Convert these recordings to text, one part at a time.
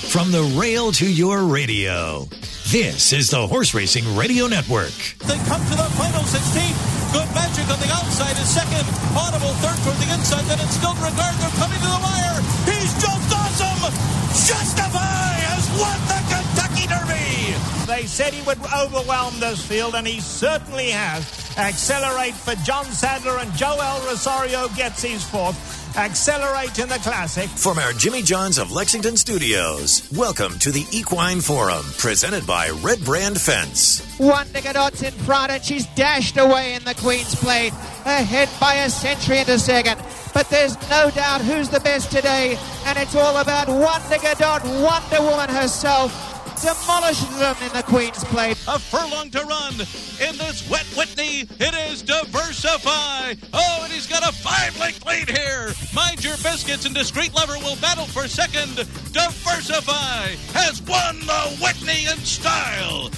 From the rail to your radio, this is the Horse Racing Radio Network. They come to the final 16. Good Magic on the outside is second. Audible third toward the inside. Then it's Still Regard. They're coming to the wire. He's just awesome. Justify has won the Kentucky Derby. They said he would overwhelm this field, and he certainly has. Accelerate for John Sadler, and Joel Rosario gets his fourth. Accelerate in the Classic. From our Jimmy John's of Lexington studios, welcome to the Equine Forum, presented by Red Brand Fence. Wonder Godot's in front, and she's dashed away in the Queen's Plate, ahead by a century into second. But there's no doubt who's the best today, and it's all about Wonder Godot, Wonder Woman herself. Demolishes them in the Queen's Plate. A furlong to run in this Wet Whitney. It is Diversify. Oh, and he's got a 5-length lead here. Mind Your Biscuits and Discreet Lover will battle for second. Diversify has won the Whitney in style.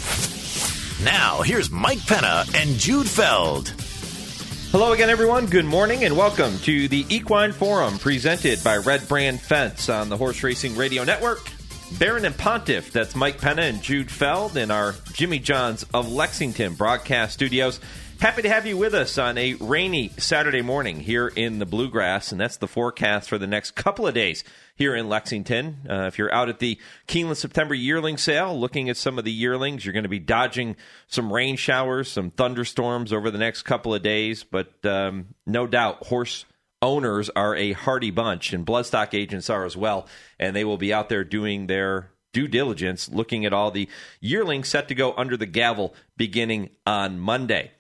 Now, here's Mike Penna and Jude Feld. Hello again, everyone. Good morning, and welcome to the Equine Forum, presented by Red Brand Fence on the Horse Racing Radio Network. Baron and Pontiff, that's Mike Penna and Jude Feld in our Jimmy John's of Lexington broadcast studios. Happy to have you with us on a rainy Saturday morning here in the Bluegrass, and that's the forecast for the next couple of days here in Lexington. If you're out at the Keeneland September yearling sale, looking at some of the yearlings, you're going to be dodging some rain showers, some thunderstorms over the next couple of days, but no doubt horse owners are a hardy bunch, and bloodstock agents are as well, and they will be out there doing their due diligence, looking at all the yearlings set to go under the gavel beginning on Monday.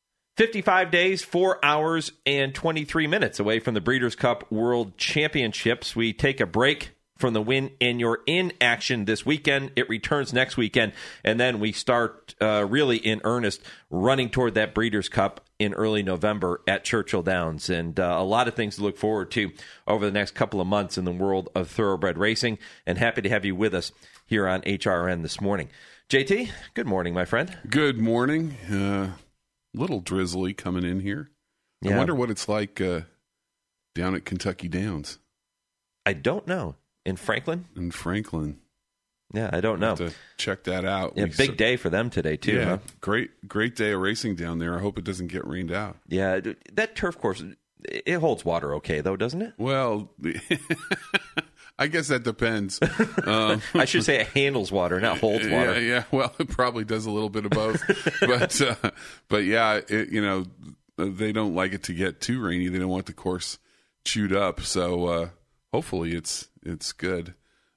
55 days, 4 hours, and 23 minutes away from the Breeders' Cup World Championships. We take a break from the Win in Your In action this weekend. It returns next weekend, and then we start really in earnest running toward that Breeders' Cup in early November at Churchill Downs, and a lot of things to look forward to over the next couple of months in the world of thoroughbred racing, and happy to have you with us here on HRN this morning. JT, good morning, my friend. Good morning. Little drizzly coming in here. Yeah. I wonder what it's like down at Kentucky Downs. I don't know. In Franklin? In Franklin. Yeah, I don't know. Have to check that out. Yeah, big day for them today, too. Yeah, huh? Great day of racing down there. I hope it doesn't get rained out. Yeah, that turf course, it holds water okay, though, doesn't it? Well, I guess that depends. I should say it handles water, not holds water. Yeah. Well, it probably does a little bit of both. but yeah, they don't like it to get too rainy. They don't want the course chewed up. So hopefully it's good.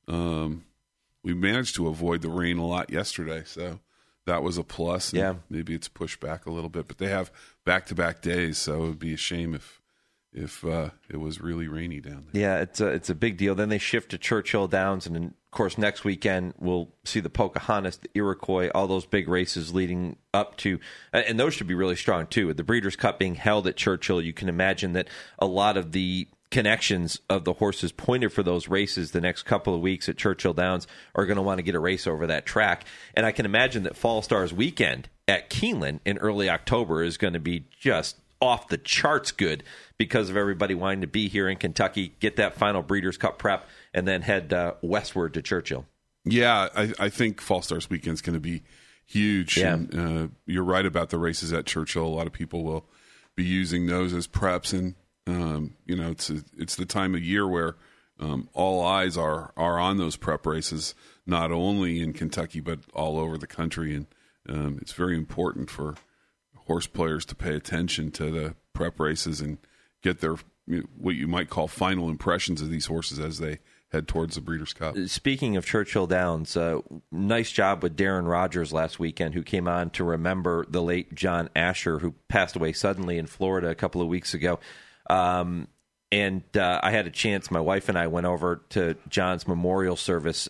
We managed to avoid the rain a lot yesterday, so that was a plus. And yeah, maybe it's pushed back a little bit, but they have back-to-back days, so it would be a shame if it was really rainy down there. Yeah, it's a big deal. Then they shift to Churchill Downs, and of course next weekend we'll see the Pocahontas, the Iroquois, all those big races leading up to, and those should be really strong too. With the Breeders' Cup being held at Churchill, you can imagine that a lot of the connections of the horses pointed for those races the next couple of weeks at Churchill Downs are going to want to get a race over that track. And I can imagine that Fall Stars weekend at Keeneland in early October is going to be just off the charts good because of everybody wanting to be here in Kentucky, get that final Breeders' Cup prep, and then head westward to Churchill. Yeah, I think Fall Stars weekend is going to be huge. Yeah. And, you're right about the races at Churchill. A lot of people will be using those as preps, and it's the time of year where all eyes are on those prep races, not only in Kentucky but all over the country, and it's very important for horse players to pay attention to the prep races and get their what you might call final impressions of these horses as they head towards the Breeders' Cup. Speaking of Churchill Downs, nice job with Darren Rogers last weekend, who came on to remember the late John Asher, who passed away suddenly in Florida a couple of weeks ago. I had a chance, my wife and I went over to John's memorial service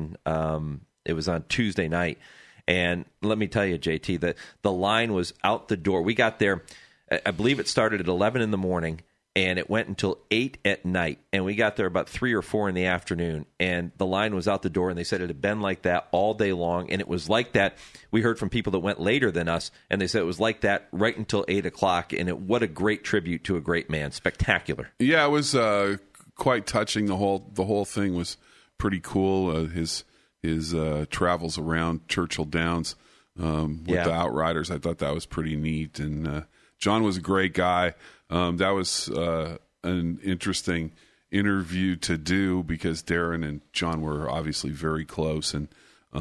it was on Tuesday night. And let me tell you, JT, that the line was out the door. We got there, I believe it started at 11 in the morning, and it went until 8 at night. And we got there about 3 or 4 in the afternoon, and the line was out the door, and they said it had been like that all day long. And it was like that. We heard from people that went later than us, and they said it was like that right until 8 o'clock. And what a great tribute to a great man. Spectacular. Yeah, it was quite touching. The whole thing was pretty cool. His travels around Churchill Downs with the Outriders. I thought that was pretty neat. And John was a great guy. That was an interesting interview to do because Darren and John were obviously very close, and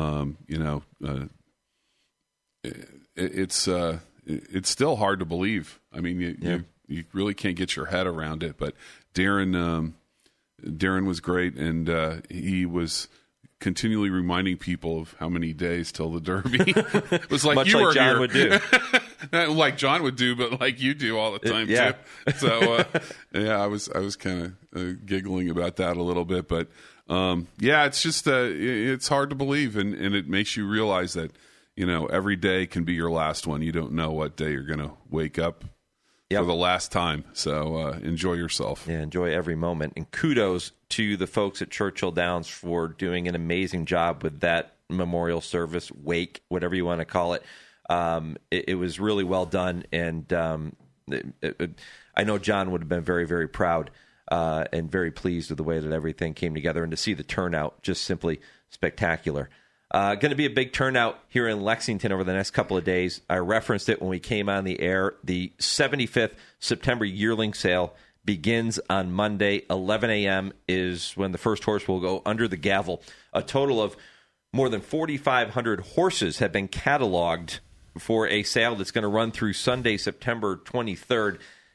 it's still hard to believe. I mean, you really can't get your head around it. But Darren was great, and he was continually reminding people of how many days till the Derby. It was like much you like were John here. would do. Like John would do, but like you do all the time Yeah. too. So I was kind of giggling about that a little bit, but it's just it's hard to believe, and it makes you realize that every day can be your last one. You don't know what day you're going to wake up for the last time. So enjoy yourself. Yeah, enjoy every moment, and kudos to the folks at Churchill Downs for doing an amazing job with that memorial service, wake, whatever you want to call it. It was really well done, and I know John would have been very, very proud and very pleased with the way that everything came together, and to see the turnout, just simply spectacular. Going to be a big turnout here in Lexington over the next couple of days. I referenced it when we came on the air. The 75th September yearling sale begins on Monday. 11 a.m. is when the first horse will go under the gavel. A total of more than 4,500 horses have been cataloged for a sale that's going to run through Sunday, September 23rd.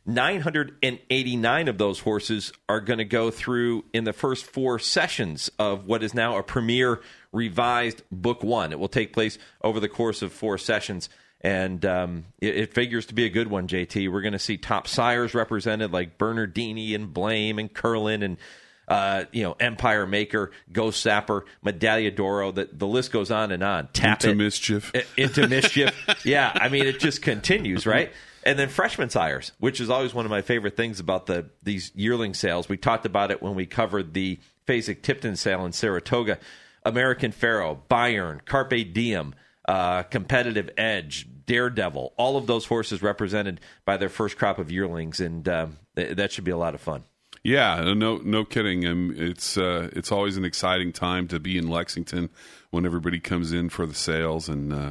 989 of those horses are going to go through in the first 4 sessions of what is now a premier revised Book 1. It will take place over the course of 4 sessions, and it figures to be a good one, JT. We're going to see top sires represented like Bernardini and Blame and Curlin and Empire Maker, Ghost Sapper, Medaglia d'Oro. The list goes on and on. Into Mischief. Into Mischief. Yeah, I mean, it just continues, right? And then freshman sires, which is always one of my favorite things about these yearling sales. We talked about it when we covered the Fasig-Tipton sale in Saratoga. American Pharaoh, Bayern, Carpe Diem, Competitive Edge, Daredevil, all of those horses represented by their first crop of yearlings, and that should be a lot of fun. Yeah, no kidding. It's always an exciting time to be in Lexington when everybody comes in for the sales, and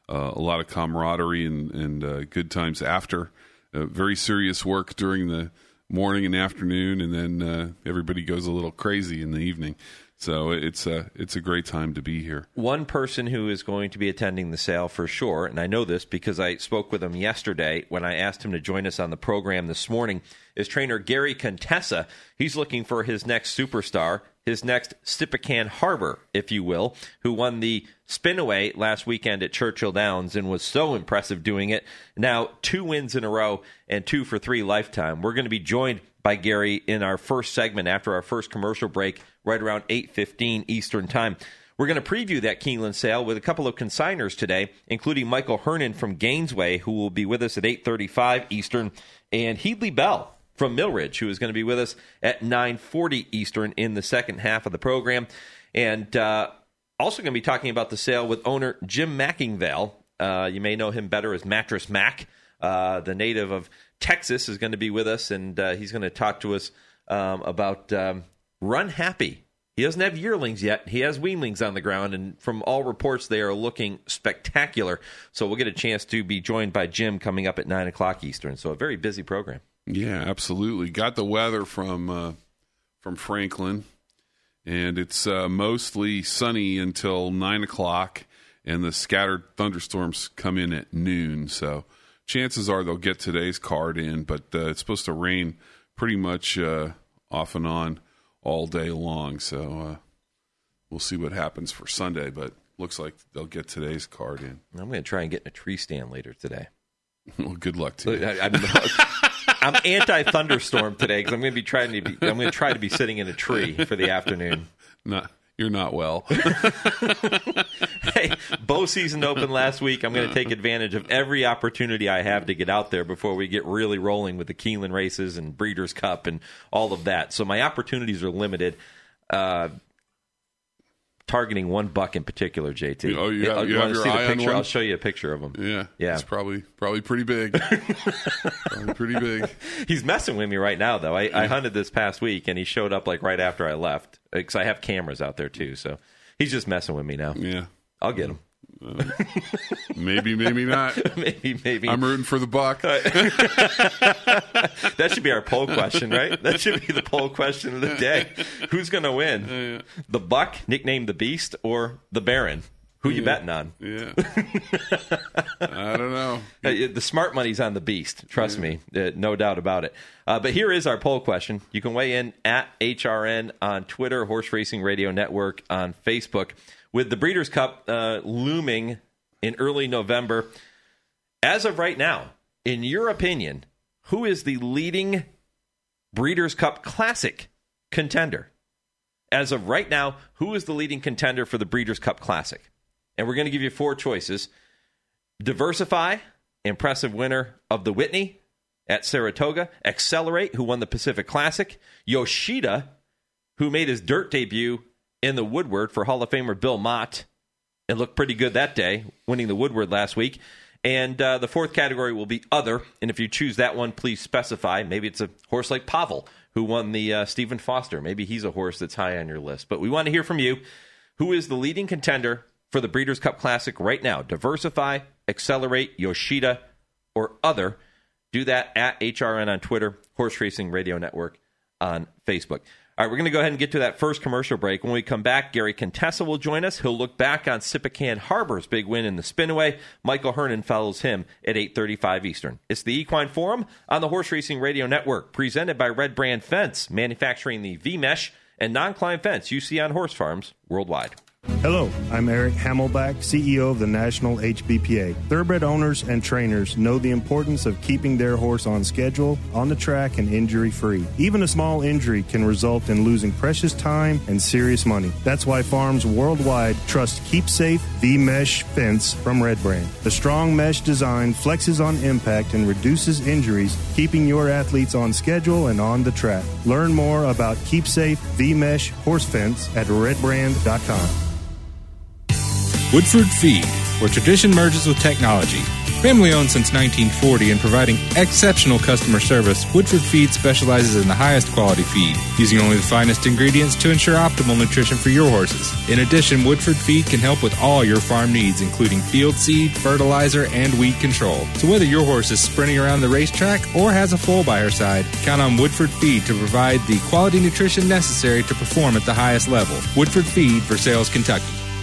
a lot of camaraderie and good times after. Very serious work during the morning and afternoon, and then everybody goes a little crazy in the evening. So it's a great time to be here. One person who is going to be attending the sale for sure, and I know this because I spoke with him yesterday when I asked him to join us on the program this morning, is trainer Gary Contessa. He's looking for his next superstar, his next Stipican Harbor, if you will, who won the Spinaway last weekend at Churchill Downs and was so impressive doing it. Now 2 wins in a row and 2 for 3 lifetime. We're going to be joined by Gary in our first segment after our first commercial break right around 8:15 Eastern Time. We're going to preview that Keeneland sale with a couple of consigners today, including Michael Hernan from Gainesway, who will be with us at 8:35 Eastern, and Heedley Bell from Millridge, who is going to be with us at 9:40 Eastern in the second half of the program. And also going to be talking about the sale with owner Jim Mackingvale. You may know him better as Mattress Mac. The native of Texas is going to be with us, and he's going to talk to us about Run Happy. He doesn't have yearlings yet. He has weanlings on the ground, and from all reports, they are looking spectacular. So we'll get a chance to be joined by Jim coming up at 9 o'clock Eastern. So a very busy program. Yeah, absolutely. Got the weather from Franklin, and it's mostly sunny until 9 o'clock, and the scattered thunderstorms come in at noon. So chances are they'll get today's card in, but it's supposed to rain pretty much off and on all day long. So we'll see what happens for Sunday, but looks like they'll get today's card in. I'm going to try and get in a tree stand later today. Well, good luck to you. I'm anti-thunderstorm today because I'm going to try to be sitting in a tree for the afternoon. You're not well. Hey, bow season opened last week. I'm going to take advantage of every opportunity I have to get out there before we get really rolling with the Keeneland races and Breeders' Cup and all of that. So my opportunities are limited. targeting one buck in particular, JT. Oh, you have your see the eye on picture? one? I'll show you a picture of him. Yeah. It's probably pretty big. Probably pretty big. He's messing with me right now, though. I hunted this past week, and he showed up like right after I left because I have cameras out there too. So he's just messing with me now. Yeah, I'll get him. Maybe not. maybe. I'm rooting for the buck. That should be our poll question, right? That should be the poll question of the day. Who's going to win? The buck, nicknamed the Beast, or the Baron? Who you betting on? Yeah. I don't know. The smart money's on the Beast. Trust me. No doubt about it. But here is our poll question. You can weigh in at HRN on Twitter, Horse Racing Radio Network on Facebook. With the Breeders' Cup looming in early November, as of right now, in your opinion, who is the leading Breeders' Cup Classic contender? As of right now, who is the leading contender for the Breeders' Cup Classic? And we're going to give you 4 choices. Diversify, impressive winner of the Whitney at Saratoga. Accelerate, who won the Pacific Classic. Yoshida, who made his dirt debut in the Woodward for Hall of Famer Bill Mott and looked pretty good that day, winning the Woodward last week. And the 4th category will be Other. And if you choose that one, please specify. Maybe it's a horse like Pavel, who won the Stephen Foster. Maybe he's a horse that's high on your list. But we want to hear from you. Who is the leading contender for the Breeders' Cup Classic right now? Diversify, Accelerate, Yoshida, or Other. Do that at HRN on Twitter, Horse Racing Radio Network on Facebook. All right, we're going to go ahead and get to that first commercial break. When we come back, Gary Contessa will join us. He'll look back on Sipacan Harbor's big win in the Spinaway. Michael Hernan follows him at 8:35 Eastern. It's the Equine Forum on the Horse Racing Radio Network, presented by Red Brand Fence, manufacturing the V-Mesh and non-climb fence you see on horse farms worldwide. Hello, I'm Eric Hamelback, CEO of the National HBPA. Thoroughbred owners and trainers know the importance of keeping their horse on schedule, on the track, and injury-free. Even a small injury can result in losing precious time and serious money. That's why farms worldwide trust Keep Safe V-Mesh Fence from Red Brand. The strong mesh design flexes on impact and reduces injuries, keeping your athletes on schedule and on the track. Learn more about Keep Safe V-Mesh Horse Fence at redbrand.com. Woodford Feed, where tradition merges with technology. Family owned since 1940 and providing exceptional customer service, Woodford Feed specializes in the highest quality feed, using only the finest ingredients to ensure optimal nutrition for your horses. In addition, Woodford Feed can help with all your farm needs, including field seed, fertilizer, and weed control. So whether your horse is sprinting around the racetrack or has a foal by her side, count on Woodford Feed to provide the quality nutrition necessary to perform at the highest level. Woodford Feed for Sales, Kentucky.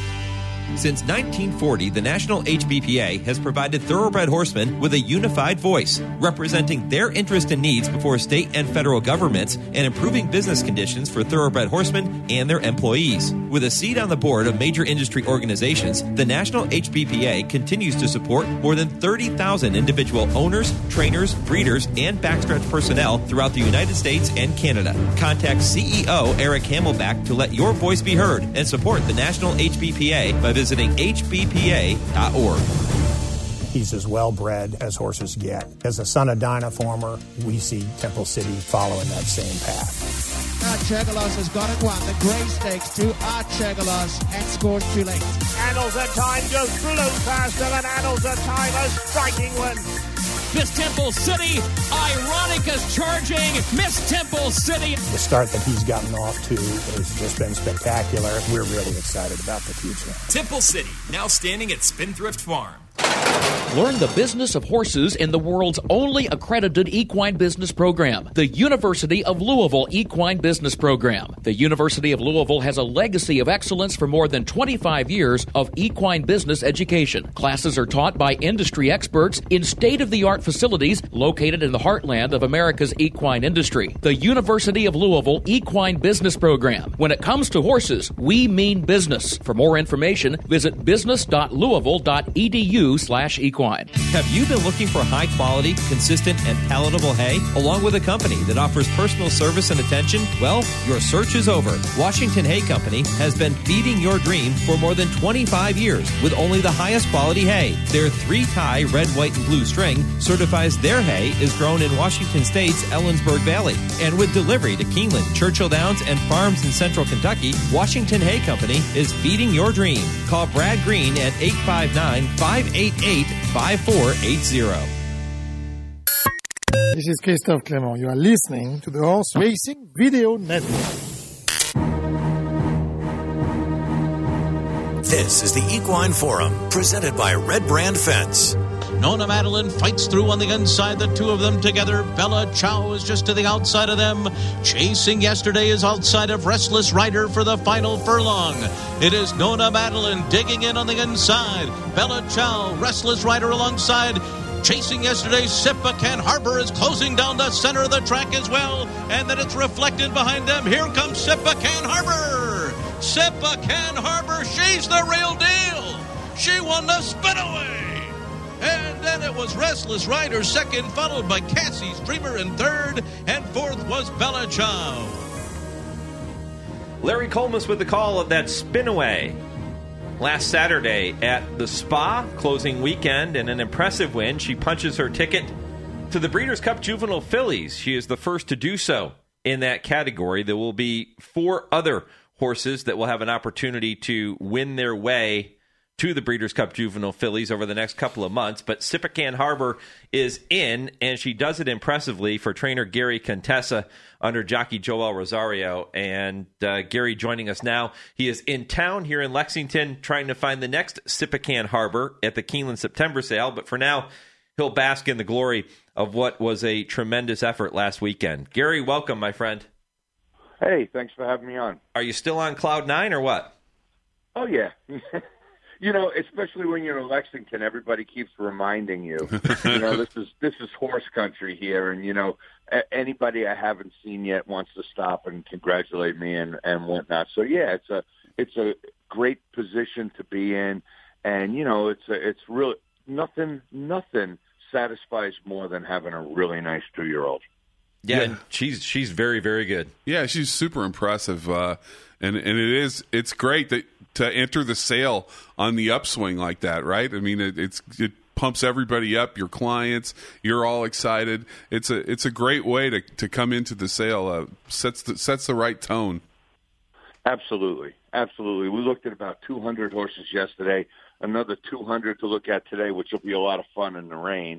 Since 1940, the National HBPA has provided thoroughbred horsemen with a unified voice, representing their interests and needs before state and federal governments and improving business conditions for thoroughbred horsemen and their employees. With a seat on the board of major industry organizations, the National HBPA continues to support more than 30,000 individual owners, trainers, breeders, and backstretch personnel throughout the United States and Canada. Contact CEO Eric Hamelback to let your voice be heard and support the National HBPA by visiting hbpa.org. He's as well-bred as horses get. As a son of Dynaformer, we see Temple City following that same path. Archegalos has got it won. The Grey Stakes to Archegalos and scores 2 lengths. Annals of Time just flew faster than Annals of Time, a striking win. Miss Temple City, Ironica's charging. Miss Temple City. The start that he's gotten off to has just been spectacular. We're really excited about the future. Temple City, now standing at Spendthrift Farm. Learn the business of horses in the world's only accredited equine business program, the University of Louisville Equine Business Program. The University of Louisville has a legacy of excellence for more than 25 years of equine business education. Classes are taught by industry experts in state-of-the-art facilities located in the heartland of America's equine industry. The University of Louisville Equine Business Program. When it comes to horses, we mean business. For more information, visit business.louisville.edu/ Cleveland.com/equine. Have you been looking for high-quality, consistent, and palatable hay, along with a company that offers personal service and attention? Well, your search is over. Washington Hay Company has been feeding your dream for more than 25 years with only the highest quality hay. Their 3-tie red, white, and blue string certifies their hay is grown in Washington State's Ellensburg Valley. And with delivery to Keeneland, Churchill Downs, and farms in central Kentucky, Washington Hay Company is feeding your dream. Call Brad Green at 859-588-5480. This is Christophe Clement. You are listening to the Horse Racing Radio Network. This is the Equine Forum, presented by Red Brand Fence. Nona Madeline fights through on the inside, the two of them together. Bella Chow is just to the outside of them. Chasing Yesterday is outside of Restless Rider for the final furlong. It is Nona Madeline digging in on the inside. Bella Chow, Restless Rider alongside. Chasing Yesterday, Sipacan Harbor is closing down the center of the track as well. And then it's reflected behind them. Here comes Sipacan Harbor. Sipacan Harbor, she's the real deal. She won the Spinaway. And then it was Restless Rider second, followed by Cassie's Dreamer in third, and fourth was Bella Chow. Larry Colmus with the call of that Spinaway last Saturday at the Spa, closing weekend, and an impressive win. She punches her ticket to the Breeders' Cup Juvenile Fillies. She is the first to do so in that category. There will be 4 other horses that will have an opportunity to win their way to the Breeders' Cup Juvenile Fillies over the next couple of months. But Sipacan Harbor is in, and she does it impressively for trainer Gary Contessa under jockey Joel Rosario. And Gary joining us now. He is in town here in Lexington trying to find the next Sipacan Harbor at the Keeneland September sale. But for now, he'll bask in the glory of what was a tremendous effort last weekend. Gary, welcome, my friend. Hey, thanks for having me on. Are you still on Cloud 9 or what? Oh, yeah. You know, especially when you're in Lexington, everybody keeps reminding you, this is horse country here, and, anybody I haven't seen yet wants to stop and congratulate me and whatnot. So, yeah, it's a great position to be in, and, it's really nothing satisfies more than having a really nice 2-year-old. Yeah, and she's very, very good. Yeah, she's super impressive, and it's great that to enter the sale on the upswing like that, right? I mean, it pumps everybody up. Your clients, you're all excited. It's a great way to come into the sale. Sets the right tone. Absolutely. We looked at about 200 horses yesterday. Another 200 to look at today, which will be a lot of fun in the rain.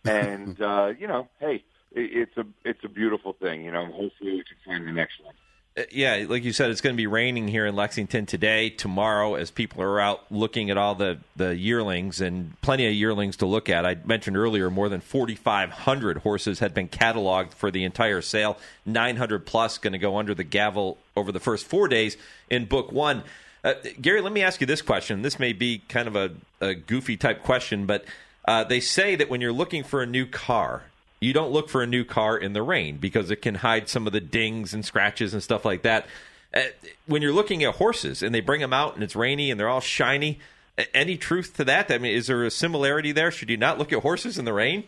And hey, it's a beautiful thing. Hopefully we can find the next one. Yeah, like you said, it's going to be raining here in Lexington today, tomorrow, as people are out looking at all the yearlings, and plenty of yearlings to look at. I mentioned earlier more than 4,500 horses had been cataloged for the entire sale. 900 plus going to go under the gavel over the first 4 days in Book 1. Gary, let me ask you this question. This may be kind of a goofy type question, but they say that when you're looking for a new car, you don't look for a new car in the rain because it can hide some of the dings and scratches and stuff like that. When you're looking at horses and they bring them out and it's rainy and they're all shiny, any truth to that? I mean, is there a similarity there? Should you not look at horses in the rain?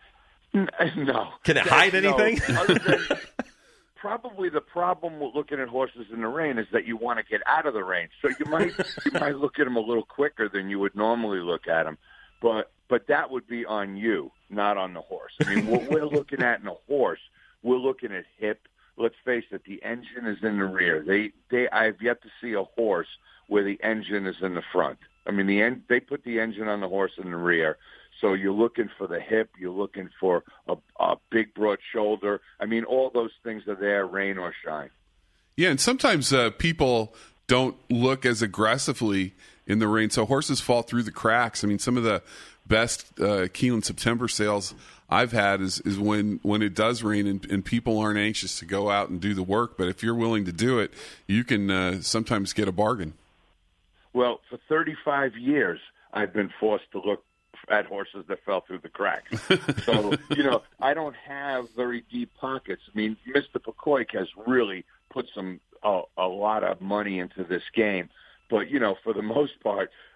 No. Can it hide anything? No. Other than probably the problem with looking at horses in the rain is that you want to get out of the rain. So you might look at them a little quicker than you would normally look at them. But that would be on you, not on the horse. I mean, what we're looking at in a horse, we're looking at hip. Let's face it, the engine is in the rear. I've yet to see a horse where the engine is in the front. I mean, they put the engine on the horse in the rear. So you're looking for the hip. You're looking for a big, broad shoulder. I mean, all those things are there, rain or shine. Yeah, and sometimes people don't look as aggressively in the rain, so horses fall through the cracks. I mean, some of the best Keeneland September sales I've had is when it does rain and people aren't anxious to go out and do the work. But if you're willing to do it, you can sometimes get a bargain. Well, for 35 years, I've been forced to look at horses that fell through the cracks. So, I don't have very deep pockets. I mean, Mr. Pekoik has really put a lot of money into this game. But, for the most part,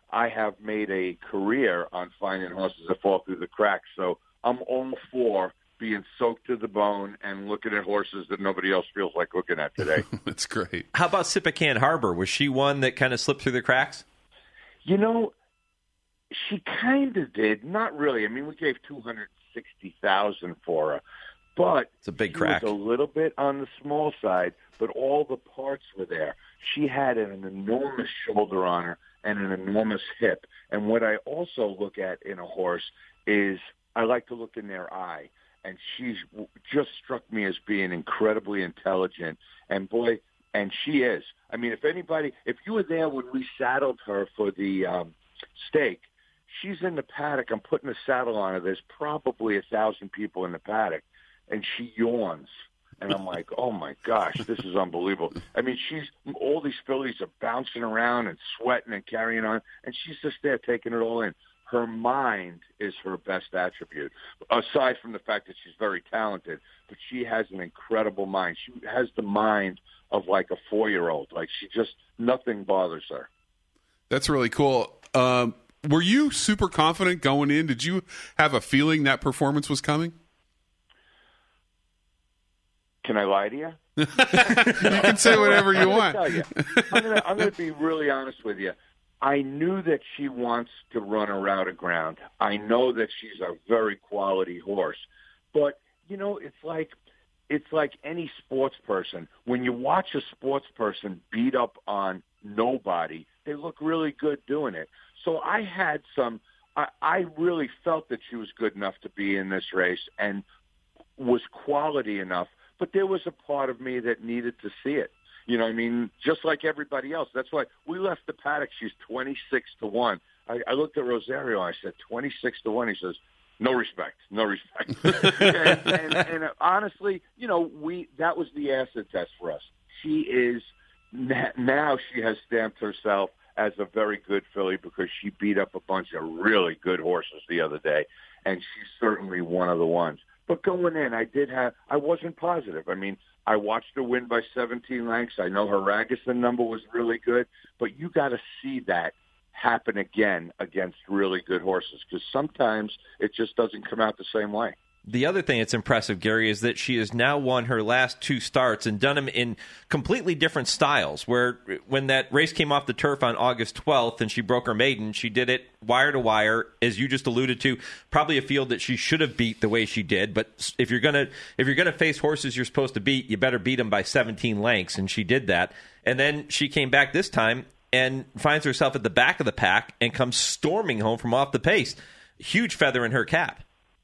I have made a career on finding horses that fall through the cracks. So I'm all for being soaked to the bone and looking at horses that nobody else feels like looking at today. That's great. How about Sipican Harbor? Was she one that kind of slipped through the cracks? You know, she kind of did. Not really. I mean, we gave $260,000 for her, but it's a big crack. She was a little bit on the small side, but all the parts were there. She had an enormous shoulder on her and an enormous hip. And what I also look at in a horse is I like to look in their eye. And she's just struck me as being incredibly intelligent. And boy, and she is. I mean, if you were there when we saddled her for the stake, she's in the paddock. I'm putting a saddle on her. There's probably 1,000 people in the paddock, and she yawns. And I'm like, oh my gosh, this is unbelievable. I mean, all these fillies are bouncing around and sweating and carrying on, and she's just there taking it all in. Her mind is her best attribute, aside from the fact that she's very talented. But she has an incredible mind. She has the mind of like a 4-year-old. Like nothing bothers her. That's really cool. Were you super confident going in? Did you have a feeling that performance was coming? Can I lie to you? You can say whatever you want. I'm going to be really honest with you. I knew that she wants to run a route of ground. I know that she's a very quality horse. But, you know, it's like any sports person. When you watch a sports person beat up on nobody, they look really good doing it. So I had I really felt that she was good enough to be in this race and was quality enough. But there was a part of me that needed to see it. You know what I mean? Just like everybody else. That's why we left the paddock. She's 26-1. I looked at Rosario. I said, 26-1. He says, no respect. and honestly, you know, that was the acid test for us. She is now she has stamped herself as a very good filly because she beat up a bunch of really good horses the other day, and she's certainly one of the ones. But going in, I wasn't positive. I mean, I watched her win by 17 lengths. I know her Ragusan number was really good, but you got to see that happen again against really good horses because sometimes it just doesn't come out the same way. The other thing that's impressive, Gary, is that she has now won her last 2 starts and done them in completely different styles, where when that race came off the turf on August 12th and she broke her maiden, she did it wire to wire, as you just alluded to, probably a field that she should have beat the way she did. But if you're gonna face horses you're supposed to beat, you better beat them by 17 lengths, and she did that. And then she came back this time and finds herself at the back of the pack and comes storming home from off the pace. Huge feather in her cap.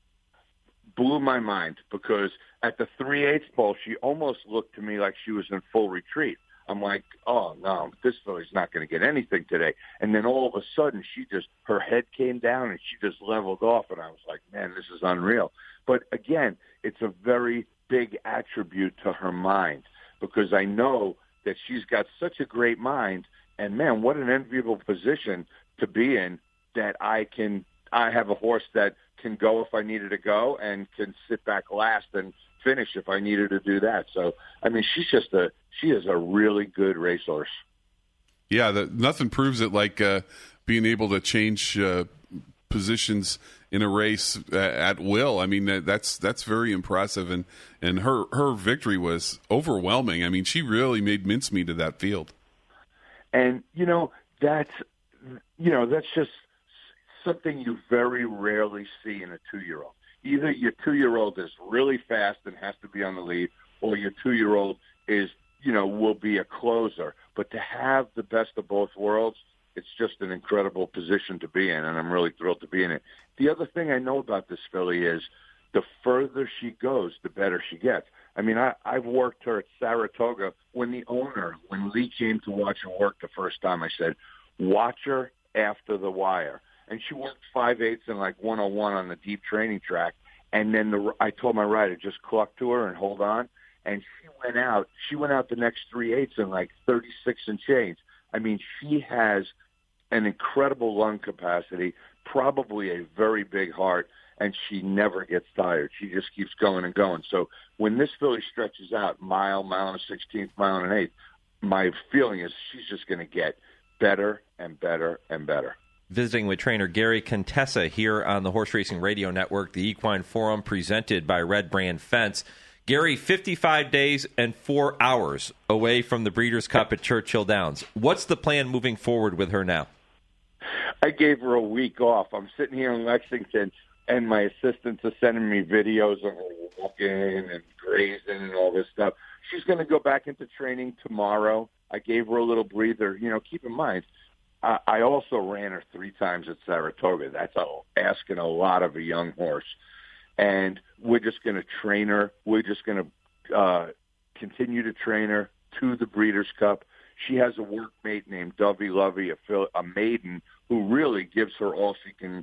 Blew my mind because at the 3/8 pole, she almost looked to me like she was in full retreat. I'm like, oh, no, this filly's not going to get anything today. And then all of a sudden, her head came down and she just leveled off. And I was like, man, this is unreal. But again, it's a very big attribute to her mind because I know that she's got such a great mind. And, man, what an enviable position to be in that I have a horse that can go if I needed to go and can sit back last and finish if I needed to do that. So, I mean, she is a really good racehorse. Yeah, nothing proves it like being able to change positions in a race at will. I mean, that's very impressive, and her victory was overwhelming. I mean, she really made mincemeat of that field. And that's just something you very rarely see in a 2-year-old. Either your 2-year-old is really fast and has to be on the lead, or your 2-year-old is, will be a closer. But to have the best of both worlds, it's just an incredible position to be in, and I'm really thrilled to be in it. The other thing I know about this filly is the further she goes, the better she gets. I mean, I've worked her at Saratoga. When Lee came to watch her work the first time, I said, watch her after the wire. And she worked 5/8 and like 101 on the deep training track. And then I told my rider, just cluck to her and hold on. And she went out. She went out the next 3/8 in like 36 and change. I mean, she has an incredible lung capacity, probably a very big heart, and she never gets tired. She just keeps going and going. So when this filly stretches out mile and a 16th, mile and an eighth, my feeling is she's just going to get better and better and better. Visiting with trainer Gary Contessa here on the Horse Racing Radio Network, the Equine Forum presented by Red Brand Fence. Gary, 55 days and 4 hours away from the Breeders' Cup at Churchill Downs. What's the plan moving forward with her now? I gave her a week off. I'm sitting here in Lexington, and my assistants are sending me videos of her walking and grazing and all this stuff. She's going to go back into training tomorrow. I gave her a little breather. You know, keep in mind, I also ran her 3 times at Saratoga. That's asking a lot of a young horse. And we're just going to train her. We're just going to continue to train her to the Breeders' Cup. She has a workmate named Dovey Lovey, a maiden, who really gives her all she can,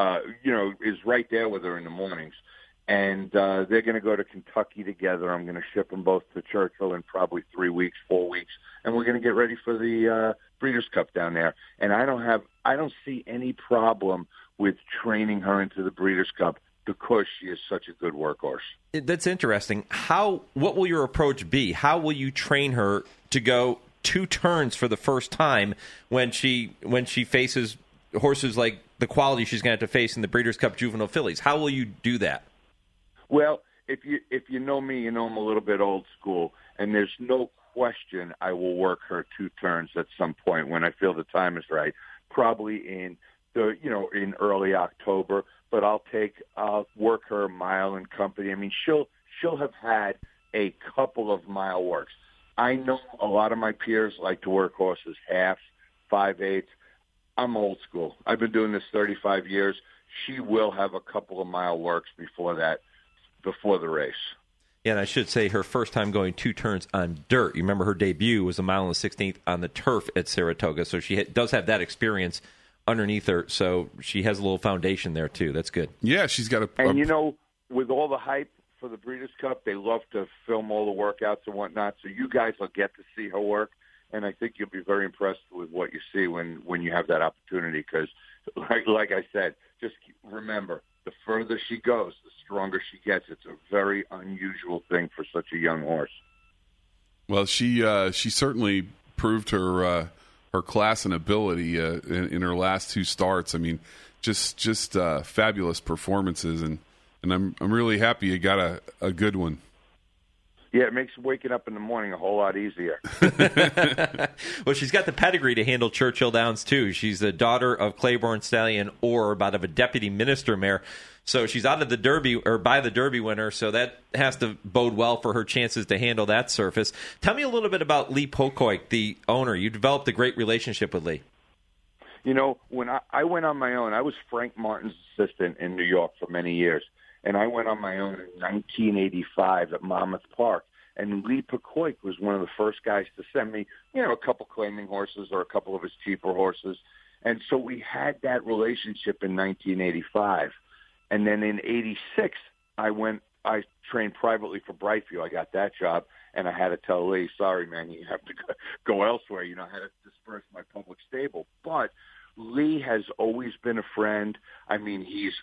is right there with her in the mornings. And they're going to go to Kentucky together. I'm going to ship them both to Churchill in probably 3 weeks, 4 weeks. And we're going to get ready for the Breeders' Cup down there. And I don't see any problem with training her into the Breeders' Cup, because she is such a good workhorse. That's interesting. What will your approach be? How will you train her to go 2 turns for the first time when she faces horses like the quality she's going to have to face in the Breeders' Cup Juvenile Fillies? How will you do that? Well, if you know me, you know I'm a little bit old school, and there's no question I will work her 2 turns at some point when I feel the time is right. Probably in early October. But I'll work her a mile in company. I mean, she'll have had a couple of mile works. I know a lot of my peers like to work horses halves, 5/8. I'm old school. I've been doing this 35 years. She will have a couple of mile works before the race. Yeah, and I should say her first time going 2 turns on dirt. You remember her debut was a mile and 1/16 on the turf at Saratoga, so she does have that experience underneath her, so she has a little foundation there too. That's good. Yeah, she's got And with all the hype for the Breeders' Cup, they love to film all the workouts and whatnot, so you guys will get to see her work, and I think you'll be very impressed with what you see when you have that opportunity, because like I said, just remember, the further she goes, the stronger she gets. It's a very unusual thing for such a young horse. Well, she certainly proved her class and ability in her last 2 starts. I mean, just fabulous performances, and I'm really happy you got a good one. Yeah, it makes waking up in the morning a whole lot easier. Well, she's got the pedigree to handle Churchill Downs, too. She's the daughter of Claiborne Stallion Orb out of a deputy minister mare. So she's out of the Derby, or by the Derby winner, so that has to bode well for her chances to handle that surface. Tell me a little bit about Lee Pocock, the owner. You developed a great relationship with Lee. You know, when I went on my own, I was Frank Martin's assistant in New York for many years. And I went on my own in 1985 at Monmouth Park. And Lee Pocock was one of the first guys to send me, a couple claiming horses or a couple of his cheaper horses. And so we had that relationship in 1985. And then in 86, I trained privately for Brightview. I got that job, and I had to tell Lee, sorry, man, you have to go elsewhere. I had to disperse my public stable. But Lee has always been a friend. I mean,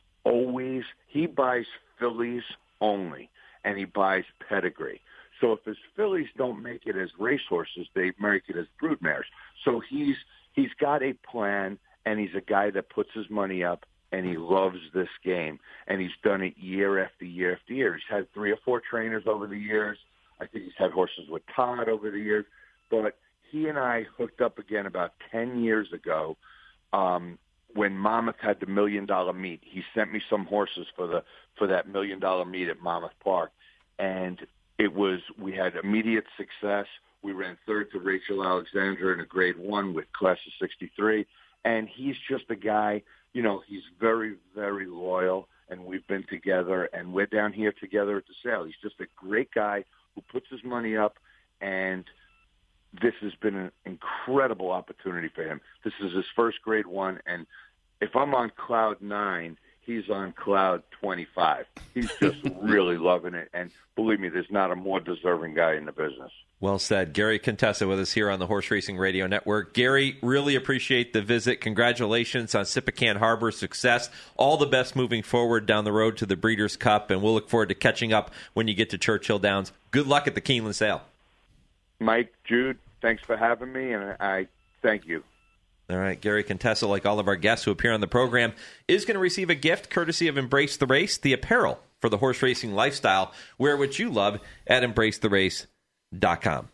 he buys fillies only, and he buys pedigree. So if his fillies don't make it as racehorses, they make it as broodmares. So he's got a plan, and he's a guy that puts his money up, and he loves this game. And he's done it year after year after year. He's had 3 or 4 trainers over the years. I think he's had horses with Todd over the years. But he and I hooked up again about 10 years ago when Monmouth had the $1 million meet. He sent me some horses for that $1 million meet at Monmouth Park. And we had immediate success. We ran 3rd to Rachel Alexandra in a grade 1 with class of 63. And he's just a guy, he's very, very loyal, and we've been together, and we're down here together at the sale. He's just a great guy who puts his money up, and this has been an incredible opportunity for him. This is his first grade 1, and if I'm on cloud 9, he's on cloud 25. He's just really loving it, and believe me, there's not a more deserving guy in the business. Well said. Gary Contessa with us here on the Horse Racing Radio Network. Gary, really appreciate the visit. Congratulations on Sippacan Harbor's success. All the best moving forward down the road to the Breeders' Cup, and we'll look forward to catching up when you get to Churchill Downs. Good luck at the Keeneland sale. Mike, Jude, thanks for having me, and I thank you. All right, Gary Contessa, like all of our guests who appear on the program, is going to receive a gift courtesy of Embrace the Race, the apparel for the horse racing lifestyle. Wear what you love at embracetherace.com.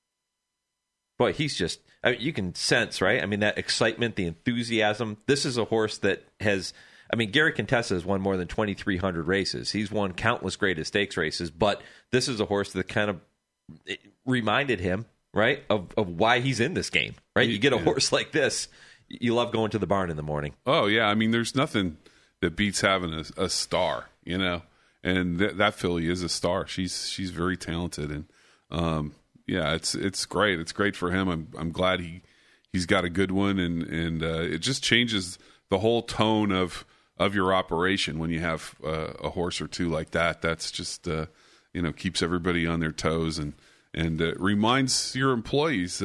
Boy, he's just, you can sense, right? I mean, that excitement, the enthusiasm. This is a horse that has, Gary Contessa has won more than 2,300 races. He's won countless greatest stakes races, but this is a horse that kind of reminded him, right, of why he's in this game, right? You get a horse like this, you love going to the barn in the morning. Oh, yeah. There's nothing that beats having a star, and that filly is a star. She's very talented, and it's great. It's great for him. I'm glad he's got a good one, and it just changes the whole tone of your operation when you have a horse or two like that. That's just keeps everybody on their toes and reminds your employees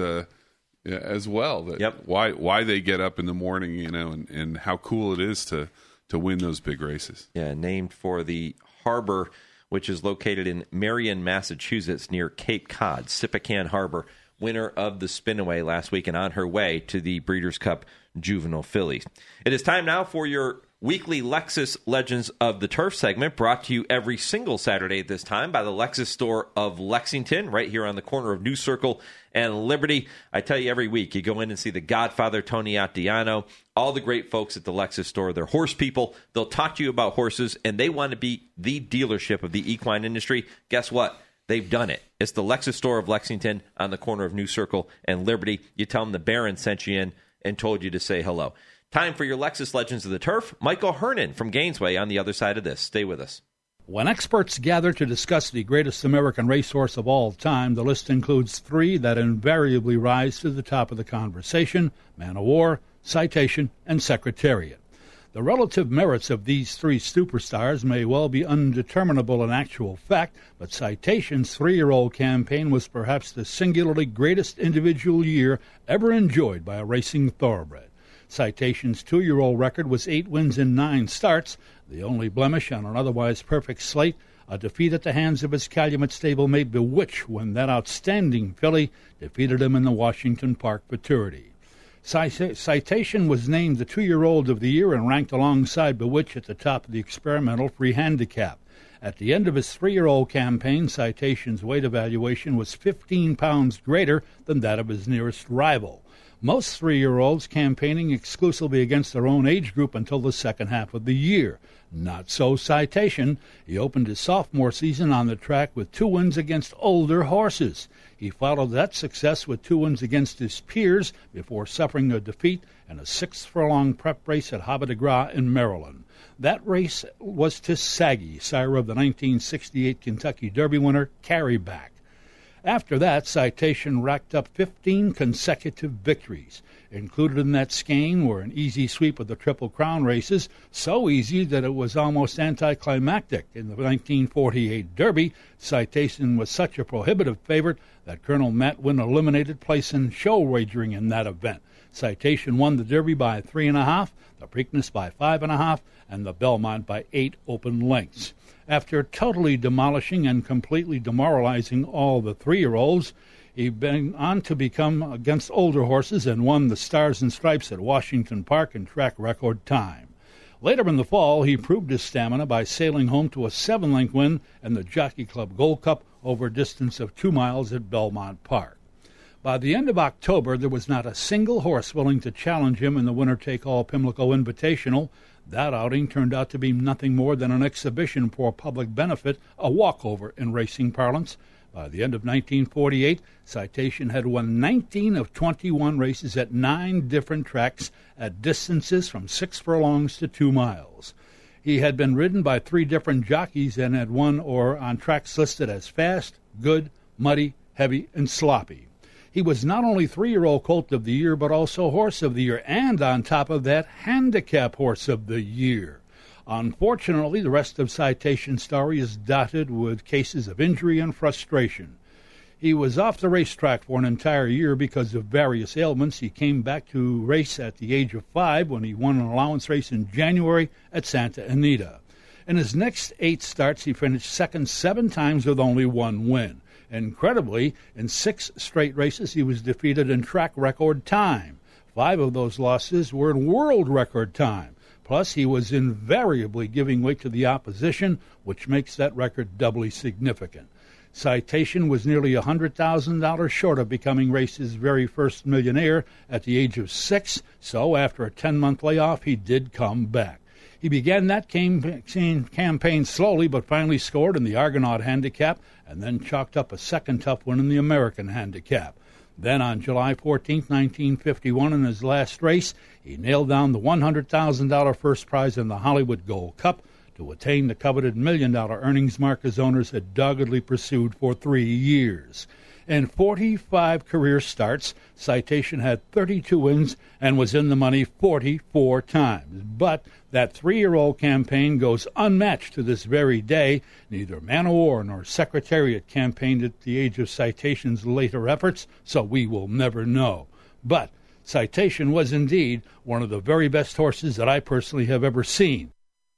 as well that why they get up in the morning, and how cool it is to win those big races. Yeah, named for the harbor, which is located in Marion, Massachusetts, near Cape Cod. Sipacan Harbor, winner of the Spinaway last week and on her way to the Breeders' Cup Juvenile Fillies. It is time now for your weekly Lexus Legends of the Turf segment, brought to you every single Saturday at this time by the Lexus store of Lexington, right here on the corner of New Circle and Liberty. I tell you every week, you go in and see the Godfather, Tony Attiano, all the great folks at the Lexus store. They're horse people. They'll talk to you about horses, and they want to be the dealership of the equine industry. Guess what? They've done it. It's the Lexus store of Lexington on the corner of New Circle and Liberty. You tell them the Baron sent you in and told you to say hello. Time for your Lexus Legends of the Turf. Michael Hernan from Gainesway on the other side of this. Stay with us. When experts gather to discuss the greatest American racehorse of all time, the list includes three that invariably rise to the top of the conversation: Man o' War, Citation, and Secretariat. The relative merits of these three superstars may well be undeterminable in actual fact, but Citation's three-year-old campaign was perhaps the singularly greatest individual year ever enjoyed by a racing thoroughbred. Citation's 2-year-old record was 8 wins in 9 starts, the only blemish on an otherwise perfect slate, a defeat at the hands of his Calumet stablemate Bewitch when that outstanding filly defeated him in the Washington Park Futurity. Citation was named the 2-year-old of the year and ranked alongside Bewitch at the top of the experimental free handicap. At the end of his 3-year-old campaign, Citation's weight evaluation was 15 pounds greater than that of his nearest rival. Most 3-year-olds campaigning exclusively against their own age group until the second half of the year. Not so Citation. He opened his sophomore season on the track with 2 wins against older horses. He followed that success with 2 wins against his peers before suffering a defeat in a 6th-furlong prep race at Havre de Grace in Maryland. That race was to Saggy, sire of the 1968 Kentucky Derby winner, Carryback. After that, Citation racked up 15 consecutive victories. Included in that skein were an easy sweep of the Triple Crown races, so easy that it was almost anticlimactic. In the 1948 Derby, Citation was such a prohibitive favorite that Colonel Matt Wynn eliminated place in show wagering in that event. Citation won the Derby by 3.5, the Preakness by 5.5, and the Belmont by 8 open lengths. After totally demolishing and completely demoralizing all the 3-year-olds, he went on to become against older horses and won the Stars and Stripes at Washington Park in track record time. Later in the fall, he proved his stamina by sailing home to a 7-length win in the Jockey Club Gold Cup over a distance of 2 miles at Belmont Park. By the end of October, there was not a single horse willing to challenge him in the winner-take-all Pimlico Invitational. That outing turned out to be nothing more than an exhibition for public benefit, a walkover in racing parlance. By the end of 1948, Citation had won 19 of 21 races at 9 different tracks at distances from 6 furlongs to 2 miles. He had been ridden by 3 different jockeys and had won or on tracks listed as fast, good, muddy, heavy, and sloppy. He was not only 3-year-old Colt of the Year, but also Horse of the Year, and on top of that, Handicap Horse of the Year. Unfortunately, the rest of Citation's story is dotted with cases of injury and frustration. He was off the racetrack for an entire year because of various ailments. He came back to race at the age of 5 when he won an allowance race in January at Santa Anita. In his next 8 starts, he finished second 7 times with only 1 win. Incredibly, in 6 straight races, he was defeated in track record time. 5 of those losses were in world record time. Plus, he was invariably giving weight to the opposition, which makes that record doubly significant. Citation was nearly $100,000 short of becoming race's very first millionaire at the age of 6, so after a 10-month layoff, he did come back. He began that campaign slowly, but finally scored in the Argonaut Handicap and then chalked up a second tough win in the American Handicap. Then on July 14, 1951, in his last race, he nailed down the $100,000 first prize in the Hollywood Gold Cup to attain the coveted $1 million earnings mark his owners had doggedly pursued for 3 years. In 45 career starts, Citation had 32 wins and was in the money 44 times. But that 3-year-old campaign goes unmatched to this very day. Neither Man o' War nor Secretariat campaigned at the age of Citation's later efforts, so we will never know. But Citation was indeed one of the very best horses that I personally have ever seen.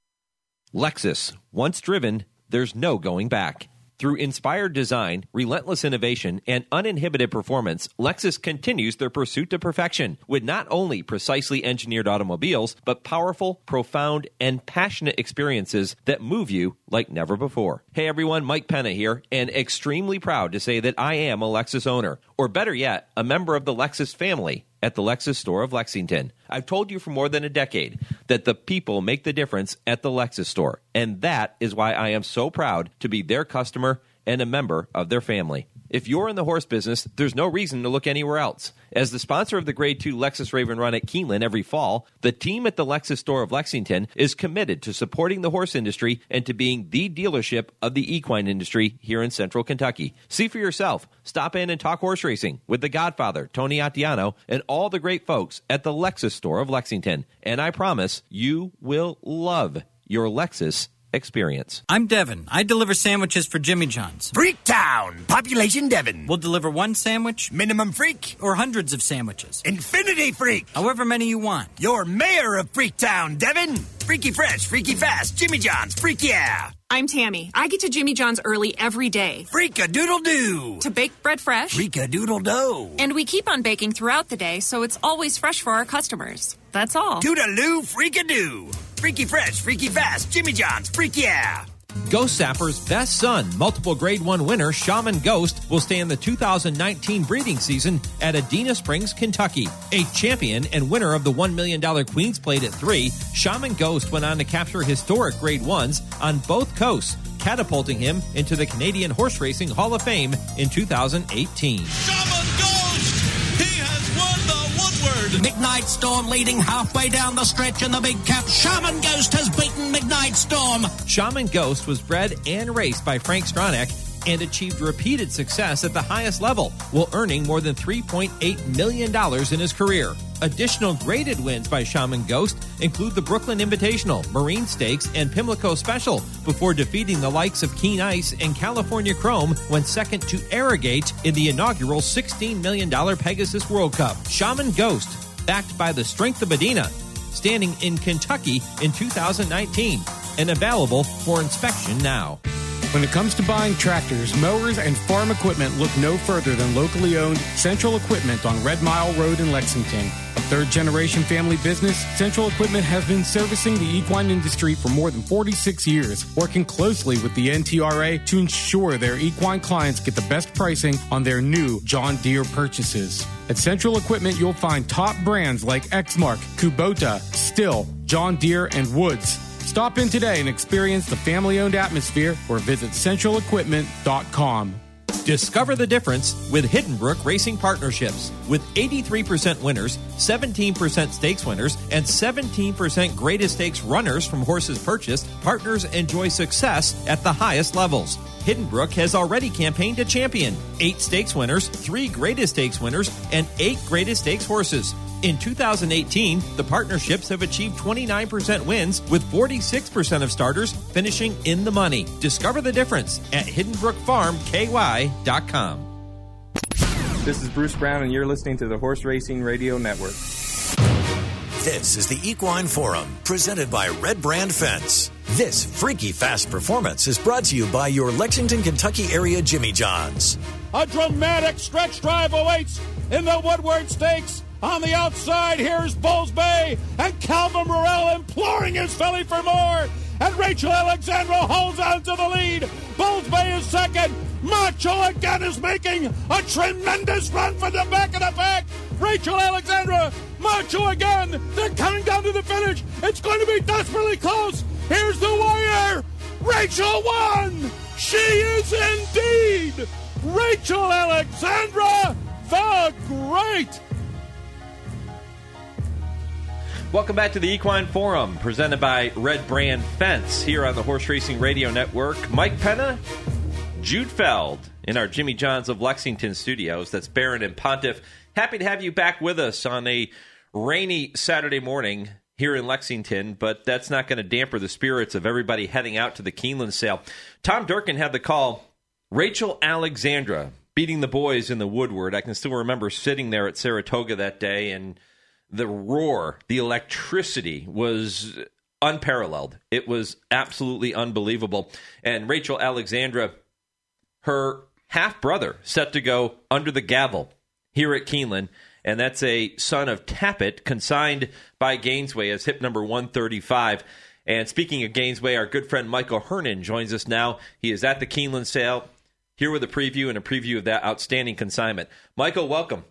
Lexus. Once driven, there's no going back. Through inspired design, relentless innovation, and uninhibited performance, Lexus continues their pursuit to perfection with not only precisely engineered automobiles, but powerful, profound, and passionate experiences that move you like never before. Hey everyone, Mike Penna here, and extremely proud to say that I am a Lexus owner, or better yet, a member of the Lexus family at the Lexus store of Lexington. I've told you for more than a decade that the people make the difference at the Lexus store, and that is why I am so proud to be their customer and a member of their family. If you're in the horse business, there's no reason to look anywhere else. As the sponsor of the Grade 2 Lexus Raven Run at Keeneland every fall, the team at the Lexus store of Lexington is committed to supporting the horse industry and to being the dealership of the equine industry here in Central Kentucky. See for yourself. Stop in and talk horse racing with the Godfather, Tony Attiano, and all the great folks at the Lexus store of Lexington. And I promise you will love your Lexus experience. I'm Devin. I deliver sandwiches for Jimmy John's. Freaktown! Population Devin. We'll deliver one sandwich. Minimum freak. Or hundreds of sandwiches. Infinity freak. However many you want. You're mayor of Freaktown, Devin. Freaky fresh, freaky fast, Jimmy John's, freak yeah. I'm Tammy. I get to Jimmy John's early every day. Freak-a-doodle-doo. To bake bread fresh. Freak-a-doodle-do. And we keep on baking throughout the day, so it's always fresh for our customers. That's all. Toodaloo, freak-a-doo. Freaky fresh, freaky fast, Jimmy John's, freak yeah. Ghost Sapper's best son, multiple Grade 1 winner Shaman Ghost, will stay in the 2019 breeding season at Adena Springs, Kentucky. A champion and winner of the $1 million Queen's Plate at 3, Shaman Ghost went on to capture historic Grade 1s on both coasts, catapulting him into the Canadian Horse Racing Hall of Fame in 2018. Midnight Storm leading halfway down the stretch in the big cap. Shaman Ghost has beaten Midnight Storm. Shaman Ghost was bred and raced by Frank Stronach and achieved repeated success at the highest level, while earning more than $3.8 million in his career. Additional graded wins by Shaman Ghost include the Brooklyn Invitational, Marine Stakes, and Pimlico Special, before defeating the likes of Keen Ice and California Chrome when second to Arrogate in the inaugural $16 million Pegasus World Cup. Shaman Ghost, backed by the strength of Adena, standing in Kentucky in 2019 and available for inspection now. When it comes to buying tractors, mowers, and farm equipment, look no further than locally owned Central Equipment on Red Mile Road in Lexington. A third-generation family business, Central Equipment has been servicing the equine industry for more than 46 years, working closely with the NTRA to ensure their equine clients get the best pricing on their new John Deere purchases. At Central Equipment, you'll find top brands like Exmark, Kubota, Stihl, John Deere, and Woods. Stop in today and experience the family-owned atmosphere or visit centralequipment.com. Discover the difference with Hidden Brook Racing Partnerships. With 83% winners, 17% stakes winners, and 17% greatest stakes runners from horses purchased, partners enjoy success at the highest levels. Hidden Brook has already campaigned to champion 8 stakes winners, 3 greatest stakes winners, and 8 greatest stakes horses. In 2018, the partnerships have achieved 29% wins, with 46% of starters finishing in the money. Discover the difference at HiddenBrookFarmKY.com. This is Bruce Brown, and you're listening to the Horse Racing Radio Network. This is the Equine Forum, presented by Red Brand Fence. This freaky fast performance is brought to you by your Lexington, Kentucky area Jimmy John's. A dramatic stretch drive awaits in the Woodward Stakes. On the outside, here's Bulls Bay and Calvin Morrell imploring his filly for more. And Rachel Alexandra holds on to the lead. Bulls Bay is second. Macho again is making a tremendous run for the back of the pack. Rachel Alexandra, Macho again. They're coming down to the finish. It's going to be desperately close. Here's the wire. Rachel won. She is indeed Rachel Alexandra the Great. Welcome back to the Equine Forum, presented by Red Brand Fence here on the Horse Racing Radio Network. Mike Penna, Jude Feld in our Jimmy John's of Lexington studios. That's Barron and Pontiff. Happy to have you back with us on a rainy Saturday morning here in Lexington, but that's not going to damper the spirits of everybody heading out to the Keeneland sale. Tom Durkin had the call. Rachel Alexandra beating the boys in the Woodward. I can still remember sitting there at Saratoga that day, and the roar, the electricity was unparalleled. It was absolutely unbelievable. And Rachel Alexandra, her half-brother, set to go under the gavel here at Keeneland, and that's a son of Tappet, consigned by Gainesway as hip number 135. And speaking of Gainesway, our good friend Michael Hernan joins us now. He is at the Keeneland sale, here with a preview of that outstanding consignment. Michael, welcome.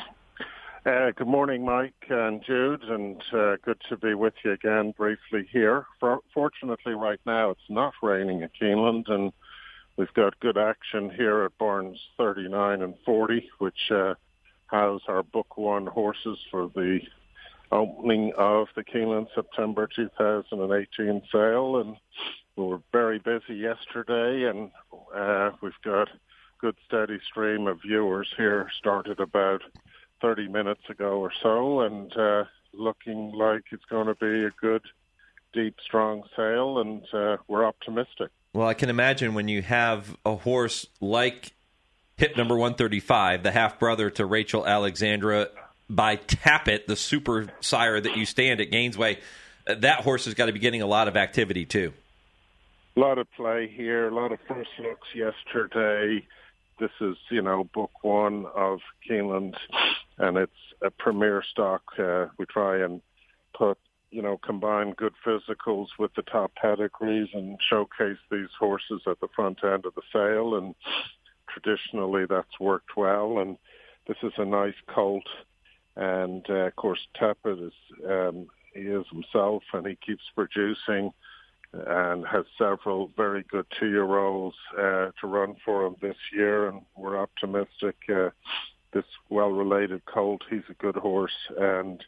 Good morning, Mike and Jude, and good to be with you again briefly here. Fortunately, right now it's not raining at Keeneland, and we've got good action here at Barnes 39 and 40, which house our Book 1 horses for the opening of the Keeneland September 2018 sale. And we were very busy yesterday, and we've got a good steady stream of viewers here. Started about 30 minutes ago or so, and looking like it's going to be a good, deep, strong sale, and we're optimistic. Well, I can imagine when you have a horse like hip number 135, the half-brother to Rachel Alexandra, by Tappet, the super sire that you stand at Gainesway, that horse has got to be getting a lot of activity too. A lot of play here, a lot of first looks yesterday. This is, Book 1 of Keeneland, and it's a premier stock. We try and put, combine good physicals with the top pedigrees and showcase these horses at the front end of the sale, and traditionally that's worked well. And this is a nice colt, and of course Tappet is he is himself, and he keeps producing and has several very good 2-year-olds to run for him this year, and we're optimistic. This well-related colt, he's a good horse, and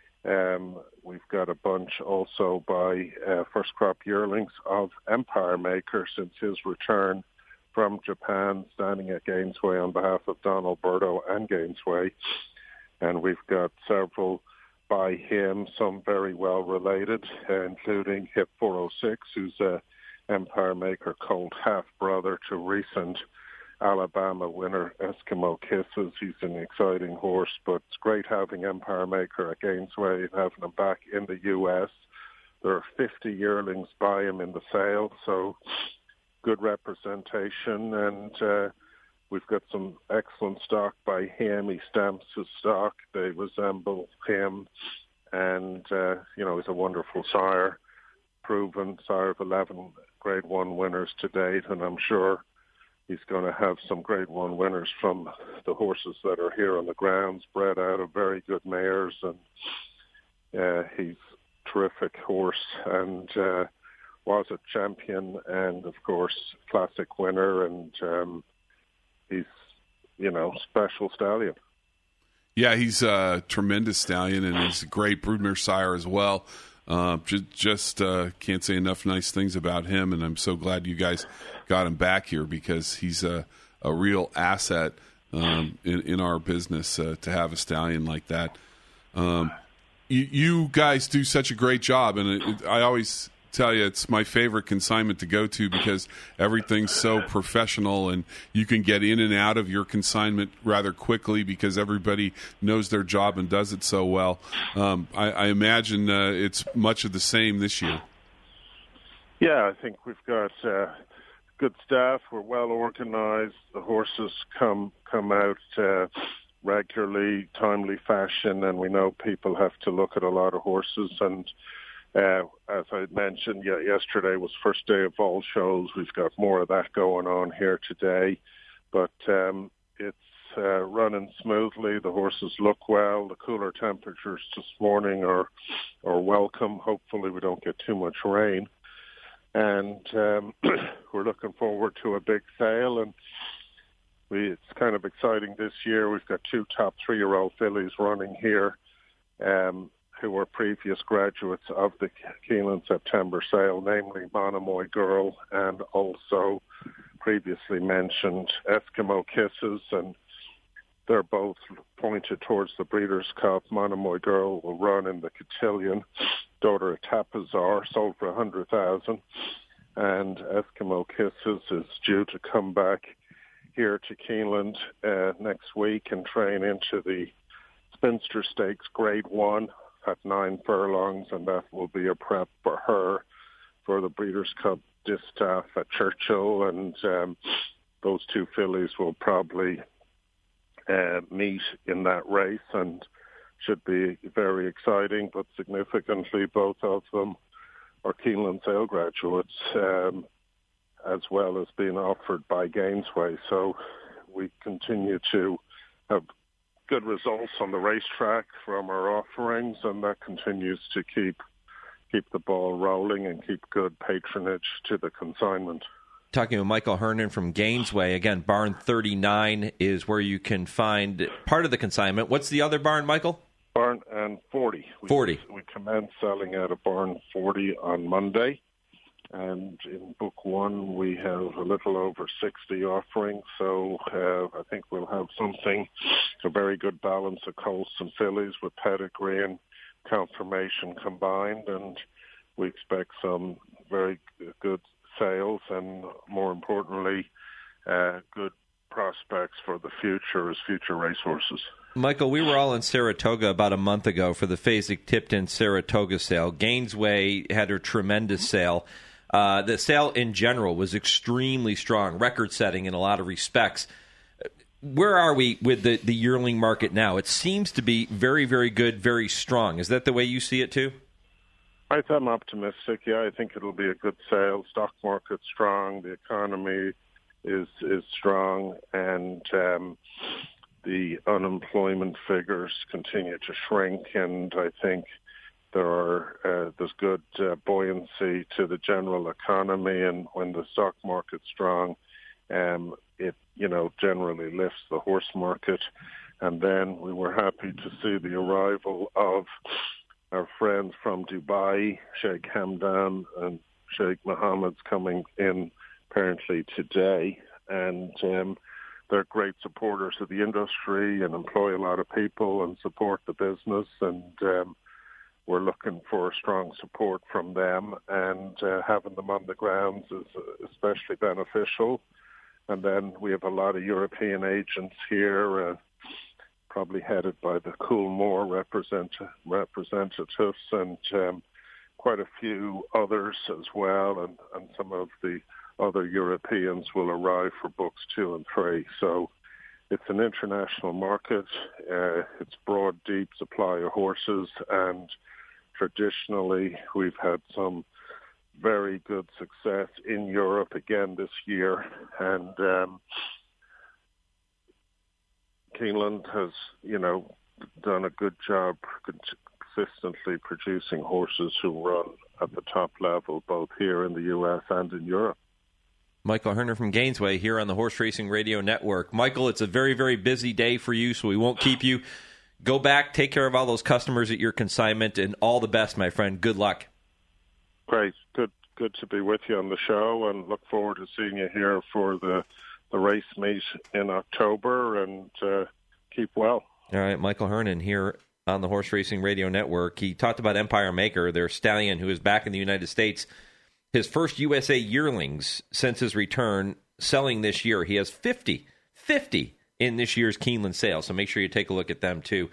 we've got a bunch also by first crop yearlings of Empire Maker since his return from Japan, standing at Gainesway on behalf of Donald Berto and Gainesway, and we've got several by him, some very well related, including Hip 406, who's a Empire Maker colt half-brother to recent Alabama winner Eskimo Kisses. He's an exciting horse, but it's great having Empire Maker at Gainesway and having him back in the U.S. There are 50 yearlings by him in the sale, so good representation, and we've got some excellent stock by him. He stamps his stock. They resemble him. And, he's a wonderful sire, proven sire of 11 Grade 1 winners to date. And I'm sure he's going to have some Grade 1 winners from the horses that are here on the grounds, bred out of very good mares. And he's a terrific horse and was a champion and, of course, classic winner. And he's, special stallion. Yeah, he's a tremendous stallion, and he's a great broodmare sire as well. Just can't say enough nice things about him, and I'm so glad you guys got him back here because he's a real asset in our business to have a stallion like that. You guys do such a great job, and I always tell you it's my favorite consignment to go to because everything's so professional and you can get in and out of your consignment rather quickly because everybody knows their job and does it so well. I imagine it's much of the same this year. Yeah, I think we've got good staff. We're well organized. The horses come out regularly, timely fashion, and we know people have to look at a lot of horses. And as I mentioned, yesterday was first day of all shows. We've got more of that going on here today, but it's running smoothly. The horses look well. The cooler temperatures this morning are welcome. Hopefully we don't get too much rain. And we're looking forward to a big sale. And it's kind of exciting this year. We've got 2 top 3-year-old fillies running here who were previous graduates of the Keeneland September sale, namely Monomoy Girl and also previously mentioned Eskimo Kisses, and they're both pointed towards the Breeders' Cup. Monomoy Girl will run in the Cotillion, daughter of Tapazar, sold for $100,000, and Eskimo Kisses is due to come back here to Keeneland next week and train into the Spinster Stakes Grade 1 at 9 furlongs, and that will be a prep for her for the Breeders' Cup distaff at Churchill, and those 2 fillies will probably meet in that race and should be very exciting. But significantly, both of them are Keeneland sale graduates, as well as being offered by Gainesway. So we continue to have good results on the racetrack from our offerings, and that continues to keep the ball rolling and keep good patronage to the consignment. Talking with Michael Hernan from Gainesway. Again, barn 39 is where you can find part of the consignment. What's the other barn, Michael? Barn and 40. 40. We commenced selling at a barn 40 on Monday. And in book 1, we have a little over 60 offerings. So I think we'll have a very good balance of colts and fillies with pedigree and confirmation combined. And we expect some very good sales and, more importantly, good prospects for the future as future racehorses. Michael, we were all in Saratoga about a month ago for the Fasig-Tipton Saratoga sale. Gainesway had a tremendous sale. The sale in general was extremely strong, record-setting in a lot of respects. Where are we with the yearling market now? It seems to be very, very good, very strong. Is that the way you see it too? I'm optimistic. Yeah, I think it'll be a good sale. Stock market's strong. The economy is strong, and the unemployment figures continue to shrink. And I think there's good buoyancy to the general economy. And when the stock market's strong, it generally lifts the horse market. And then we were happy to see the arrival of our friends from Dubai, Sheikh Hamdan and Sheikh Mohammed's coming in apparently today, and they're great supporters of the industry and employ a lot of people and support the business, and we're looking for strong support from them, and having them on the grounds is especially beneficial. And then we have a lot of European agents here, probably headed by the Coolmore representatives, and quite a few others as well, and some of the other Europeans will arrive for books 2 and 3. So it's an international market. It's broad, deep supply of horses, and traditionally we've had some very good success in Europe again this year, and Keeneland has, done a good job consistently producing horses who run at the top level, both here in the U.S. and in Europe. Michael Herner from Gainesway here on the Horse Racing Radio Network. Michael, it's a very, very busy day for you, so we won't keep you. Go back, take care of all those customers at your consignment, and all the best, my friend. Good luck. Great. Good to be with you on the show, and look forward to seeing you here for the race meet in October, and keep well. All right, Michael Hernan here on the Horse Racing Radio Network. He talked about Empire Maker, their stallion who is back in the United States. His first USA yearlings since his return, selling this year. He has 50 in this year's Keeneland sale, so make sure you take a look at them too.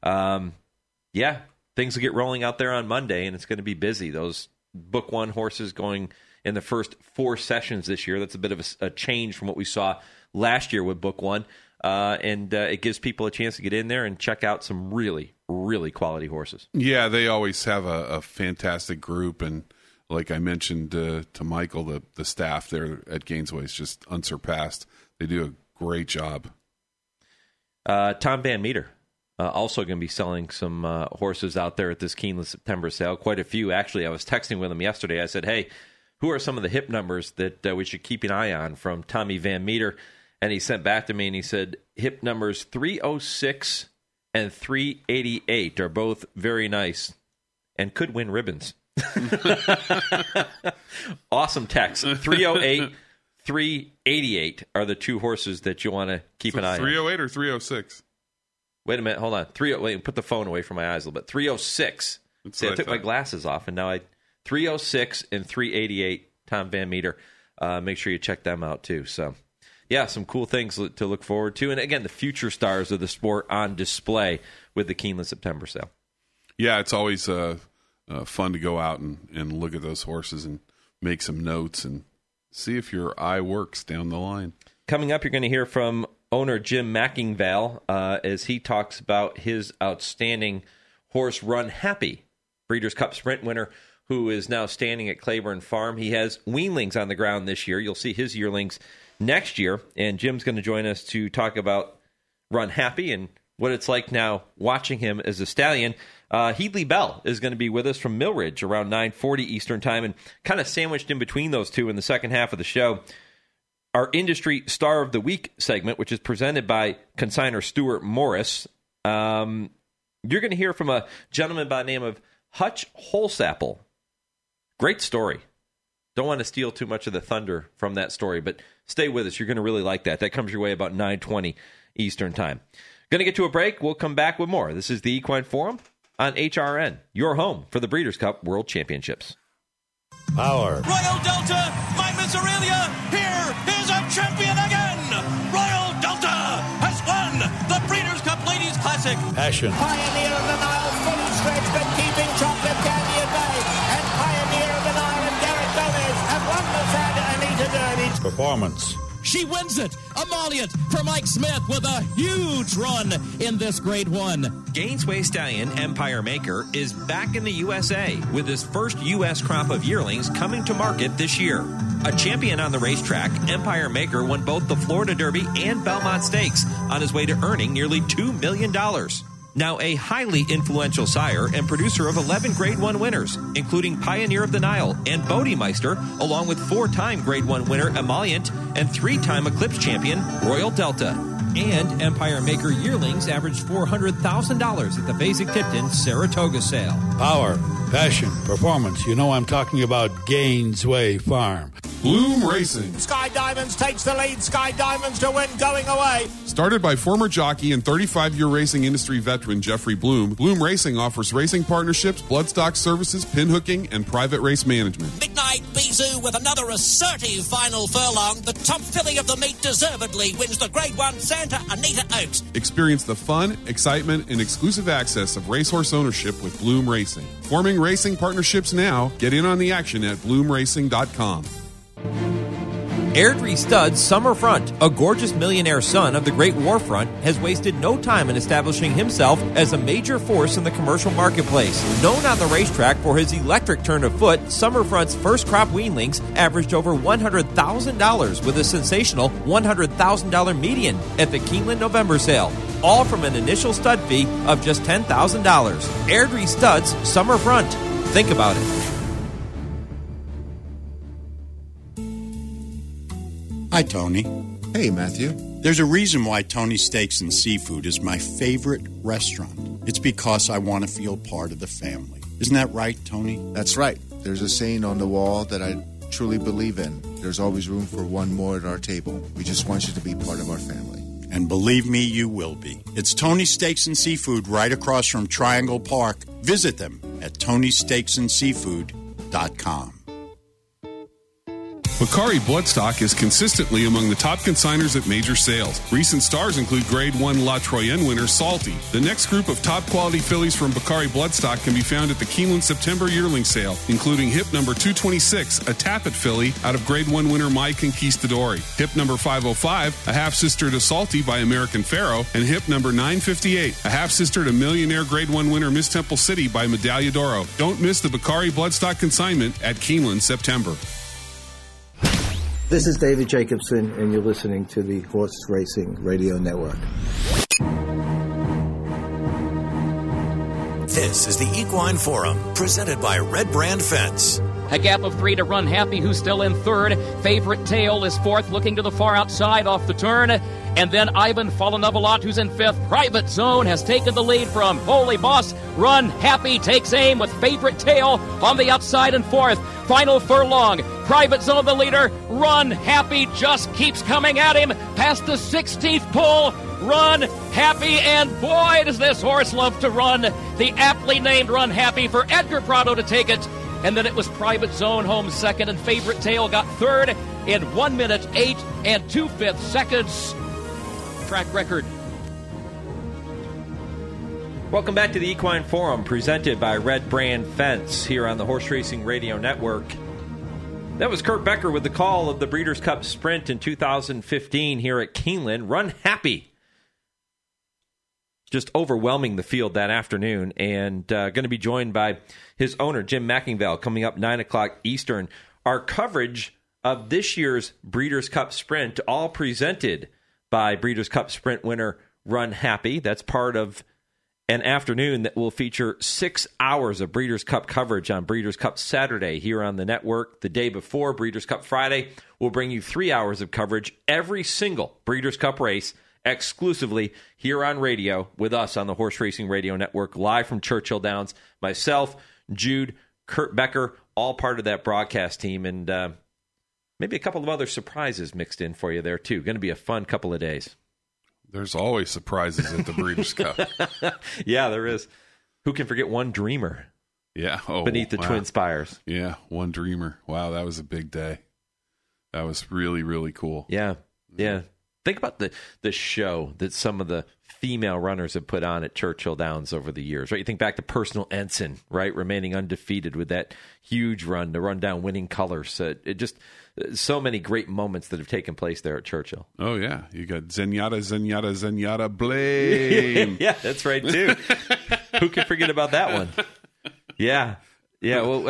Things will get rolling out there on Monday, and it's going to be busy. Those Book 1 horses going in the first 4 sessions this year. That's a bit of a change from what we saw last year with Book 1. and it gives people a chance to get in there and check out some really, really quality horses. Yeah, they always have a fantastic group, and like I mentioned to Michael, the staff there at Gainesway is just unsurpassed. They do a great job. Tom Van Meter also going to be selling some horses out there at this Keeneland September sale. Quite a few, actually. I was texting with him yesterday. I said, hey, who are some of the hip numbers that we should keep an eye on from Tommy Van Meter? And he sent back to me and he said, hip numbers 306 and 388 are both very nice and could win ribbons. Awesome text. 308, 388 are the two horses that you want to keep an eye on. 308 or 306? Wait a minute. Hold on. Wait, put the phone away from my eyes a little bit. 306. See, I took my glasses off, and now 306 and 388, Tom Van Meter. Make sure you check them out, too. So, yeah, some cool things to look forward to. And, again, the future stars of the sport on display with the Keeneland September sale. Yeah, it's always fun to go out and look at those horses and make some notes and see if your eye works down the line. Coming up, you're going to hear from owner Jim Mackingvale as he talks about his outstanding horse Run Happy, Breeders' Cup Sprint winner, who is now standing at Claiborne Farm. He has weanlings on the ground this year. You'll see his yearlings next year, and Jim's going to join us to talk about Run Happy and what it's like now watching him as a stallion. Headley Bell is going to be with us from Millridge around 9:40 Eastern Time, and kind of sandwiched in between those two in the second half of the show, our Industry Star of the Week segment, which is presented by consignor Stuart Morris. You're going to hear from a gentleman by the name of Hutch Holsapple. Great story. Don't want to steal too much of the thunder from that story, but stay with us. You're going to really like that. That comes your way about 9:20 Eastern Time. Going to get to a break. We'll come back with more. This is the Equine Forum on HRN, your home for the Breeders' Cup World Championships. Power. Royal Delta, my Miss Aurelia, here is a champion again. Royal Delta has won the Breeders' Cup Ladies Classic. Passion. Pioneer of the Nile, fully stretched but keeping Chocolate Candy at bay. And Pioneer of the Nile and Derek Gomez have won the Santa Anita Derby. Performance. She wins it. Emollient for Mike Smith with a huge run in this Grade 1. Gainesway Stallion Empire Maker is back in the USA with his first U.S. crop of yearlings coming to market this year. A champion on the racetrack, Empire Maker won both the Florida Derby and Belmont Stakes on his way to earning nearly $2 million. Now a highly influential sire and producer of 11 Grade 1 winners, including Pioneer of the Nile and Bodemeister, along with 4-time Grade 1 winner Emollient and 3-time Eclipse champion Royal Delta. And Empire Maker yearlings averaged $400,000 at the Basic-Tipton Saratoga sale. Power. Passion. Performance. You know I'm talking about Gainesway Farm. Bloom Racing. Sky Diamonds takes the lead. Sky Diamonds to win, going away. Started by former jockey and 35-year racing industry veteran Jeffrey Bloom, Bloom Racing offers racing partnerships, bloodstock services, pinhooking, and private race management. Midnight Bisou with another assertive final furlong. The top filly of the meet deservedly wins the Grade 1 Santa Anita Oaks. Experience the fun, excitement, and exclusive access of racehorse ownership with Bloom Racing. Forming racing partnerships now. Get in on the action at bloomracing.com. Airdrie Stud's Summer Front, a gorgeous millionaire son of the Great War Front, has wasted no time in establishing himself as a major force in the commercial marketplace. Known on the racetrack for his electric turn of foot, Summer Front's first crop weanlings averaged over $100,000 with a sensational $100,000 median at the Keeneland November sale. All from an initial stud fee of just $10,000. Airdrie Stud's Summer Front. Think about it. Hi, Tony. Hey, Matthew. There's a reason why Tony Steaks and Seafood is my favorite restaurant. It's because I want to feel part of the family. Isn't that right, Tony? That's right. There's a saying on the wall that I truly believe in. There's always room for one more at our table. We just want you to be part of our family. And believe me, you will be. It's Tony Steaks and Seafood right across from Triangle Park. Visit them at TonySteaksandSeafood.com. Bakari Bloodstock is consistently among the top consigners at major sales. Recent stars include Grade 1 La Troyenne winner Salty. The next group of top-quality fillies from Bakari Bloodstock can be found at the Keeneland September yearling sale, including hip number 226, a Tappet filly out of Grade 1 winner My Conquistadori, hip number 505, a half-sister to Salty by American Pharaoh, and hip number 958, a half-sister to Millionaire Grade 1 winner Miss Temple City by Medaglia d'Oro. Don't miss the Bakari Bloodstock consignment at Keeneland September. This is David Jacobson, and you're listening to the Horse Racing Radio Network. This is the Equine Forum, presented by Red Brand Fence. A gap of 3 to Run Happy, who's still in third. Favorite Tail is fourth, looking to the far outside off the turn. And then Ivan Falanovalot, who's in fifth. Private Zone has taken the lead from Holy Boss. Run Happy takes aim with Favorite Tail on the outside in fourth. Final furlong. Private Zone the leader. Run Happy just keeps coming at him past the 16th pole. Run Happy, and boy, does this horse love to run. The aptly named Run Happy for Edgar Prado to take it. And then it was Private Zone home second, and Favorite Tail got third in 1 minute, 8 2/5 seconds. Track record. Welcome back to the Equine Forum, presented by Red Brand Fence here on the Horse Racing Radio Network. That was Kurt Becker with the call of the Breeders' Cup Sprint in 2015 here at Keeneland. Run Happy. Just overwhelming the field that afternoon, and going to be joined by his owner, Jim Mackingvale, coming up 9 o'clock Eastern. Our coverage of this year's Breeders' Cup Sprint, all presented by Breeders' Cup Sprint winner Run Happy. That's part of an afternoon that will feature 6 hours of Breeders' Cup coverage on Breeders' Cup Saturday here on the network. The day before Breeders' Cup Friday, we'll bring you 3 hours of coverage every single Breeders' Cup race exclusively here on radio with us on the Horse Racing Radio Network, live from Churchill Downs. Myself, Jude, Kurt Becker, all part of that broadcast team, and maybe a couple of other surprises mixed in for you there, too. Going to be a fun couple of days. There's always surprises at the Breeders' Cup. Yeah, there is. Who can forget One Dreamer? Yeah. Beneath the Twin Spires. Yeah, One Dreamer. Wow, that was a big day. That was really, really cool. Yeah, yeah. Think about the show that some of the female runners have put on at Churchill Downs over the years, right? You think back to Personal Ensign, right? Remaining undefeated with that huge run to run down Winning Colors. It just so many great moments that have taken place there at Churchill. Oh, yeah. You got Zenyatta, Blame. Yeah, that's right, too. Who can forget about that one? Yeah. Yeah. Well,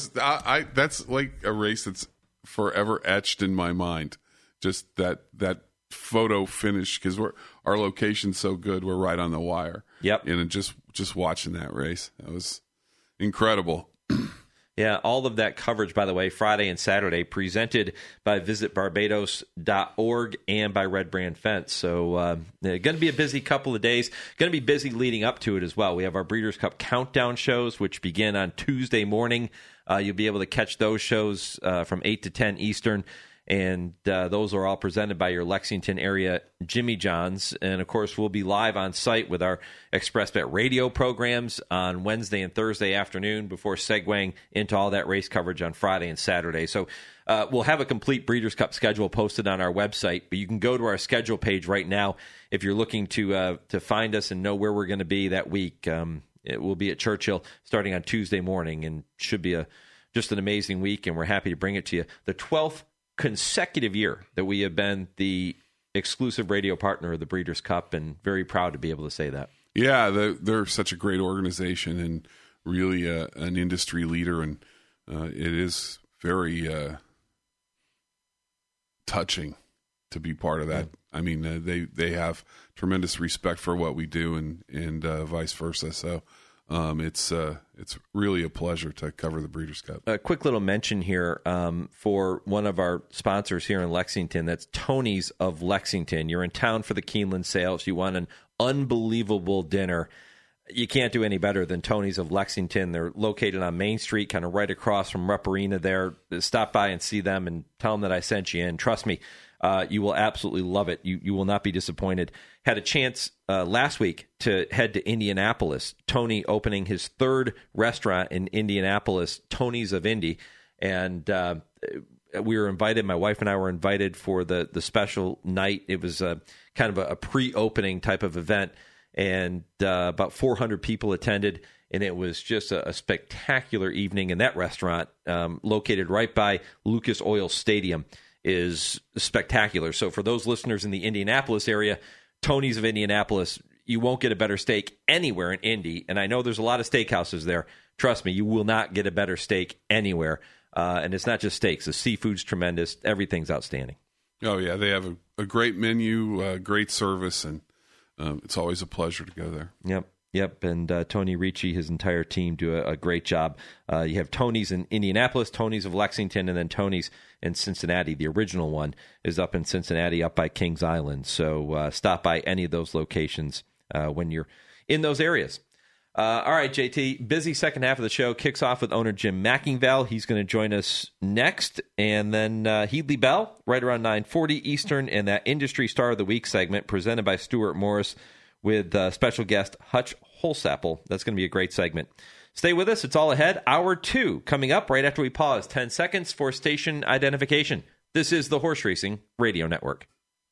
that's like a race that's forever etched in my mind. Just that photo finish, because our location's so good, we're right on the wire. Yep. And just watching that race, that was incredible. Yeah, all of that coverage, by the way, Friday and Saturday, presented by visitbarbados.org and by Red Brand Fence. So going to be a busy couple of days. Going to be busy leading up to it as well. We have our Breeders' Cup countdown shows, which begin on Tuesday morning. You'll be able to catch those shows from 8 to 10 Eastern. And those are all presented by your Lexington area Jimmy John's. And, of course, we'll be live on site with our ExpressBet radio programs on Wednesday and Thursday afternoon before segueing into all that race coverage on Friday and Saturday. So we'll have a complete Breeders' Cup schedule posted on our website. But you can go to our schedule page right now if you're looking to find us and know where we're going to be that week. It will be at Churchill starting on Tuesday morning, and should be just an amazing week, and we're happy to bring it to you. The 12th consecutive year that we have been the exclusive radio partner of the Breeders' Cup, and very proud to be able to say that. Yeah, they're such a great organization and really an industry leader, and it is very touching to be part of that. Yeah. I mean, they have tremendous respect for what we do, and vice versa. So it's really a pleasure to cover the Breeders' Cup. A quick little mention here for one of our sponsors here in Lexington. That's Tony's of Lexington. You're in town for the Keeneland sales. You want an unbelievable dinner. You can't do any better than Tony's of Lexington. They're located on Main Street, kind of right across from Rupp Arena there. Stop by and see them and tell them that I sent you in. Trust me, you will absolutely love it. You will not be disappointed. Had a chance last week to head to Indianapolis. Tony opening his third restaurant in Indianapolis, Tony's of Indy. And we were invited. My wife and I were invited for the special night. It was kind of a pre-opening type of event, and about 400 people attended, and it was just a spectacular evening. And that restaurant, located right by Lucas Oil Stadium, is spectacular. So for those listeners in the Indianapolis area, Tony's of Indianapolis, you won't get a better steak anywhere in Indy. And I know there's a lot of steakhouses there. Trust me, you will not get a better steak anywhere. And it's not just steaks. The seafood's tremendous. Everything's outstanding. Oh, yeah. They have a great menu, great service, and it's always a pleasure to go there. Yep. And Tony Ricci, his entire team do a great job. You have Tony's in Indianapolis, Tony's of Lexington, and then Tony's in Cincinnati. The original one is up in Cincinnati, up by Kings Island. So stop by any of those locations when you're in those areas. All right, JT, busy second half of the show. Kicks off with owner Jim Mackingvale. He's going to join us next. And then Heedley Bell, right around 9:40 Eastern, and that Industry Star of the Week segment presented by Stuart Morris with special guest Hutch Holsapple. That's going to be a great segment. Stay with us. It's all ahead. Hour 2 coming up right after we pause. 10 seconds for station identification. This is the Horse Racing Radio Network.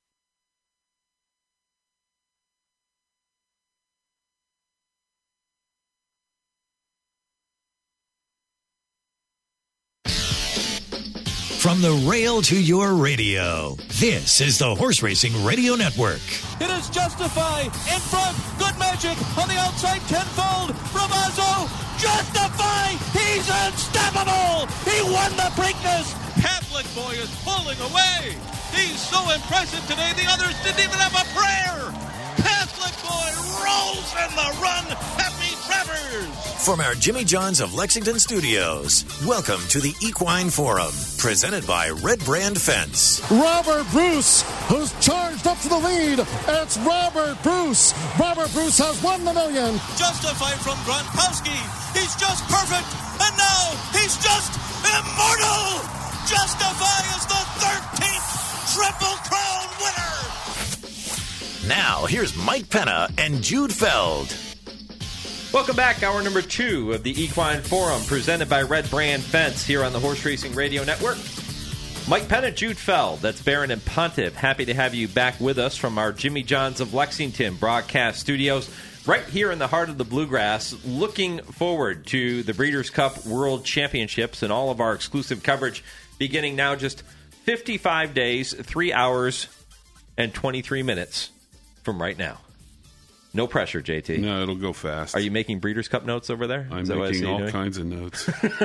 From the rail to your radio, this is the Horse Racing Radio Network. It is Justify in front. Good Magic on the outside. Tenfold. Ravazzo. Justify. He's unstoppable. He won the Preakness. Catholic Boy is pulling away. He's so impressive today. The others didn't even have a prayer. Catholic Boy rolls in the run. Happy Travers. From our Jimmy John's of Lexington studios, welcome to the Equine Forum, presented by Red Brand Fence. Robert Bruce, who's charged up to the lead. It's Robert Bruce. Robert Bruce has won the million. Justify from Gronkowski. He's just perfect. And now he's just immortal. Justify is the 13th Triple Crown winner. Now, here's Mike Penna and Jude Feld. Welcome back. Hour number 2 of the Equine Forum, presented by Red Brand Fence here on the Horse Racing Radio Network. Mike Penna, Jude Feld, that's Barron and Pontiff. Happy to have you back with us from our Jimmy John's of Lexington broadcast studios, right here in the heart of the Bluegrass. Looking forward to the Breeders' Cup World Championships and all of our exclusive coverage beginning now just 55 days, 3 hours, and 23 minutes from right now. No pressure, JT. No, it'll go fast. Are you making Breeders' Cup notes over there? I'm making all kinds of notes.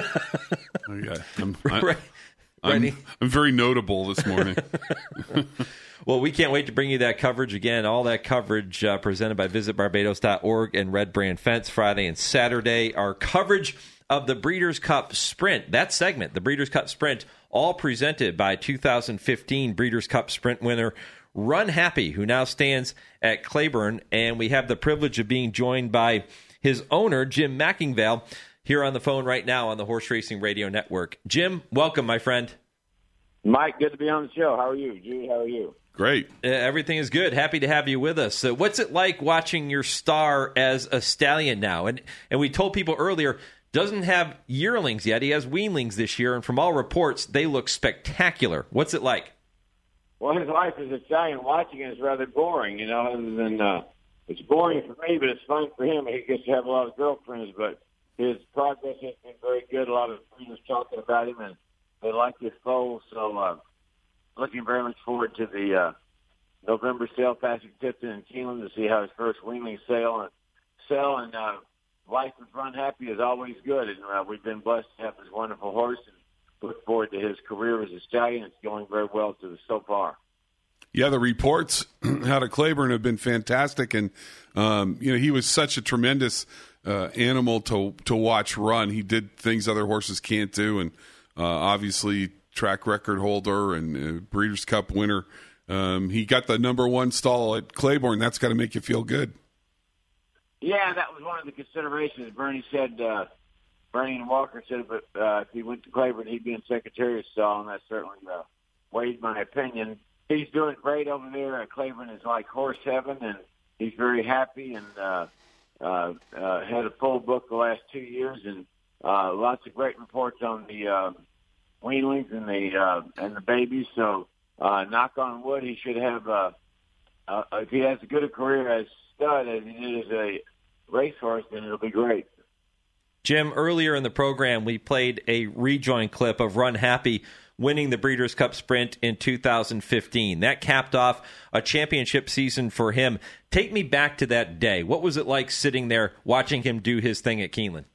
I'm very notable this morning. Well, we can't wait to bring you that coverage again. All that coverage presented by visitbarbados.org and Red Brand Fence Friday and Saturday. Our coverage of the Breeders' Cup Sprint, that segment, the Breeders' Cup Sprint, all presented by 2015 Breeders' Cup Sprint winner Run Happy, who now stands at Claiborne, and we have the privilege of being joined by his owner, Jim Mackingvale, here on the phone right now on the Horse Racing Radio Network. Jim, welcome, my friend. Mike, good to be on the show. How are you? Jude, how are you? Great. Everything is good. Happy to have you with us. What's it like watching your star as a stallion now? And we told people earlier, doesn't have yearlings yet. He has weanlings this year, and from all reports, they look spectacular. What's it like? Well, his life as a stallion, watching it is rather boring, other than it's boring for me, but it's fun for him. He gets to have a lot of girlfriends, but his progress has been very good. A lot of friends talking about him, and they like his foal, so looking very much forward to the November sale passing Tipton and Keeneland to see how his first weanling sell, and life with Run Happy is always good, and we've been blessed to have this wonderful horse, and look forward to his career as a stallion. It's going very well so far. Yeah, the reports out of Claiborne have been fantastic, and he was such a tremendous animal to watch run. He did things other horses can't do, and obviously track record holder and Breeders' Cup winner. He got the number 1 stall at Claiborne. That's got to make you feel good. Yeah, that was one of the considerations. Bernie and Walker said, but if he went to Claiborne, he'd be in Secretariat's stall, and that certainly weighed my opinion. He's doing great over there. Claiborne is like horse heaven, and he's very happy and had a full book the last 2 years, and lots of great reports on the weanlings and the babies. So knock on wood, he should have. If he has as good a career as stud as he did as a racehorse, then it'll be great. Jim, earlier in the program, we played a rejoin clip of Run Happy winning the Breeders' Cup Sprint in 2015. That capped off a championship season for him. Take me back to that day. What was it like sitting there watching him do his thing at Keeneland?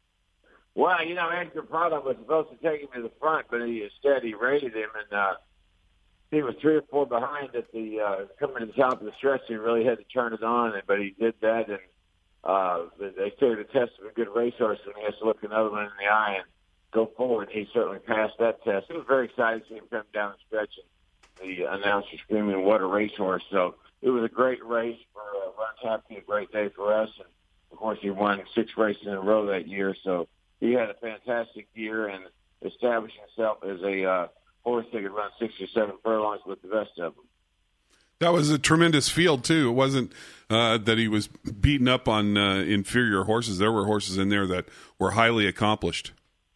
Well, Edgar Prado was supposed to take him to the front, but instead he raided him, and he was 3 or 4 behind at the coming to the top of the stretch. He really had to turn it on, but he did that, and they say the test of a good racehorse when he has to look another one in the eye and go forward. He certainly passed that test. It was very exciting to see him come down the stretch and the announcer screaming, "What a racehorse!" So it was a great race for Run Happy, a great day for us. And of course, he won 6 races in a row that year. So he had a fantastic year and established himself as a horse that could run 6 or 7 furlongs with the best of them. That was a tremendous field, too. It wasn't that he was beating up on inferior horses. There were horses in there that were highly accomplished.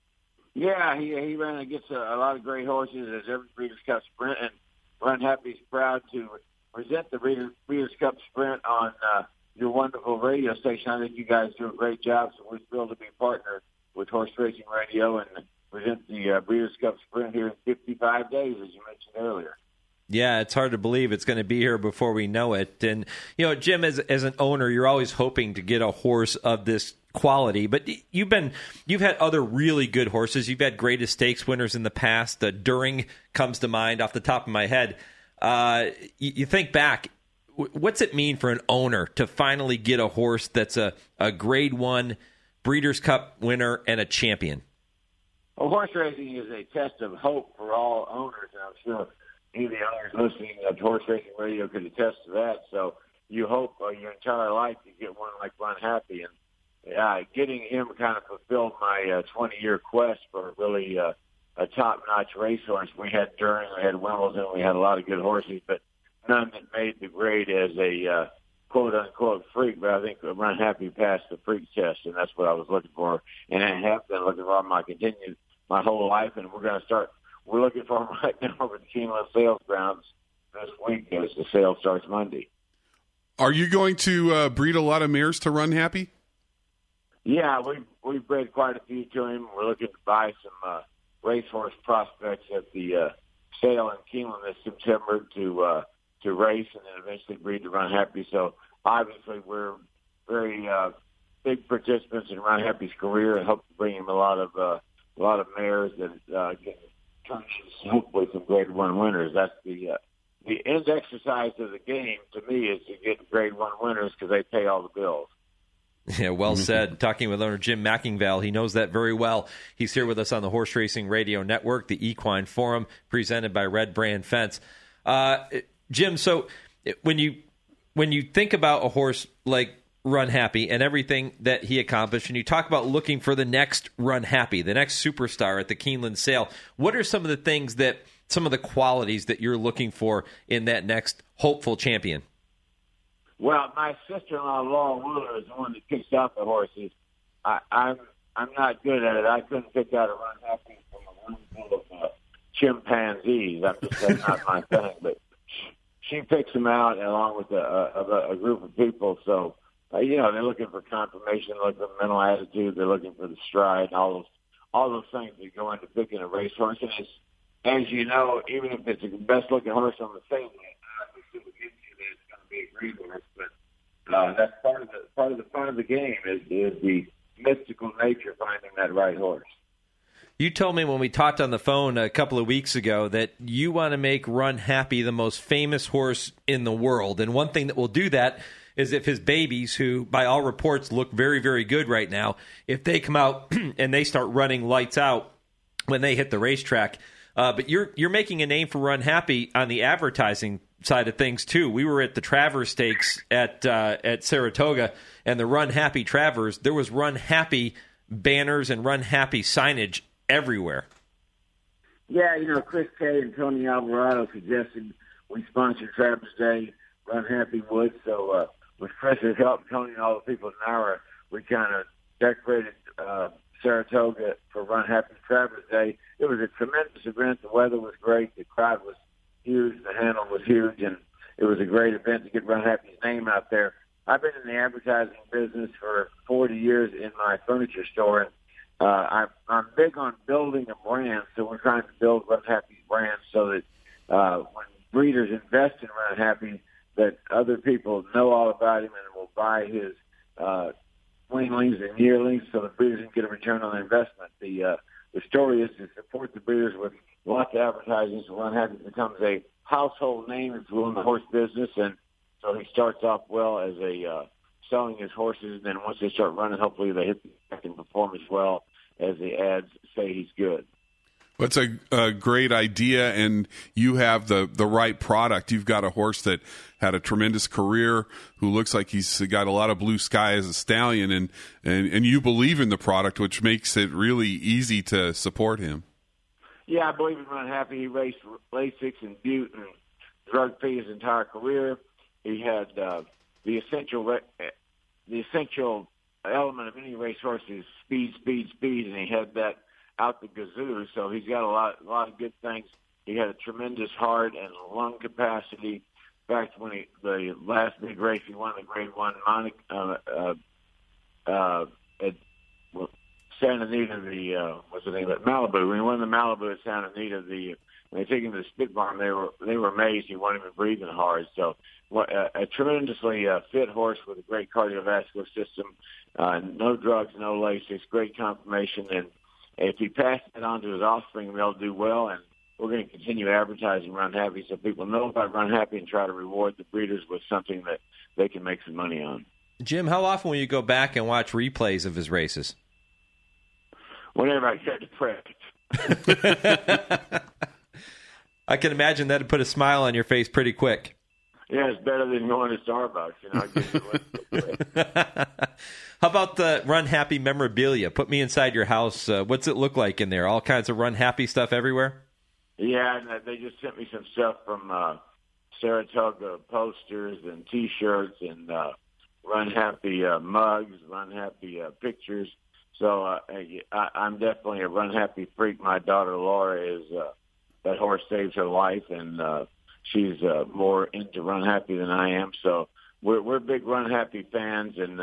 Yeah, he ran against a lot of great horses as every Breeders' Cup Sprint, and Run Happy's proud to present the Breeders' Cup Sprint on your wonderful radio station. I think you guys do a great job, so we're thrilled to be partnered with Horse Racing Radio and present the Breeders' Cup Sprint here in 55 days, as you mentioned earlier. Yeah, it's hard to believe it's going to be here before we know it. And, Jim, as an owner, you're always hoping to get a horse of this quality, but you've had other really good horses. You've had greatest stakes winners in the past. During comes to mind off the top of my head. You think back, what's it mean for an owner to finally get a horse that's a Grade 1 Breeders' Cup winner and a champion? Well, horse racing is a test of hope for all owners, and I'm sure any of the owners listening to Horse Racing Radio could attest to that. So you hope your entire life you get one like Run Happy, and getting him kind of fulfilled my 20-year quest for really a top-notch racehorse. We had During, we had Wimbledon, we had a lot of good horses, but none that made the grade as a quote-unquote freak. But I think Run Happy passed the freak test, and that's what I was looking for, and I have been looking for my whole life, and we're looking for him right now over the Keeneland sales grounds this week as the sale starts Monday. Are you going to breed a lot of mares to Run Happy? Yeah, we've bred quite a few to him. We're looking to buy some racehorse prospects at the sale in Keeneland this September to race and then eventually breed to Run Happy. So obviously we're very big participants in Run Happy's career and hope to bring him a lot of mares that can turn into hopefully some Grade 1 winners. That's the end exercise of the game to me is to get Grade 1 winners because they pay all the bills. Yeah, well said. Talking with owner Jim Mackingvale, he knows that very well. He's here with us on the Horse Racing Radio Network, the Equine Forum, presented by Red Brand Fence. Jim, so when you think about a horse like Run Happy and everything that he accomplished, and you talk about looking for the next Run Happy, the next superstar at the Keeneland sale, what are some of the qualities that you're looking for in that next hopeful champion? Well, my sister-in-law, Laura Wheeler, is the one that picks out the horses. I'm not good at it. I couldn't pick out a Run Happy from a room full of chimpanzees. That's not my thing. But she picks them out along with a group of people. So, they're looking for confirmation, they're looking for mental attitude, they're looking for the stride, all those things that go into picking a racehorse. And it's, as you know, even if it's the best-looking horse on the field, be agreed with, but that's part of the fun of the game is the mystical nature of finding that right horse. You told me when we talked on the phone a couple of weeks ago that you want to make Run Happy the most famous horse in the world, and one thing that will do that is if his babies, who by all reports look very, very good right now, if they come out and they start running lights out when they hit the racetrack. But you're making a name for Run Happy on the advertising side of things too. We were at the Travers Stakes at Saratoga, and the Run Happy Travers, there was Run Happy banners and Run Happy signage everywhere. Yeah, Chris Kay and Tony Alvarado suggested we sponsor Travers Day, Run Happy would. So with Chris's help, Tony and all the people in Nara, we kind of decorated Saratoga for Run Happy Traverse Day. It was a tremendous event. The weather was great. The crowd was huge. The handle was huge, and it was a great event to get Run Happy's name out there. I've been in the advertising business for 40 years in my furniture store, and I'm big on building a brand, so we're trying to build Run Happy's brand so that when breeders invest in Run Happy, that other people know all about him and will buy his weanlings and yearlings, so the breeders can get a return on their investment. The story is to support the breeders with lots of advertising, so Run Happy becomes a household name, if you will, in the horse business, and so he starts off well as selling his horses, and then once they start running, hopefully they hit the track and perform as well as the ads say he's good. That's a great idea, and you have the right product. You've got a horse that had a tremendous career, who looks like he's got a lot of blue sky as a stallion, and you believe in the product, which makes it really easy to support him. Yeah, I believe in Run Happy. He raced Lasix and Butte and drug-free his entire career. He had the essential element of any racehorse is speed, and he had that out the gazoo. So he's got a lot of good things. He had a tremendous heart and lung capacity. In fact, when the last big race he won, the Grade 1 at Santa Anita, what's the name of it? Malibu. When he won the Malibu at Santa Anita, when they took him to the spit barn, they were amazed he wasn't even breathing hard. So a tremendously fit horse with a great cardiovascular system, no drugs, no Lasix, great conformation, and if he passes it on to his offspring, they'll do well, and we're going to continue advertising Run Happy so people know about Run Happy and try to reward the breeders with something that they can make some money on. Jim, how often will you go back and watch replays of his races? Whenever I get depressed. I can imagine that would put a smile on your face pretty quick. Yeah, it's better than going to Starbucks. How about the Run Happy memorabilia? Put me inside your house. What's it look like in there? All kinds of Run Happy stuff everywhere? Yeah, and they just sent me some stuff from Saratoga posters and T-shirts and Run Happy mugs, Run Happy pictures. So I'm definitely a Run Happy freak. My daughter Laura is that horse saves her life, and she's more into Run Happy than I am. So we're big Run Happy fans, and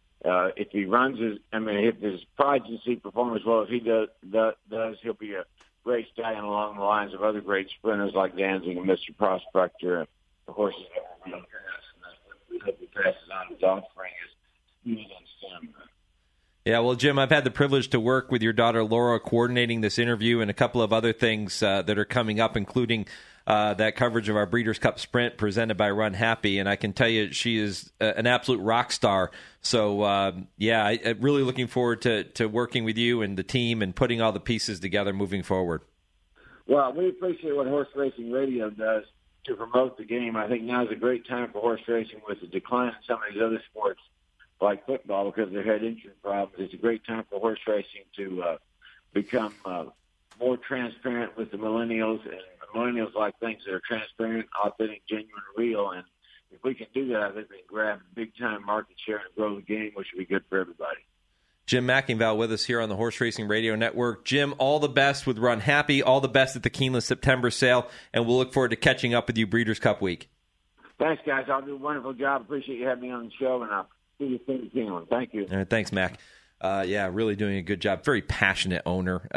if he runs if his progeny performs as well as he does, he'll be a great stallion along the lines of other great sprinters like Danzig and Mr. Prospector. The horses that will run fast, and that's what we hope he passes on his offspring is speed and stamina. Yeah, well, Jim, I've had the privilege to work with your daughter Laura coordinating this interview and a couple of other things that are coming up, including that coverage of our Breeders' Cup Sprint presented by Run Happy, and I can tell you she is an absolute rock star. So, I'm really looking forward to working with you and the team and putting all the pieces together moving forward. Well, we appreciate what Horse Racing Radio does to promote the game. I think now is a great time for horse racing with the decline in some of these other sports like football because they've had injury problems. It's a great time for horse racing to become more transparent with the millennials, and millennials like things that are transparent, authentic, genuine, real, and if we can do that, I think we can grab big-time market share and grow the game, which would be good for everybody. Jim McIngvale with us here on the Horse Racing Radio Network. Jim, all the best with Run Happy, all the best at the Keeneland September sale, and we'll look forward to catching up with you Breeders' Cup week. Thanks, guys. I'll do a wonderful job. Appreciate you having me on the show, and I'll see you soon at Keeneland. Thank you. All right, thanks, Mac. Really doing a good job. Very passionate owner.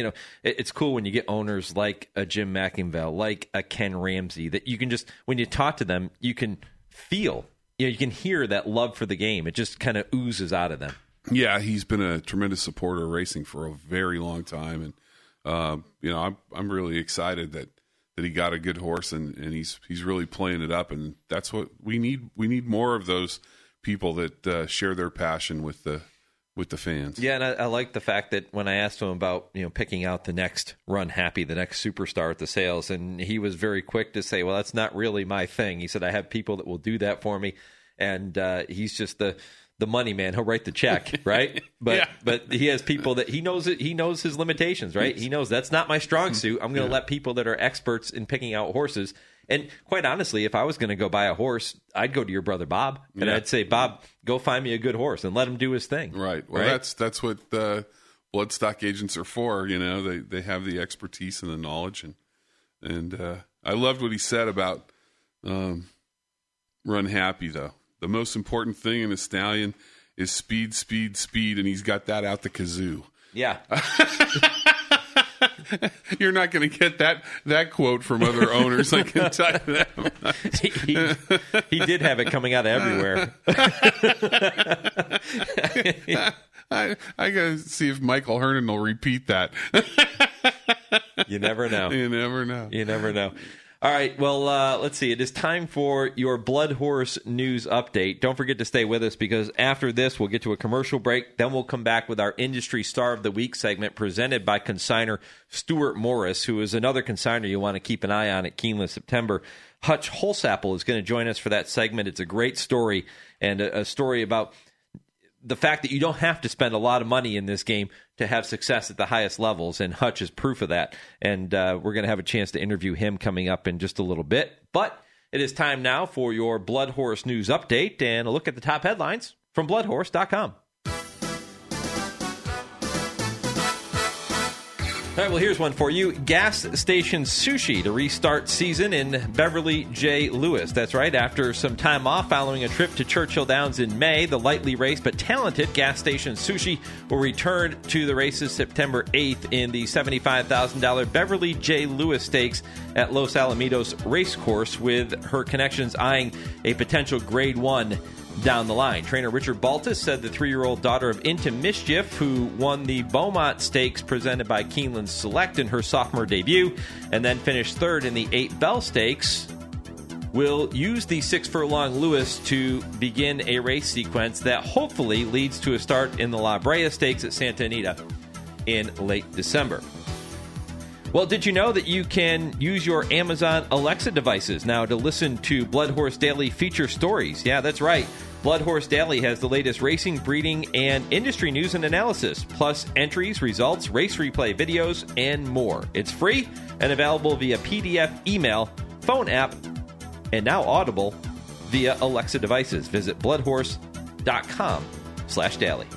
It's cool when you get owners like a Jim McIngvale, like a Ken Ramsey, that you can just, when you talk to them, you can feel, you can hear that love for the game. It just kind of oozes out of them. Yeah, he's been a tremendous supporter of racing for a very long time, and I'm really excited that he got a good horse and he's really playing it up, and that's what we need. We need more of those people that share their passion with the fans. Yeah, and I like the fact that when I asked him about picking out the next Run Happy, the next superstar at the sales, and he was very quick to say, well, that's not really my thing. He said, I have people that will do that for me, and he's just the money man. He'll write the check, right? But he has people that he knows his limitations, right? He knows that's not my strong suit. I'm going to let people that are experts in picking out horses. And quite honestly, if I was going to go buy a horse, I'd go to your brother Bob, and I'd say, Bob, go find me a good horse and let him do his thing. Right. Well, that's what bloodstock agents are for. You know, they have the expertise and the knowledge, and I loved what he said about Run Happy, though. The most important thing in a stallion is speed, speed, speed, and he's got that out the kazoo. Yeah. You're not going to get that quote from other owners, I can tell you that. he did have it coming out of everywhere. I got to see if Michael Hernan will repeat that. You never know. You never know. You never know. All right, well, let's see. It is time for your Blood Horse News Update. Don't forget to stay with us, because after this, we'll get to a commercial break. Then we'll come back with our Industry Star of the Week segment presented by consignor Stuart Morris, who is another consignor you want to keep an eye on at Keeneland September. Hutch Holsapple is going to join us for that segment. It's a great story, and a story about the fact that you don't have to spend a lot of money in this game to have success at the highest levels, and Hutch is proof of that. And we're going to have a chance to interview him coming up in just a little bit. But it is time now for your Blood Horse News Update and a look at the top headlines from bloodhorse.com. All right, well, here's one for you. Gas station sushi to restart season in Beverly J. Lewis. That's right. After some time off following a trip to Churchill Downs in May, the lightly raced but talented gas station sushi will return to the races September 8th in the $75,000 Beverly J. Lewis Stakes at Los Alamitos Racecourse, with her connections eyeing a potential Grade 1 down the line. Trainer Richard Baltus said the 3-year-old daughter of Into Mischief, who won the Beaumont Stakes presented by Keeneland Select in her sophomore debut and then finished third in the 8 Bell Stakes, will use the 6-furlong Lewis to begin a race sequence that hopefully leads to a start in the La Brea Stakes at Santa Anita in late December. Well, did you know that you can use your Amazon Alexa devices now to listen to Blood Horse Daily feature stories? Yeah, that's right. Blood Horse Daily has the latest racing, breeding, and industry news and analysis, plus entries, results, race replay videos, and more. It's free and available via PDF, email, phone app, and now Audible via Alexa devices. Visit bloodhorse.com/daily.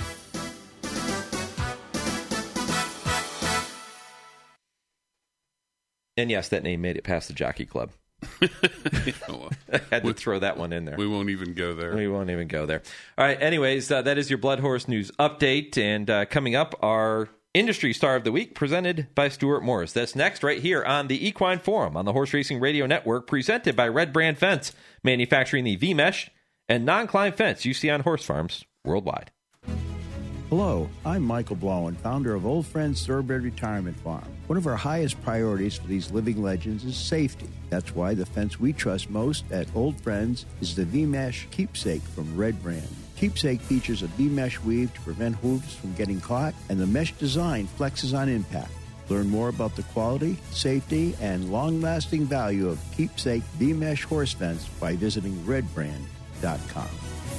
And yes, that name made it past the Jockey Club. I had to throw that one in there. We won't even go there. We won't even go there. All right, anyways, that is your Blood Horse News Update. And coming up, our Industry Star of the Week, presented by Stuart Morris. That's next right here on the Equine Forum on the Horse Racing Radio Network, presented by Red Brand Fence, manufacturing the V-Mesh and non-climb fence you see on horse farms worldwide. Hello, I'm Michael Blowen, founder of Old Friends Thoroughbred Retirement Farm. One of our highest priorities for these living legends is safety. That's why the fence we trust most at Old Friends is the V-Mesh Keepsake from Red Brand. Keepsake features a V-Mesh weave to prevent hooves from getting caught, and the mesh design flexes on impact. Learn more about the quality, safety, and long-lasting value of Keepsake V-Mesh horse fence by visiting redbrand.com.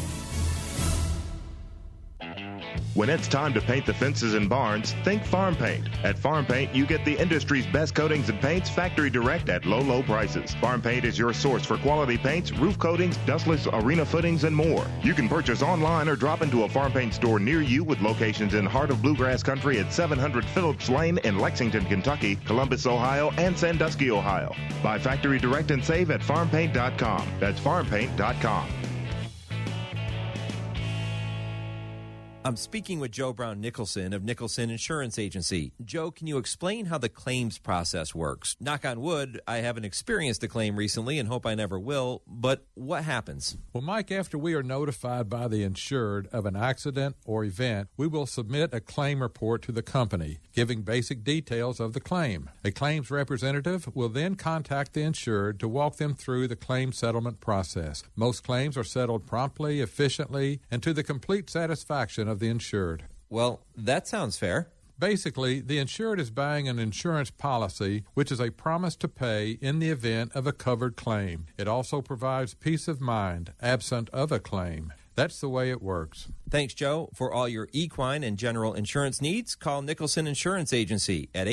When it's time to paint the fences and barns, think Farm Paint. At Farm Paint, you get the industry's best coatings and paints factory direct at low, low prices. Farm Paint is your source for quality paints, roof coatings, dustless arena footings, and more. You can purchase online or drop into a Farm Paint store near you with locations in Heart of Bluegrass Country at 700 Phillips Lane in Lexington, Kentucky, Columbus, Ohio, and Sandusky, Ohio. Buy factory direct and save at farmpaint.com. That's farmpaint.com. I'm speaking with Joe Brown Nicholson of Nicholson Insurance Agency. Joe, can you explain how the claims process works? Knock on wood, I haven't experienced a claim recently and hope I never will, but what happens? Well, Mike, after we are notified by the insured of an accident or event, we will submit a claim report to the company, giving basic details of the claim. A claims representative will then contact the insured to walk them through the claim settlement process. Most claims are settled promptly, efficiently, and to the complete satisfaction of the insured. Well, that sounds fair. Basically, the insured is buying an insurance policy, which is a promise to pay in the event of a covered claim. It also provides peace of mind, absent of a claim. That's the way it works. Thanks, Joe. For all your equine and general insurance needs, call Nicholson Insurance Agency at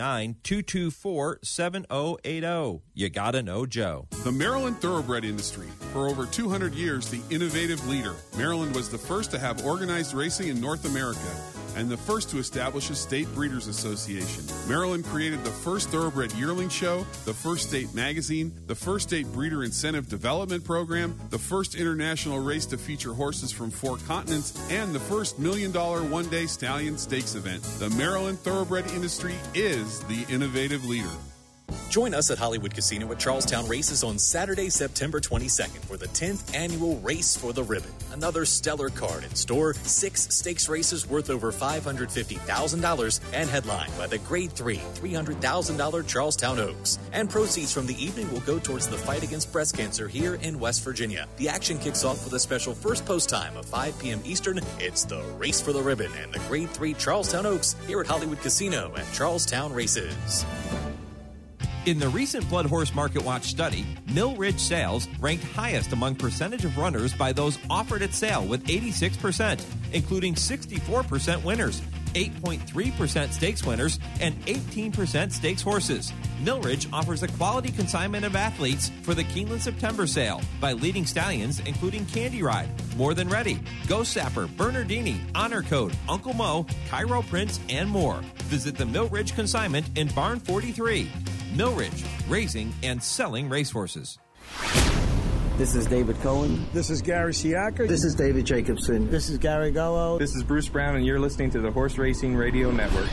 859-224-7080. You gotta know Joe. The Maryland thoroughbred industry. For over 200 years, the innovative leader. Maryland was the first to have organized racing in North America. and the first to establish a state breeders association. Maryland created the first thoroughbred yearling show, the first state magazine, the first state breeder incentive development program, the first international race to feature horses from 4 continents, and the first $1 million one-day stallion stakes event. The Maryland thoroughbred industry is the innovative leader. Join us at Hollywood Casino at Charlestown Races on Saturday, September 22nd for the 10th annual Race for the Ribbon. Another stellar card in store, 6 stakes races worth over $550,000 and headlined by the Grade 3 $300,000 Charlestown Oaks. And proceeds from the evening will go towards the fight against breast cancer here in West Virginia. The action kicks off with a special first post time of 5 p.m. Eastern. It's the Race for the Ribbon and the Grade 3 Charlestown Oaks here at Hollywood Casino at Charlestown Races. In the recent Blood Horse Market Watch study, Mill Ridge sales ranked highest among percentage of runners by those offered at sale with 86%, including 64% winners, 8.3% stakes winners, and 18% stakes horses. Mill Ridge offers a quality consignment of athletes for the Keeneland September sale by leading stallions including Candy Ride, More Than Ready, Ghost Sapper, Bernardini, Honor Code, Uncle Mo, Cairo Prince, and more. Visit the Mill Ridge consignment in Barn 43. Mill Ridge, raising and selling racehorses. This is David Cohen. This is Gary Siaka. This is David Jacobson. This is Gary Gallo. This is Bruce Brown, and you're listening to the Horse Racing Radio Network.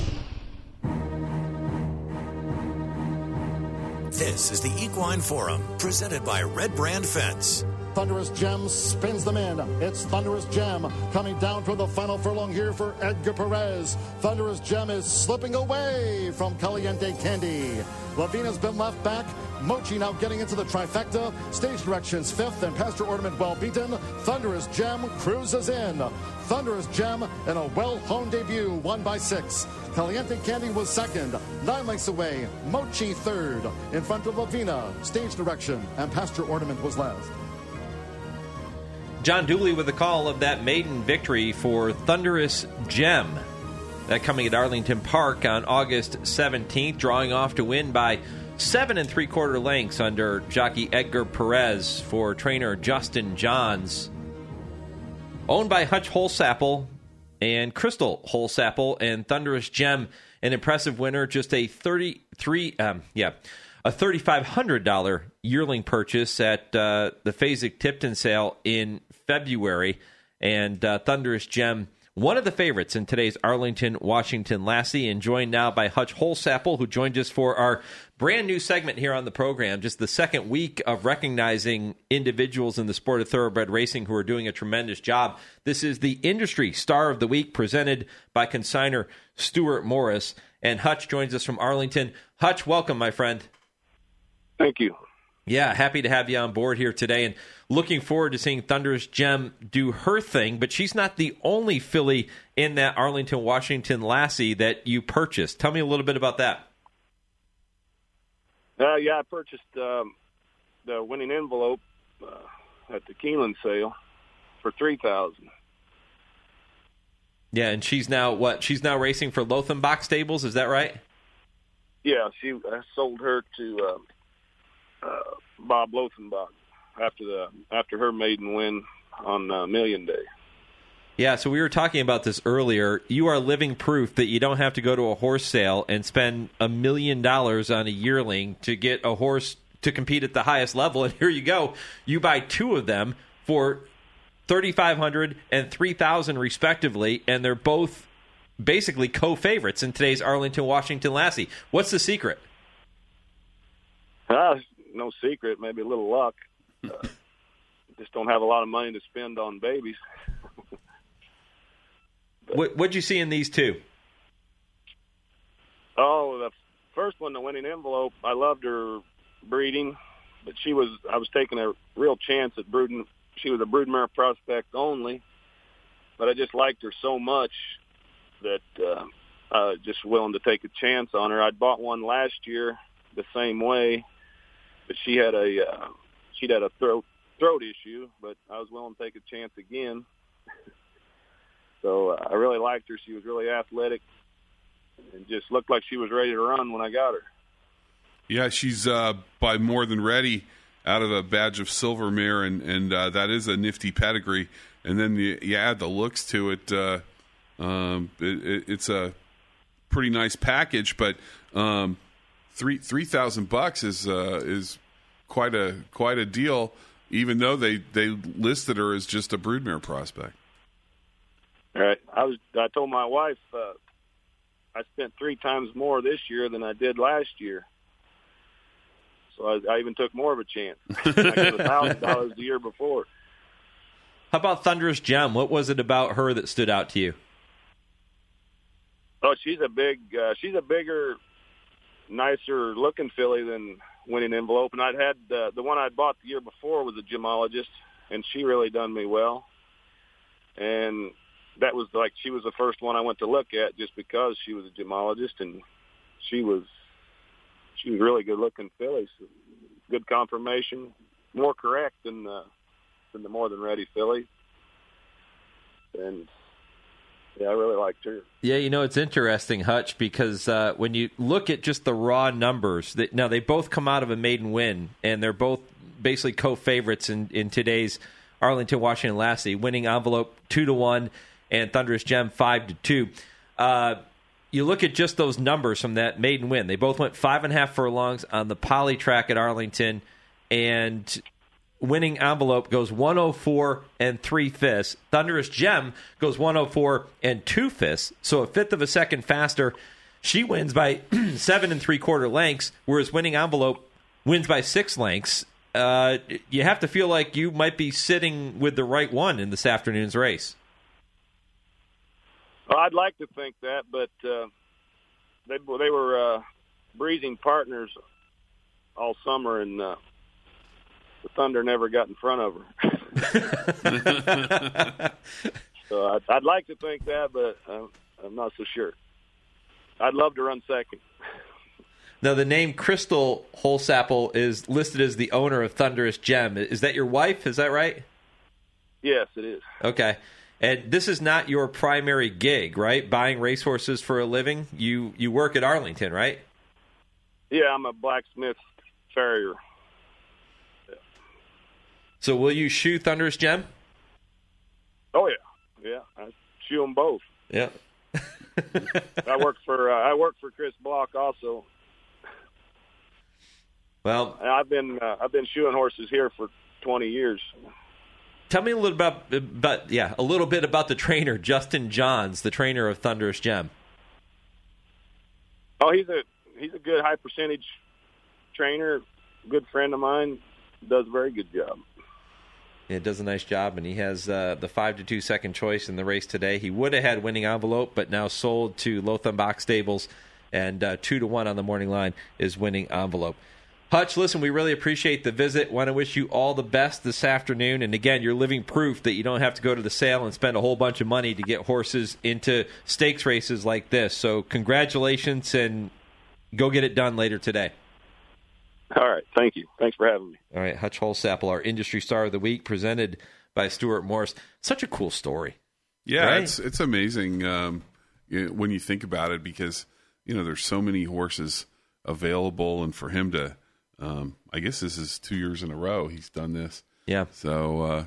This is the Equine Forum, presented by Red Brand Fence. Thunderous Gem spins them in. It's Thunderous Gem coming down from the final furlong here for Edgar Perez. Thunderous Gem is slipping away from Caliente Candy. Lavina's been left back. Mochi now getting into the trifecta. Stage directions 5th and Pastor Ornament well beaten. Thunderous Gem cruises in. Thunderous Gem in a well-honed debut, won by 6. Caliente Candy was 2nd, 9 lengths away. Mochi 3rd, in front of Lavina. Stage direction and Pastor Ornament was last. John Dooley with the call of that maiden victory for Thunderous Gem. That coming at Arlington Park on August 17th, drawing off to win by 7 3/4 lengths under jockey Edgar Perez for trainer Justin Johns. Owned by Hutch Holsapple and Crystal Holsapple, and Thunderous Gem, an impressive winner, just a $3,500 yearling purchase at the Fasig-Tipton sale in February. And Thunderous Gem, one of the favorites in today's Arlington Washington Lassie, and joined now by Hutch Holsapple, who joined us for our brand new segment here on the program, just the second week of recognizing individuals in the sport of thoroughbred racing who are doing a tremendous job. This is the Industry Star of the Week, presented by consignor Stuart Morris. And Hutch joins us from Arlington. Hutch, welcome, my friend. Thank you. Yeah, happy to have you on board here today, and looking forward to seeing Thunderous Gem do her thing, but she's not the only filly in that Arlington, Washington Lassie that you purchased. Tell me a little bit about that. I purchased the winning envelope at the Keeneland sale for $3,000. Yeah, and she's now what? She's now racing for Lothenbach Stables, is that right? Yeah, I sold her to Bob Lothenbach after her maiden win on Million Day. Yeah, so we were talking about this earlier. You are living proof that you don't have to go to a horse sale and spend $1 million on a yearling to get a horse to compete at the highest level. And here you go. You buy 2 of them for $3,500 and $3,000 respectively, and they're both basically co-favorites in today's Arlington, Washington Lassie. What's the secret? No secret, maybe a little luck. Just don't have a lot of money to spend on babies. What'd you see in these 2? Oh, the first one, the winning envelope, I loved her breeding, but I was taking a real chance at brooding. She was a broodmare prospect only, but I just liked her so much that I was just willing to take a chance on her. I'd bought one last year the same way, but she'd had a throat issue, but I was willing to take a chance again. So I really liked her. She was really athletic and just looked like she was ready to run when I got her. Yeah, she's by More Than Ready out of a Badge of Silver mare, and that is a nifty pedigree. And then you add the looks to it. It's a pretty nice package, but $3,000 is quite a deal, even though they listed her as just a broodmare prospect. All right. I told my wife I spent 3 times more this year than I did last year. So I even took more of a chance. I got $1,000 the year before. How about Thunderous Gem? What was it about her that stood out to you? Oh, she's a bigger, nicer looking filly than Winning Envelope. And I'd had the one I'd bought the year before was a gemologist, and she really done me well. And that was she was the first one I went to look at just because she was a gemologist, and she was really good looking filly. So good conformation, more correct than the More Than Ready filly. And yeah, I really liked her. Yeah, it's interesting, Hutch, because when you look at just the raw numbers, now they both come out of a maiden win, and they're both basically co-favorites in today's Arlington Washington Lassie. Winning Envelope 2-1 and Thunderous Gem 5-2. You look at just those numbers from that maiden win. They both went 5.5 furlongs on the poly track at Arlington, and Winning Envelope goes 104 3/5. Thunderous Gem goes 104 2/5. So a fifth of a second faster. She wins by 7 3/4 lengths, whereas Winning Envelope wins by 6 lengths. You have to feel like you might be sitting with the right one in this afternoon's race. Well, I'd like to think that, but they were breezing partners all summer, and the Thunder never got in front of her. So I'd like to think that, but I'm not so sure. I'd love to run second. Now, the name Crystal Holsapple is listed as the owner of Thunderous Gem. Is that your wife? Is that right? Yes, it is. Okay. And this is not your primary gig, right? Buying racehorses for a living? You work at Arlington, right? Yeah, I'm a blacksmith farrier. Yeah. So will you shoe Thunderous Gem? Oh, yeah. Yeah, I shoe them both. Yeah. I work for Chris Block also. Well, I've been shoeing horses here for 20 years. Tell me a little about the trainer, Justin Johns, the trainer of Thunderous Gem. Oh, he's a good high percentage trainer, good friend of mine, does a very good job. Yeah, does a nice job, and he has the 5-2 second choice in the race today. He would have had Winning Envelope, but now sold to Lothambach Stables, and 2-1 on the morning line is Winning Envelope. Hutch, listen, we really appreciate the visit. Want to wish you all the best this afternoon. And again, you're living proof that you don't have to go to the sale and spend a whole bunch of money to get horses into stakes races like this. So congratulations, and go get it done later today. All right. Thank you. Thanks for having me. All right. Hutch Holsapple, our Industry Star of the Week, presented by Stuart Morris. Such a cool story. Yeah, right? It's amazing when you think about it, because, there's so many horses available, and for him to, I guess this is 2 years in a row he's done this. Yeah. So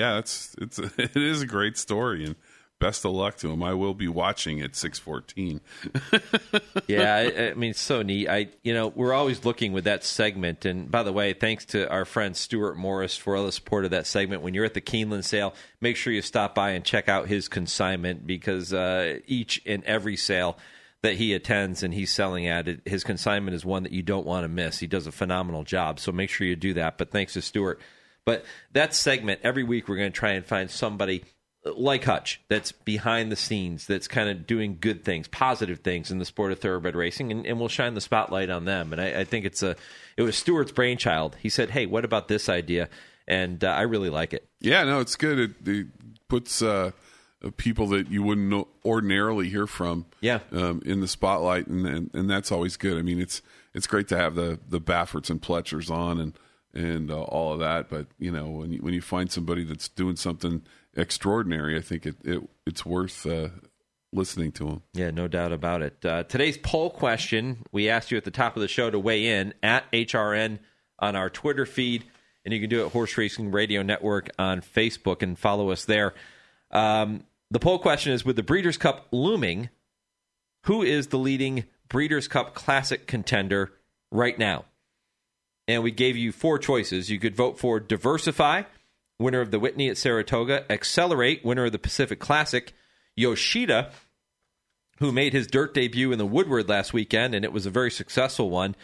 it is a great story, and best of luck to him. I will be watching at 6:14. Yeah, I mean, it's so neat. We're always looking with that segment. And by the way, thanks to our friend Stuart Morris for all the support of that segment. When you're at the Keeneland sale, make sure you stop by and check out his consignment, because each and every sale that he attends and he's selling at, his consignment is one that you don't want to miss. He does a phenomenal job, so make sure you do that. But thanks to Stuart. But that segment, every week we're going to try and find somebody like Hutch that's behind the scenes, that's kind of doing good things, positive things in the sport of thoroughbred racing, and we'll shine the spotlight on them. And I think it was Stuart's brainchild. He said, hey, what about this idea? And I really like it. Yeah, no, it's good. It puts people that you wouldn't ordinarily hear from in the spotlight, and that's always good. I mean, it's great to have the Bafferts and Pletchers on and all of that, but when you find somebody that's doing something extraordinary, I think it's worth listening to them. Yeah, no doubt about it. Today's poll question, we asked you at the top of the show to weigh in at HRN on our Twitter feed, and you can do it at Horse Racing Radio Network on Facebook and follow us there. the poll question is, with the Breeders' Cup looming, who is the leading Breeders' Cup Classic contender right now? And we gave you 4 choices. You could vote for Diversify, winner of the Whitney at Saratoga; Accelerate, winner of the Pacific Classic; Yoshida, who made his dirt debut in the Woodward last weekend, and it was a very successful one,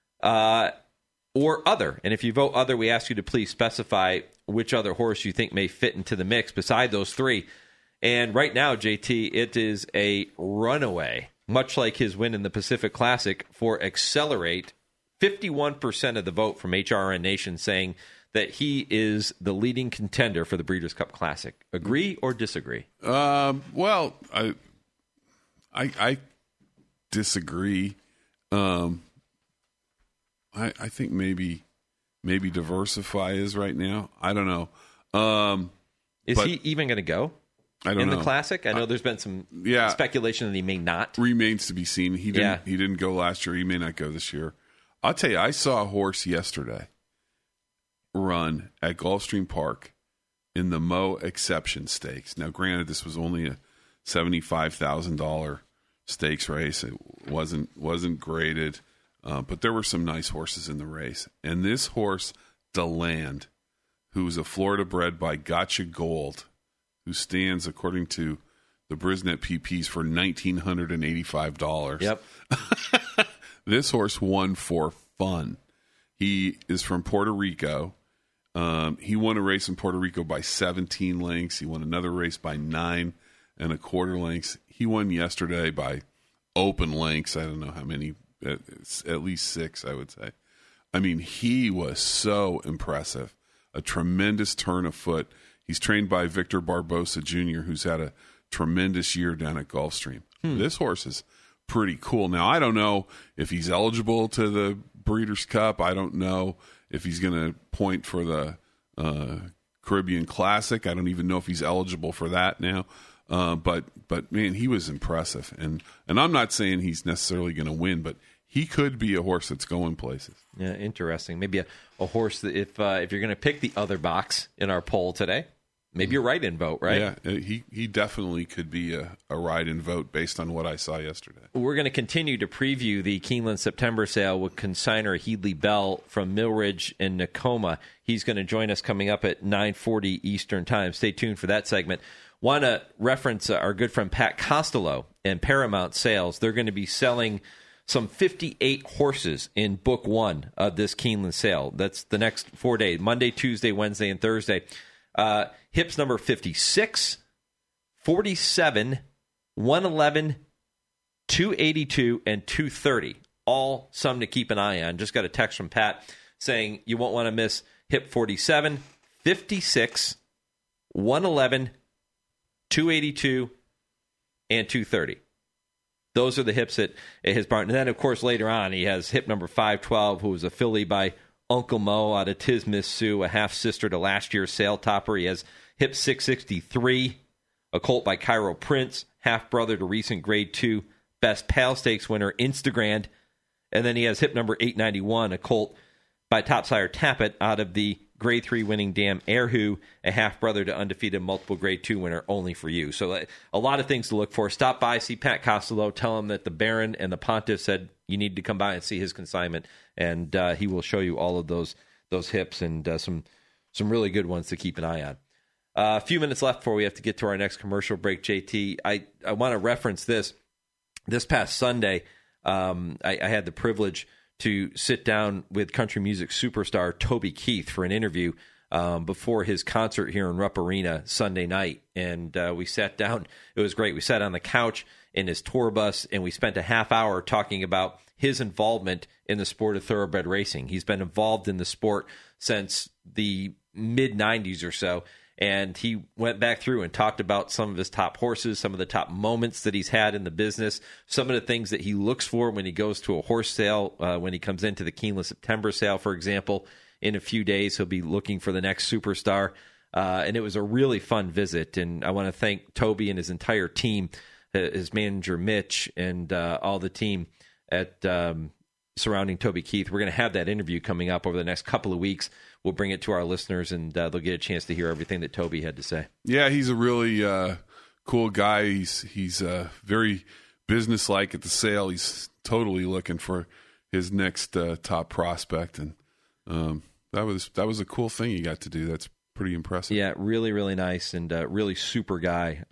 or Other. And if you vote Other, we ask you to please specify which other horse you think may fit into the mix beside those 3. And right now, JT, it is a runaway, much like his win in the Pacific Classic, for Accelerate. 51% of the vote from HRN Nation saying that he is the leading contender for the Breeders' Cup Classic. Agree or disagree? Well, I disagree. I think maybe Diversify is right now. I don't know. Is he even going to go? I don't know. In the Classic? I know there's been some speculation that he may not. Remains to be seen. He didn't go last year. He may not go this year. I'll tell you, I saw a horse yesterday run at Gulfstream Park in the Mo Exception Stakes. Now, granted, this was only a $75,000 stakes race. It wasn't graded, but there were some nice horses in the race. And this horse, DeLand, who's a Florida bred by Gotcha Gold, who stands, according to the Brisnet PPs, for $1,985. Yep. This horse won for fun. He is from Puerto Rico. He won a race in Puerto Rico by 17 lengths. He won another race by 9 1/4 lengths. He won yesterday by open lengths. I don't know how many, at least 6, I would say. I mean, he was so impressive. A tremendous turn of foot. He's trained by Victor Barbosa Jr., who's had a tremendous year down at Gulfstream. This horse is pretty cool. Now, I don't know if he's eligible to the Breeders' Cup. I don't know if he's going to point for the Caribbean Classic. I don't even know if he's eligible for that now. But man, he was impressive. And I'm not saying he's necessarily going to win, but he could be a horse that's going places. Yeah, interesting. Maybe a horse that if you're going to pick the other box in our poll today, maybe a write-in vote, right? Yeah, he definitely could be a write-in vote based on what I saw yesterday. We're going to continue to preview the Keeneland September sale with consignor Heedley Bell from Millridge and Nakoma. He's going to join us coming up at 9:40 Eastern Time. Stay tuned for that segment. Want to reference our good friend Pat Costello and Paramount Sales. They're going to be selling some 58 horses in Book 1 of this Keeneland sale. That's the next 4 days, Monday, Tuesday, Wednesday, and Thursday. Hips number 56, 47, 111, 282, and 230. All some to keep an eye on. Just got a text from Pat saying you won't want to miss hip 47, 56, 111, 282, and 230. Those are the hips at his barn. And then, of course, later on, he has hip number 512, who was a filly by Uncle Mo out of Tis Miss Sue, a half-sister to last year's Sale Topper. He has hip 663, a colt by Cairo Prince, half-brother to recent Grade 2 Best Pal Stakes winner, Instagrand. And then he has hip number 891, a colt by Topsire Tappet out of the Grade 3 winning Dam Erhu, a half-brother to undefeated multiple Grade 2 winner, Only for You. So a lot of things to look for. Stop by, see Pat Costello, tell him that the Baron and the Pontiff said you need to come by and see his consignment, and he will show you all of those hips and some really good ones to keep an eye on. A few minutes left before we have to get to our next commercial break, JT. I want to reference this. This past Sunday, I had the privilege to sit down with country music superstar Toby Keith for an interview before his concert here in Rupp Arena Sunday night. And we sat down. It was great. We sat on the couch in his tour bus, and we spent a half hour talking about his involvement in the sport of thoroughbred racing. He's been involved in the sport since the mid-'90s or so. And he went back through and talked about some of his top horses, some of the top moments that he's had in the business, some of the things that he looks for when he goes to a horse sale, when he comes into the Keeneland September sale, for example. In a few days, he'll be looking for the next superstar. And it was a really fun visit. And I want to thank Toby and his entire team, his manager, Mitch, and all the team at surrounding Toby Keith. We're going to have that interview coming up over the next couple of weeks. We'll bring it to our listeners, and they'll get a chance to hear everything that Toby had to say. Yeah, he's a really cool guy. He's very businesslike at the sale. He's totally looking for his next top prospect, and that was a cool thing he got to do. That's pretty impressive. Yeah, really, really nice and really super guy.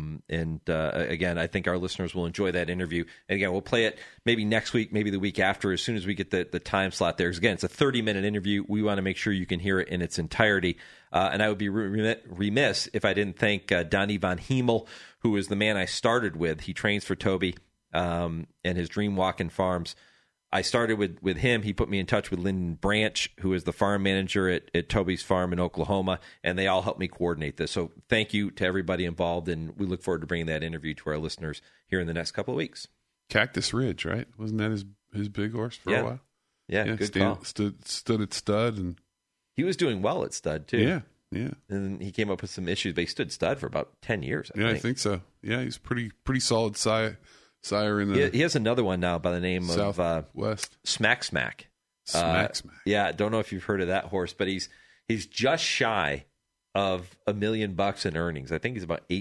Again, I think our listeners will enjoy that interview. And again, we'll play it maybe next week, maybe the week after, as soon as we get the time slot there. Because again, it's a 30-minute interview. We want to make sure you can hear it in its entirety. And I would be remiss if I didn't thank Donnie Von Hemel, who is the man I started with. He trains for Toby and his Dream Walking Farms. I started with him. He put me in touch with Lyndon Branch, who is the farm manager at Toby's farm in Oklahoma, and they all helped me coordinate this. So thank you to everybody involved, and we look forward to bringing that interview to our listeners here in the next couple of weeks. Cactus Ridge, right? Wasn't that his big horse for a while? Yeah, good call. Stood at stud, and he was doing well at stud too. Yeah. And he came up with some issues, but he stood stud for about 10 years. I think so. Yeah, he's pretty solid sire in the. He has another one now by the name of West Smack. Smack. Yeah, I don't know if you've heard of that horse, but he's just shy of $1 million in earnings. I think he's about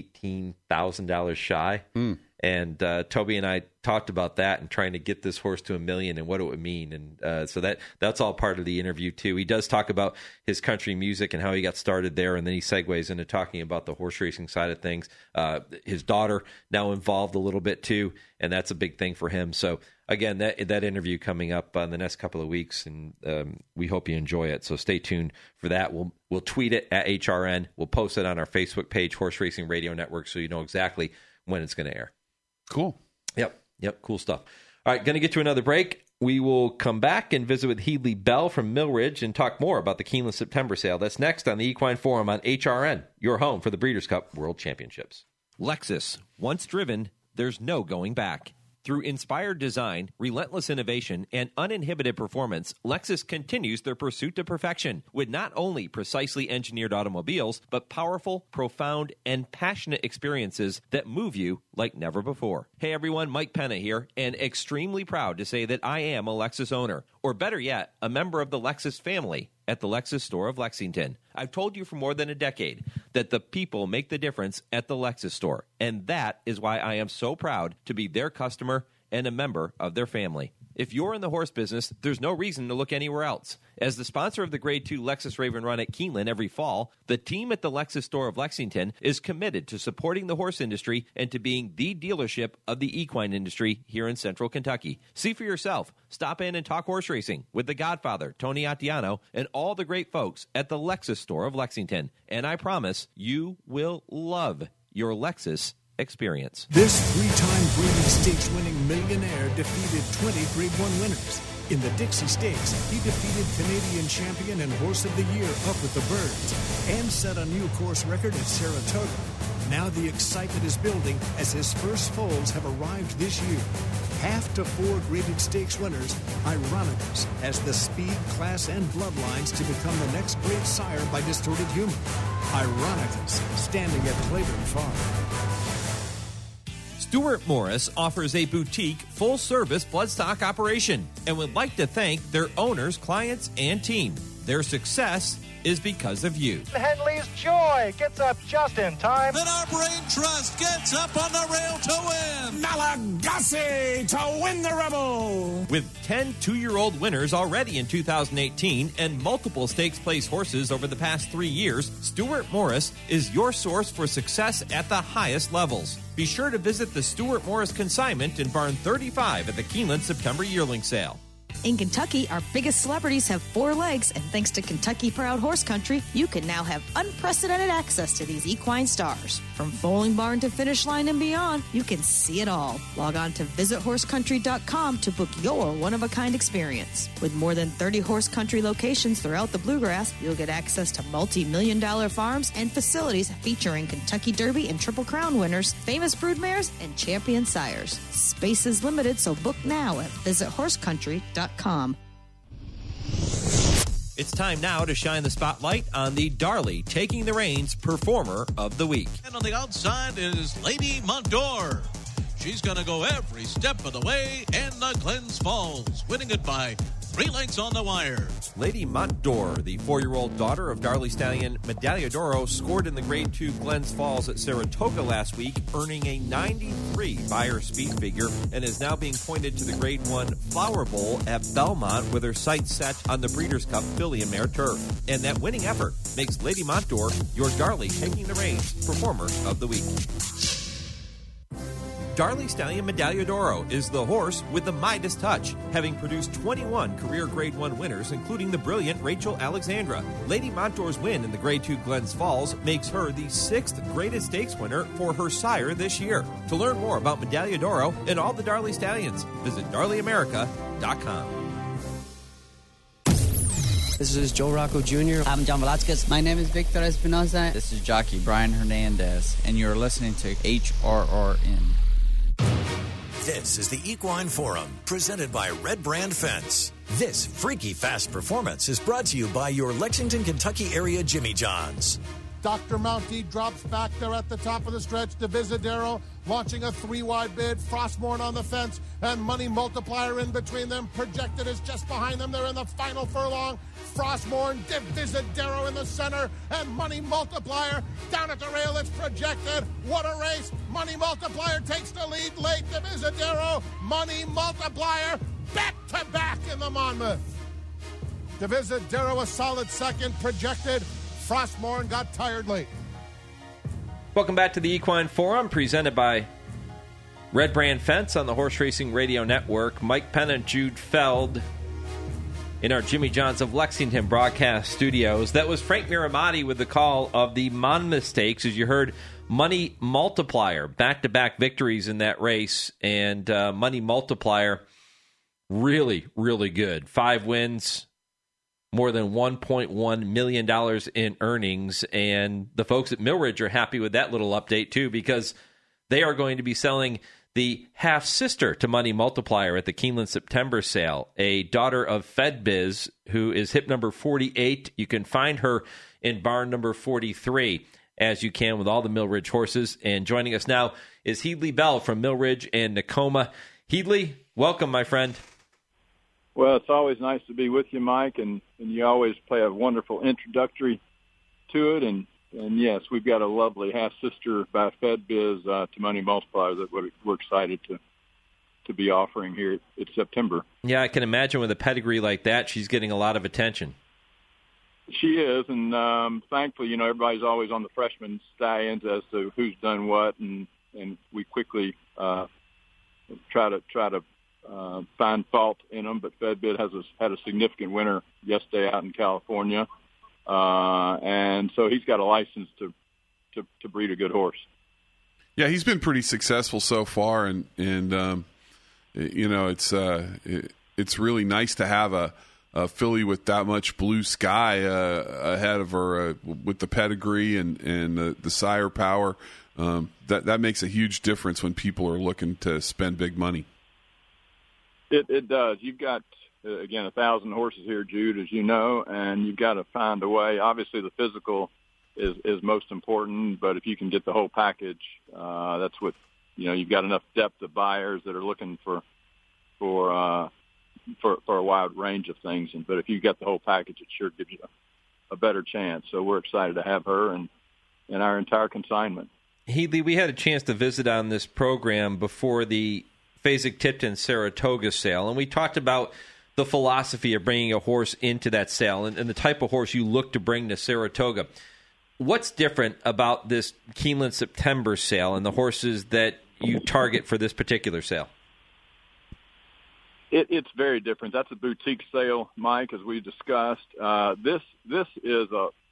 $18,000 shy. And Toby and I talked about that and trying to get this horse to $1 million and what it would mean. And so that's all part of the interview too. He does talk about his country music and how he got started there, and then he segues into talking about the horse racing side of things. His daughter now involved a little bit too, and that's a big thing for him. So again, that interview coming up in the next couple of weeks, and we hope you enjoy it. So stay tuned for that. We'll tweet it at HRN. We'll post it on our Facebook page, Horse Racing Radio Network, so you know exactly when it's going to air. Cool. Yep, cool stuff. All right, going to get to another break. We will come back and visit with Heedley Bell from Millridge and talk more about the Keeneland September sale. That's next on the Equine Forum on HRN, your home for the Breeders' Cup World Championships. Lexus. Once driven, there's no going back. Through inspired design, relentless innovation, and uninhibited performance, Lexus continues their pursuit to perfection with not only precisely engineered automobiles, but powerful, profound, and passionate experiences that move you like never before. Hey everyone, Mike Penna here, and extremely proud to say that I am a Lexus owner, or better yet, a member of the Lexus family at the Lexus store of Lexington. I've told you for more than a decade that the people make the difference at the Lexus store, and that is why I am so proud to be their customer and a member of their family. If you're in the horse business, there's no reason to look anywhere else. As the sponsor of the Grade 2 Lexus Raven Run at Keeneland every fall, the team at the Lexus store of Lexington is committed to supporting the horse industry and to being the dealership of the equine industry here in Central Kentucky. See for yourself. Stop in and talk horse racing with the Godfather, Tony Attiano, and all the great folks at the Lexus store of Lexington. And I promise you will love your Lexus experience. This three-time Breeders' Stakes winning millionaire defeated 20 Grade 1 winners. In the Dixie Stakes, he defeated Canadian champion and Horse of the Year Up with the Birds and set a new course record at Saratoga. Now the excitement is building as his first foals have arrived this year. Half to 4 graded stakes winners, Ironicus has the speed, class, and bloodlines to become the next great sire by Distorted Humor. Ironicus, standing at Claiborne Farm. Stuart Morris offers a boutique, full-service bloodstock operation and would like to thank their owners, clients, and team. Their success is because of you. Henley's Joy gets up just in time. And our Brain Trust gets up on the rail to win. Malagasy to win the Rebel. With 10 two-year-old winners already in 2018 and multiple stakes place horses over the past 3 years, Stuart Morris is your source for success at the highest levels. Be sure to visit the Stuart Morris Consignment in Barn 35 at the Keeneland September Yearling Sale. In Kentucky, our biggest celebrities have 4 legs, and thanks to Kentucky Proud Horse Country, you can now have unprecedented access to these equine stars. From foaling barn to finish line and beyond, you can see it all. Log on to visithorseCountry.com to book your one-of-a-kind experience. With more than 30 horse country locations throughout the Bluegrass, you'll get access to multi-million-dollar farms and facilities featuring Kentucky Derby and Triple Crown winners, famous broodmares, and champion sires. Space is limited, so book now at visithorseCountry.com. It's time now to shine the spotlight on the Darley Taking the Reins Performer of the Week. And on the outside is Lady Mondor. She's going to go every step of the way in the Glens Falls, winning it by 3 lengths on the wire. Lady Montdor, the 4-year-old daughter of Darley Stallion Medaglia d'Oro, scored in the Grade 2 Glens Falls at Saratoga last week, earning a 93 Beyer speed figure, and is now being pointed to the Grade 1 Flower Bowl at Belmont with her sights set on the Breeders' Cup Filly and Mare Turf. And that winning effort makes Lady Montdor your Darley Taking the Reins Performer of the Week. Darley Stallion Medaglia d'Oro is the horse with the Midas touch, having produced 21 career Grade 1 winners, including the brilliant Rachel Alexandra. Lady Montdor's win in the Grade 2 Glens Falls makes her the 6th greatest stakes winner for her sire this year. To learn more about Medaglia d'Oro and all the Darley Stallions, visit DarleyAmerica.com. This is Joe Rocco Jr. I'm John Velasquez. My name is Victor Espinosa. This is jockey Brian Hernandez, and you're listening to HRRN. This is the Equine Forum, presented by Red Brand Fence. This freaky fast performance is brought to you by your Lexington, Kentucky area Jimmy John's. Dr. Mountie drops back there at the top of the stretch. Divisadero launching a 3-wide bid. Frostmorn on the fence and Money Multiplier in between them. Projected is just behind them. They're in the final furlong. Frostmorn, Divisadero in the center, and Money Multiplier down at the rail. It's Projected. What a race. Money Multiplier takes the lead late. Divisadero, Money Multiplier back to back in the Monmouth. Divisadero a solid second. Projected. Frostmorn got tired late. Welcome back to the Equine Forum, presented by Red Brand Fence on the Horse Racing Radio Network. Mike Penna and Jude Feld in our Jimmy John's of Lexington broadcast studios. That was Frank Miramati with the call of the Monmouth Stakes. As you heard, Money Multiplier, back-to-back victories in that race, and Money Multiplier, really, really good. 5 wins, more than $1.1 million in earnings, and the folks at Millridge are happy with that little update, too, because they are going to be selling the half-sister to Money Multiplier at the Keeneland September sale, a daughter of FedBiz, who is hip number 48. You can find her in barn number 43, as you can with all the Millridge horses. And joining us now is Heedley Bell from Millridge and Nakoma. Heedley, welcome, my friend. Well, it's always nice to be with you, Mike, and you always play a wonderful introductory to it. And yes, we've got a lovely half-sister by FedBiz to Money Multiplier that we're excited to be offering here in September. Yeah, I can imagine with a pedigree like that, she's getting a lot of attention. She is, and thankfully, everybody's always on the freshman stallions as to who's done what, and we quickly try to find fault in them, but FedBiz had a significant winner yesterday out in California, and so he's got a license to breed a good horse. Yeah, he's been pretty successful so far, and it's really nice to have a filly with that much blue sky ahead of her with the pedigree and the sire power. That makes a huge difference when people are looking to spend big money. It does. You've got, again, 1,000 horses here, Jude, as you know, and you've got to find a way. Obviously, the physical is most important, but if you can get the whole package, that's what, you've got enough depth of buyers that are looking for a wide range of things. But if you get the whole package, it sure gives you a better chance. So we're excited to have her and our entire consignment. Heedley, we had a chance to visit on this program before the Fasig-Tipton Saratoga sale, and we talked about the philosophy of bringing a horse into that sale and the type of horse you look to bring to Saratoga. What's different about this Keeneland September sale and the horses that you target for this particular sale? It's very different. That's a boutique sale, Mike, as we discussed. This is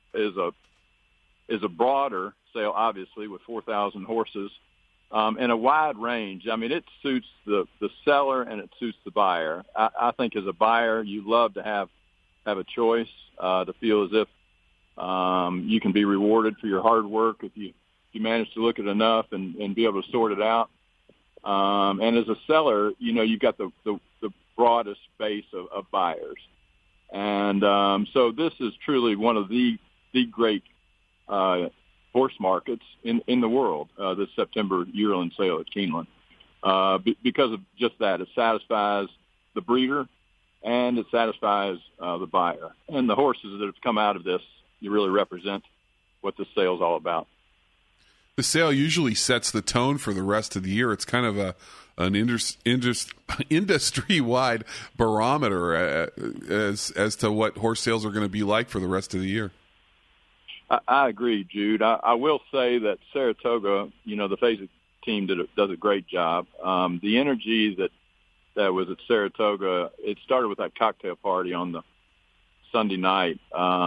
a broader sale, obviously, with 4,000 horses. And a wide range. I mean, it suits the seller and it suits the buyer. I think as a buyer, you love to have a choice, to feel as if you can be rewarded for your hard work if you manage to look at enough and be able to sort it out. And as a seller, you've got the broadest base of buyers. And so this is truly one of the great horse markets in the world, this September yearling sale at Keeneland, because of just that. It satisfies the breeder and it satisfies the buyer. And the horses that have come out of this, you really represent what the sale is all about. The sale usually sets the tone for the rest of the year. It's kind of an industry-wide barometer as to what horse sales are going to be like for the rest of the year. I agree, Jude. I will say that Saratoga, the Fasig team does a great job. The energy that was at Saratoga, it started with that cocktail party on the Sunday night.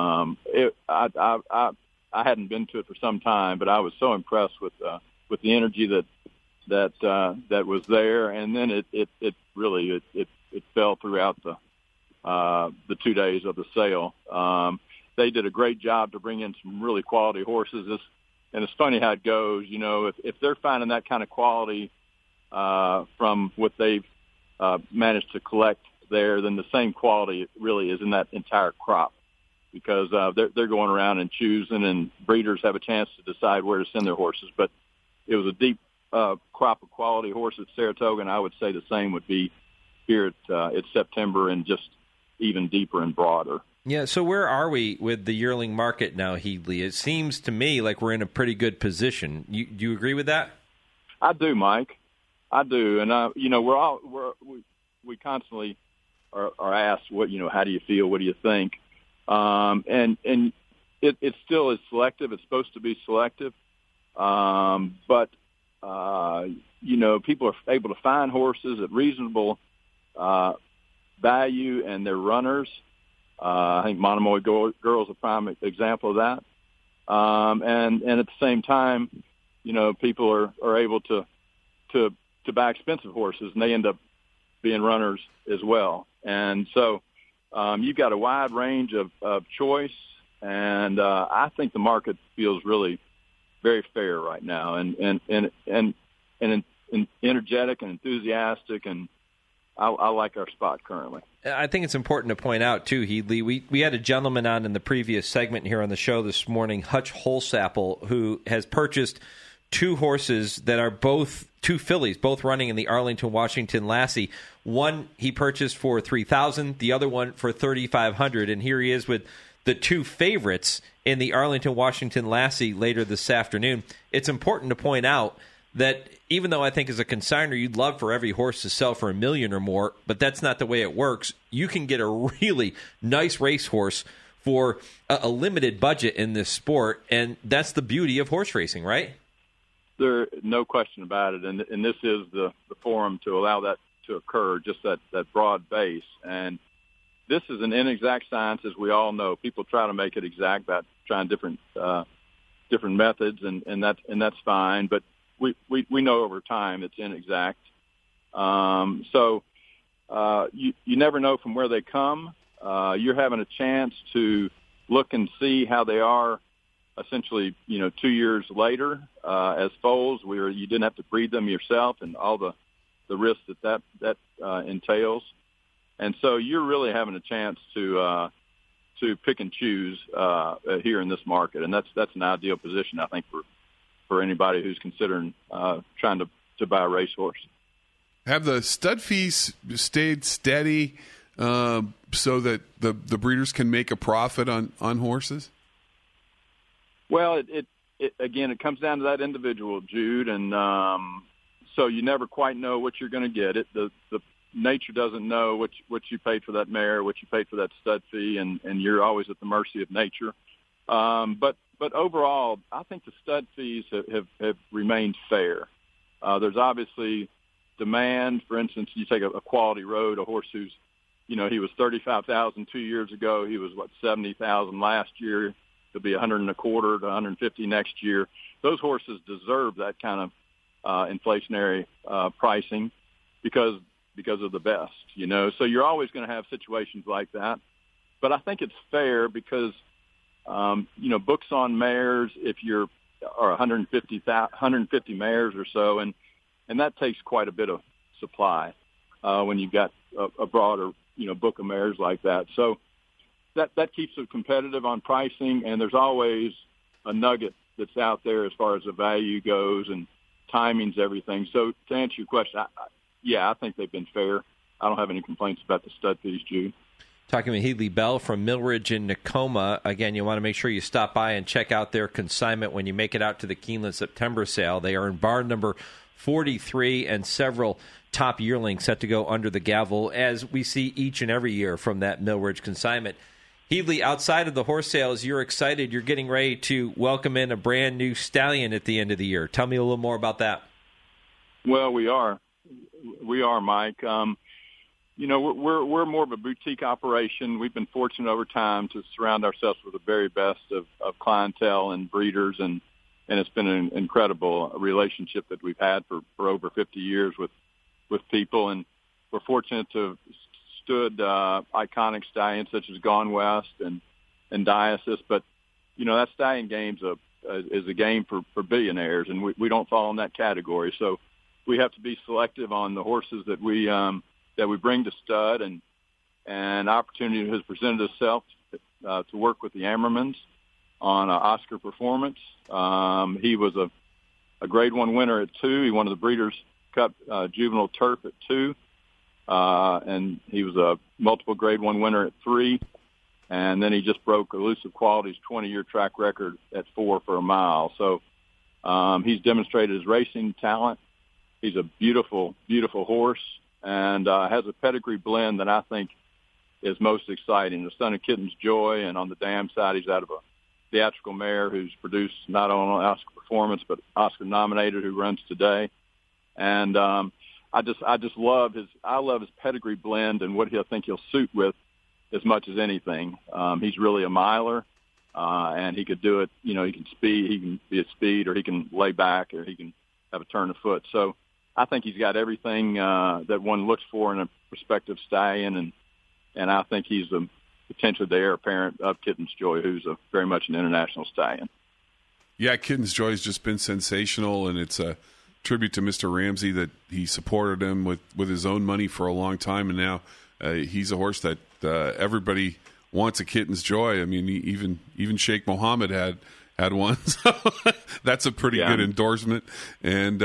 I hadn't been to it for some time, but I was so impressed with the energy that was there, and then it really fell throughout the 2 days of the sale. They did a great job to bring in some really quality horses. And it's funny how it goes. If they're finding that kind of quality from what they've managed to collect there, then the same quality really is in that entire crop, because they're going around and choosing, and breeders have a chance to decide where to send their horses. But it was a deep crop of quality horses at Saratoga, and I would say the same would be here at September, and just even deeper and broader. Yeah, so where are we with the yearling market now, Headley? It seems to me like we're in a pretty good position. Do you agree with that? I do, Mike. I do, and we constantly are asked, how do you feel? What do you think? And it still is selective. It's supposed to be selective, but people are able to find horses at reasonable value, and they're runners. I think Monomoy Girl is a prime example of that. And at the same time, people are able to buy expensive horses, and they end up being runners as well. And so you've got a wide range of choice, and I think the market feels really very fair right now, and energetic and enthusiastic, and I like our spot currently. I think it's important to point out, too, Headley, we had a gentleman on in the previous segment here on the show this morning, Hutch Holsapple, who has purchased two horses that are both two fillies, both running in the Arlington Washington Lassie. One he purchased for $3,000, the other one for $3,500, and here he is with the two favorites in the Arlington Washington Lassie later this afternoon. It's important to point out that even though I think as a consignor you'd love for every horse to sell for $1 million or more, but that's not the way it works. You can get a really nice racehorse for a limited budget in this sport, and that's the beauty of horse racing, right? There's no question about it, and this is the forum to allow that to occur, just that broad base. And this is an inexact science, as we all know. People try to make it exact by trying different methods, and that's fine. But we know over time it's inexact. So you never know from where they come. You're having a chance to look and see how they are essentially, 2 years later as foals, where you didn't have to breed them yourself and all the risks that entails. And so you're really having a chance to pick and choose here in this market, and that's an ideal position, I think, for anybody who's considering trying to buy a racehorse. Have the stud fees stayed steady so that the breeders can make a profit on horses? Well, it comes down to that individual, Jude, and so you never quite know what you're going to get. The nature doesn't know what you paid for that mare, what you paid for that stud fee, and you're always at the mercy of nature. But overall, I think the stud fees have remained fair. There's obviously demand. For instance, you take a Quality Road, a horse who's, he was $35,000 2 years ago. He was $70,000 last year. He'll be $125,000 to $150,000 next year. Those horses deserve that kind of inflationary pricing because of the best, So you're always going to have situations like that. But I think it's fair because, books on mares, are 150 mares or so, and that takes quite a bit of supply when you've got a broader, book of mares like that. So that keeps it competitive on pricing, and there's always a nugget that's out there as far as the value goes, and timing's everything. So to answer your question, I think they've been fair. I don't have any complaints about the stud piece, Jude. Talking with Headley Bell from Millridge in Nakoma. Again, you want to make sure you stop by and check out their consignment when you make it out to the Keeneland September sale. They are in barn number 43, and several top yearlings set to go under the gavel, as we see each and every year from that Millridge consignment. Headley, outside of the horse sales, you're excited. You're getting ready to welcome in a brand new stallion at the end of the year. Tell me a little more about that. Well, we are, Mike. We're more of a boutique operation. We've been fortunate over time to surround ourselves with the very best of clientele and breeders, and it's been an incredible relationship that we've had for over 50 years with people. And we're fortunate to have stood iconic stallions such as Gone West and Diasis. But, that stallion game is a game for billionaires, and we don't fall in that category. So we have to be selective on the horses that we bring to stud, and opportunity has presented itself to work with the Ammermans on Oscar Performance. He was a Grade 1 winner at 2. He won the Breeders' Cup Juvenile Turf at 2, and he was a multiple Grade 1 winner at 3, and then he just broke Elusive Quality's 20-year track record at 4 for a mile. So he's demonstrated his racing talent. He's a beautiful, beautiful horse, and has a pedigree blend that I think is most exciting. The Son of Kitten's Joy, and on the dam side, he's out of a theatrical mare who's produced not only Oscar Performance but Oscar nominated, who runs today. And I just love his pedigree blend and what I think he'll suit with as much as anything. He's really a miler, and he could do it. He can speed. He can be at speed, or he can lay back, or he can have a turn of foot. So I think he's got everything that one looks for in a prospective stallion, and I think he's potentially the heir apparent of Kitten's Joy, who's very much an international stallion. Yeah, Kitten's Joy has just been sensational, and it's a tribute to Mr. Ramsey that he supported him with his own money for a long time, and now he's a horse that everybody wants a Kitten's Joy. I mean, even Sheikh Mohammed had one, so that's a pretty good endorsement. And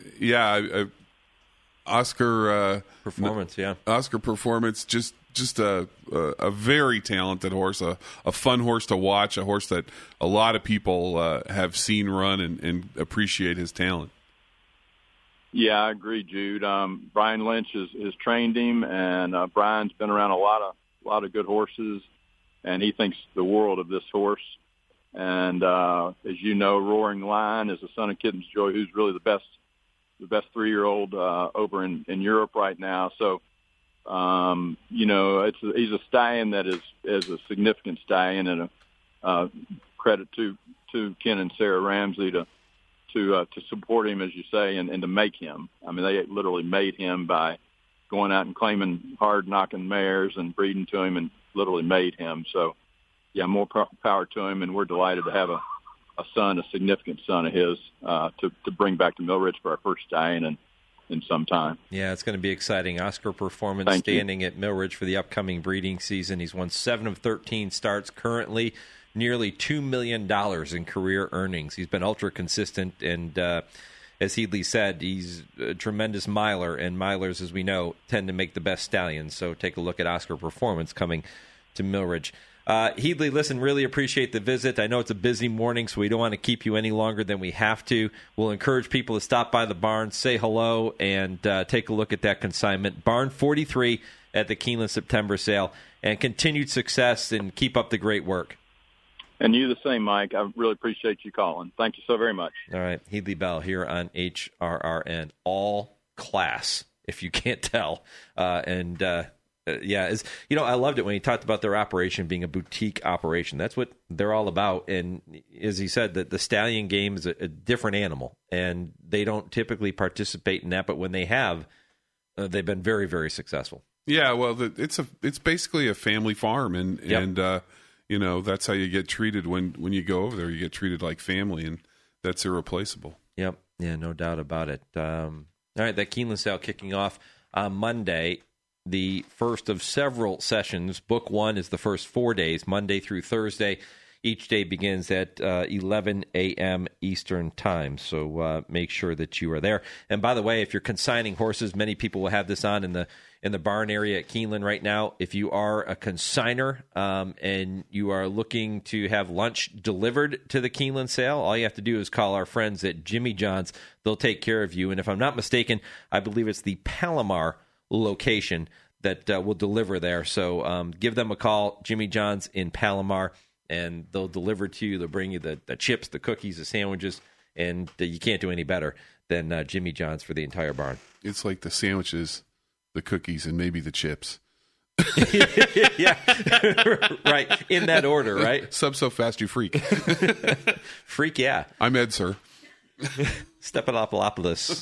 Oscar Performance, Oscar Performance, just a very talented horse, a fun horse to watch, a horse that a lot of people have seen run and appreciate his talent. Yeah, I agree, Jude. Brian Lynch has trained him, and Brian's been around a lot of good horses, and he thinks the world of this horse. And as you know, Roaring Lion is the Son of Kitten's Joy, who's really the best 3-year-old over in Europe right now. So, he's a stallion that is a significant stallion, and a credit to Ken and Sarah Ramsey to support him, as you say, and to make him. I mean, they literally made him by going out and claiming hard knocking mares and breeding to him, and literally made him. So, yeah, more power to him, and we're delighted to have a significant son of his, to bring back to Millridge for our first stallion in some time. Yeah, it's going to be exciting. Oscar Performance standing at Millridge for the upcoming breeding season. He's won 7 of 13 starts, currently nearly $2 million in career earnings. He's been ultra consistent, and as Headley said, he's a tremendous miler, and milers, as we know, tend to make the best stallions. So take a look at Oscar Performance coming to Millridge. Headley, listen, really appreciate the visit. I know it's a busy morning, so we don't want to keep you any longer than we have to. We'll encourage people to stop by the barn, say hello, and take a look at that consignment. Barn 43 at the Keeneland September sale, and continued success, and keep up the great work. And you the same, Mike. I really appreciate you calling. Thank you so very much. All right, Headley Bell here on HRRN. All class, if you can't tell. Yeah, I loved it when he talked about their operation being a boutique operation. That's what they're all about. And as he said, that the stallion game is a different animal, and they don't typically participate in that. But when they have, they've been very, very successful. Yeah, well, it's basically a family farm, and that's how you get treated when you go over there. You get treated like family, and that's irreplaceable. Yep, yeah, no doubt about it. All right, that Keeneland sale kicking off on Monday. The first of several sessions. Book 1 is the first 4 days, Monday through Thursday. Each day begins at 11 a.m. Eastern Time, so make sure that you are there. And by the way, if you're consigning horses, many people will have this on in the barn area at Keeneland right now. If you are a consigner and you are looking to have lunch delivered to the Keeneland sale, all you have to do is call our friends at Jimmy John's. They'll take care of you. And if I'm not mistaken, I believe it's the Palomar location that will deliver there. So give them a call, Jimmy John's in Palomar, and they'll deliver to you. They'll bring you the chips, the cookies, the sandwiches, and you can't do any better than Jimmy John's for the entire barn. It's like the sandwiches, the cookies, and maybe the chips. Yeah, right. In that order, right? Sub so fast you freak. Freak, yeah. I'm Ed, sir. Stephanopoulos.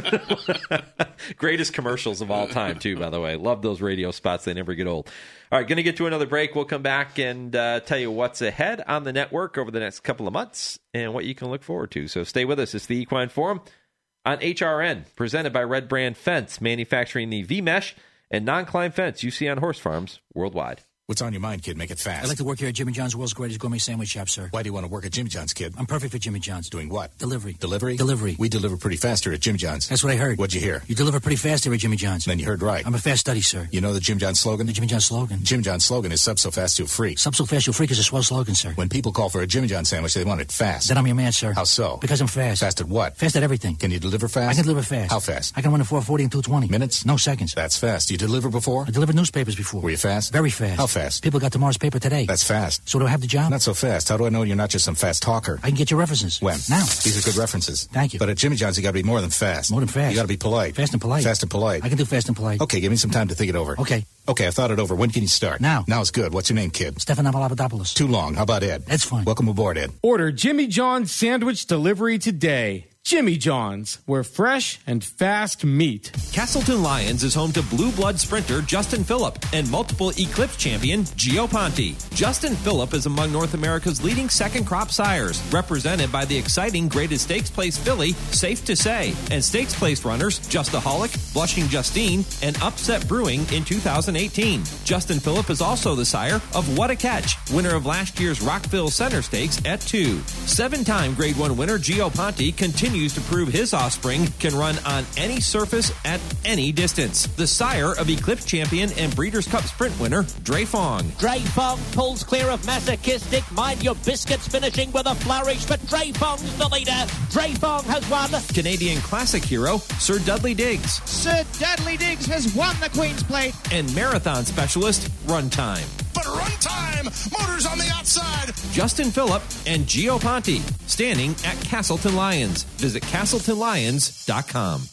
Greatest commercials of all time, too, by the way. Love those radio spots. They never get old. All right, going to get to another break. We'll come back and tell you what's ahead on the network over the next couple of months and what you can look forward to. So stay with us. It's the Equine Forum on HRN, presented by Red Brand Fence, manufacturing the V-Mesh and non-climb fence you see on horse farms worldwide. What's on your mind, kid? Make it fast. I'd like to work here at Jimmy John's, world's greatest gourmet sandwich shop, sir. Why do you want to work at Jimmy John's, kid? I'm perfect for Jimmy John's. Doing what? Delivery. Delivery? Delivery. We deliver pretty fast here at Jimmy John's. That's what I heard. What'd you hear? You deliver pretty fast here at Jimmy John's. Then you heard right. I'm a fast study, sir. You know the Jim John's slogan? The Jimmy John's slogan? Jim John's slogan is sub so fast you'll freak. Sub so fast you'll freak is a swell slogan, sir. When people call for a Jimmy John's sandwich, they want it fast. Then I'm your man, sir. How so? Because I'm fast. Fast at what? Fast at everything. Can you deliver fast? I can deliver fast. How fast? I can run in 4:40 and 2:20. Minutes? No seconds. That's fast. You deliver before? I delivered newspapers before. Were you fast? Very fast. How fast? People got tomorrow's paper today. That's fast. So do I have the job? Not so fast. How do I know you're not just some fast talker? I can get your references. When? Now. These are good references. Thank you. But at Jimmy John's, you got to be more than fast. More than fast. You got to be polite. Fast and polite. Fast and polite. I can do fast and polite. Okay, give me some time to think it over. Okay. Okay, I've thought it over. When can you start? Now. Now's good. What's your name, kid? Stephanopoulos. Too long. How about Ed? Ed's fine. Welcome aboard, Ed. Order Jimmy John's sandwich delivery today. Jimmy John's, where fresh and fast meat. Castleton Lions is home to blue blood sprinter Justin Phillip and multiple Eclipse champion Gio Ponte. Justin Phillip is among North America's leading second crop sires, represented by the exciting Graded Stakes Place filly, Safe to Say, and Stakes Place runners Justaholic, Blushing Justine, and Upset Brewing in 2018. Justin Phillip is also the sire of What a Catch, winner of last year's Rockville Center Stakes at 2. 7-time Grade 1 winner Gio Ponte continues to prove his offspring can run on any surface at any distance. The sire of Eclipse champion and Breeders' Cup Sprint winner, Dre Fong. Dre Fong pulls clear of Masochistic. Mind Your Biscuits finishing with a flourish, but Dre Fong's the leader. Dre Fong has won. Canadian Classic hero, Sir Dudley Diggs. Sir Dudley Diggs has won the Queen's Plate. And marathon specialist, Runtime. But Runtime, motors on the outside. Justin Phillip and Gio Ponte, standing at Castleton Lions. Visit CastletonLions.com.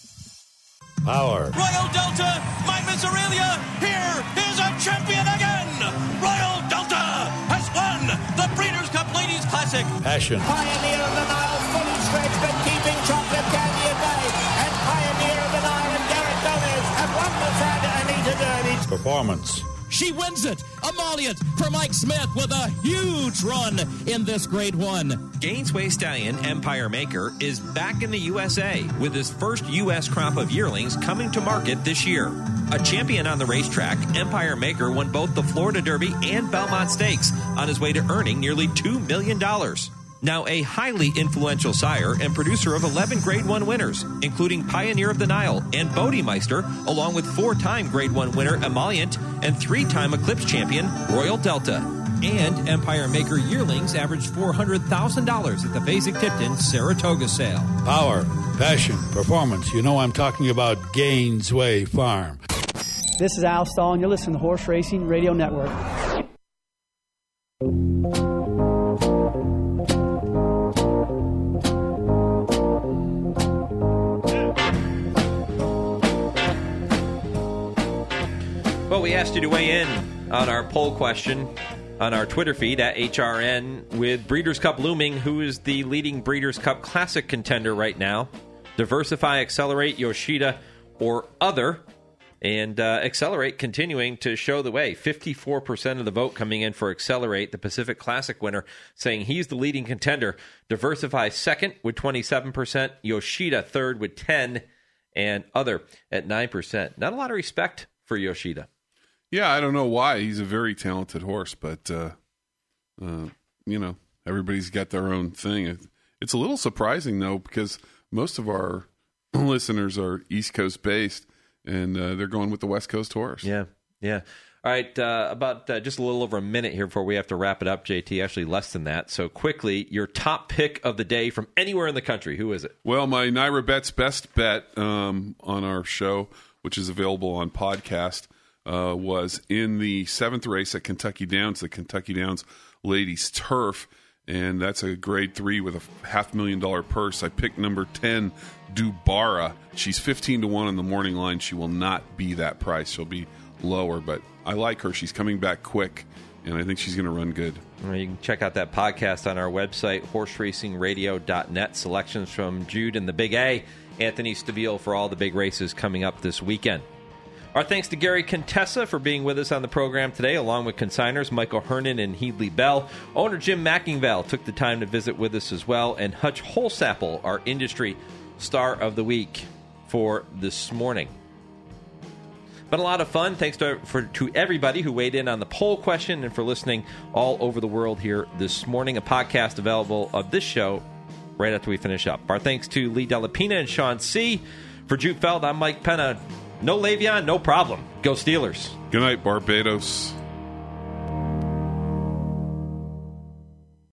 Power. Royal Delta, Magnus Aurelia, here is a champion again. Royal Delta has won the Breeders' Cup Ladies Classic. Passion. Pioneer of the Nile, fully stretched but keeping chocolate candy at bay. And Pioneer of the Nile and Garrett Gomez have won the Santa Anita Derby. Performance. She wins it. Emollient for Mike Smith with a huge run in this Grade 1. Gainesway Stallion Empire Maker is back in the USA with his first U.S. crop of yearlings coming to market this year. A champion on the racetrack, Empire Maker won both the Florida Derby and Belmont Stakes on his way to earning nearly $2 million. Now a highly influential sire and producer of 11 Grade 1 winners, including Pioneer of the Nile and Bodemeister, along with 4-time Grade 1 winner Emollient and 3-time Eclipse champion Royal Delta. And Empire Maker yearlings averaged $400,000 at the Fasig-Tipton Saratoga sale. Power, passion, performance. You know I'm talking about Gainesway Farm. This is Al Stahl, and you're listening to Horse Racing Radio Network. Well, we asked you to weigh in on our poll question on our Twitter feed at HRN with Breeders' Cup looming. Who is the leading Breeders' Cup Classic contender right now? Diversify, Accelerate, Yoshida, or other? And Accelerate continuing to show the way. 54% of the vote coming in for Accelerate, the Pacific Classic winner, saying he's the leading contender. Diversify second with 27%. Yoshida third with 10%. And other at 9%. Not a lot of respect for Yoshida. Yeah, I don't know why. He's a very talented horse, but everybody's got their own thing. It's a little surprising, though, because most of our listeners are East Coast based, and they're going with the West Coast horse. Yeah. All right, about just a little over a minute here before we have to wrap it up, JT. Actually, less than that. So quickly, your top pick of the day from anywhere in the country. Who is it? Well, my Naira Bet's best bet on our show, which is available on podcast, was in the 7th race at Kentucky Downs, the Kentucky Downs Ladies Turf, and that's a grade 3 with a $500,000 purse. I picked number 10, Dubara. She's 15-1 on the morning line. She will not be that price. She'll be lower, but I like her. She's coming back quick, and I think she's going to run good. You can check out that podcast on our website, horseracingradio.net. Selections from Jude and the Big A, Anthony Stabile for all the big races coming up this weekend. Our thanks to Gary Contessa for being with us on the program today, along with consigners Michael Hernan and Heedley Bell. Owner Jim Mackingvale took the time to visit with us as well, and Hutch Holsapple, our industry star of the week for this morning. Been a lot of fun. Thanks to everybody who weighed in on the poll question and for listening all over the world here this morning. A podcast available of this show right after we finish up. Our thanks to Lee Delapina and Sean C. For Jude Feld, I'm Mike Penna. No Le'Veon, no problem. Go Steelers. Good night, Barbados.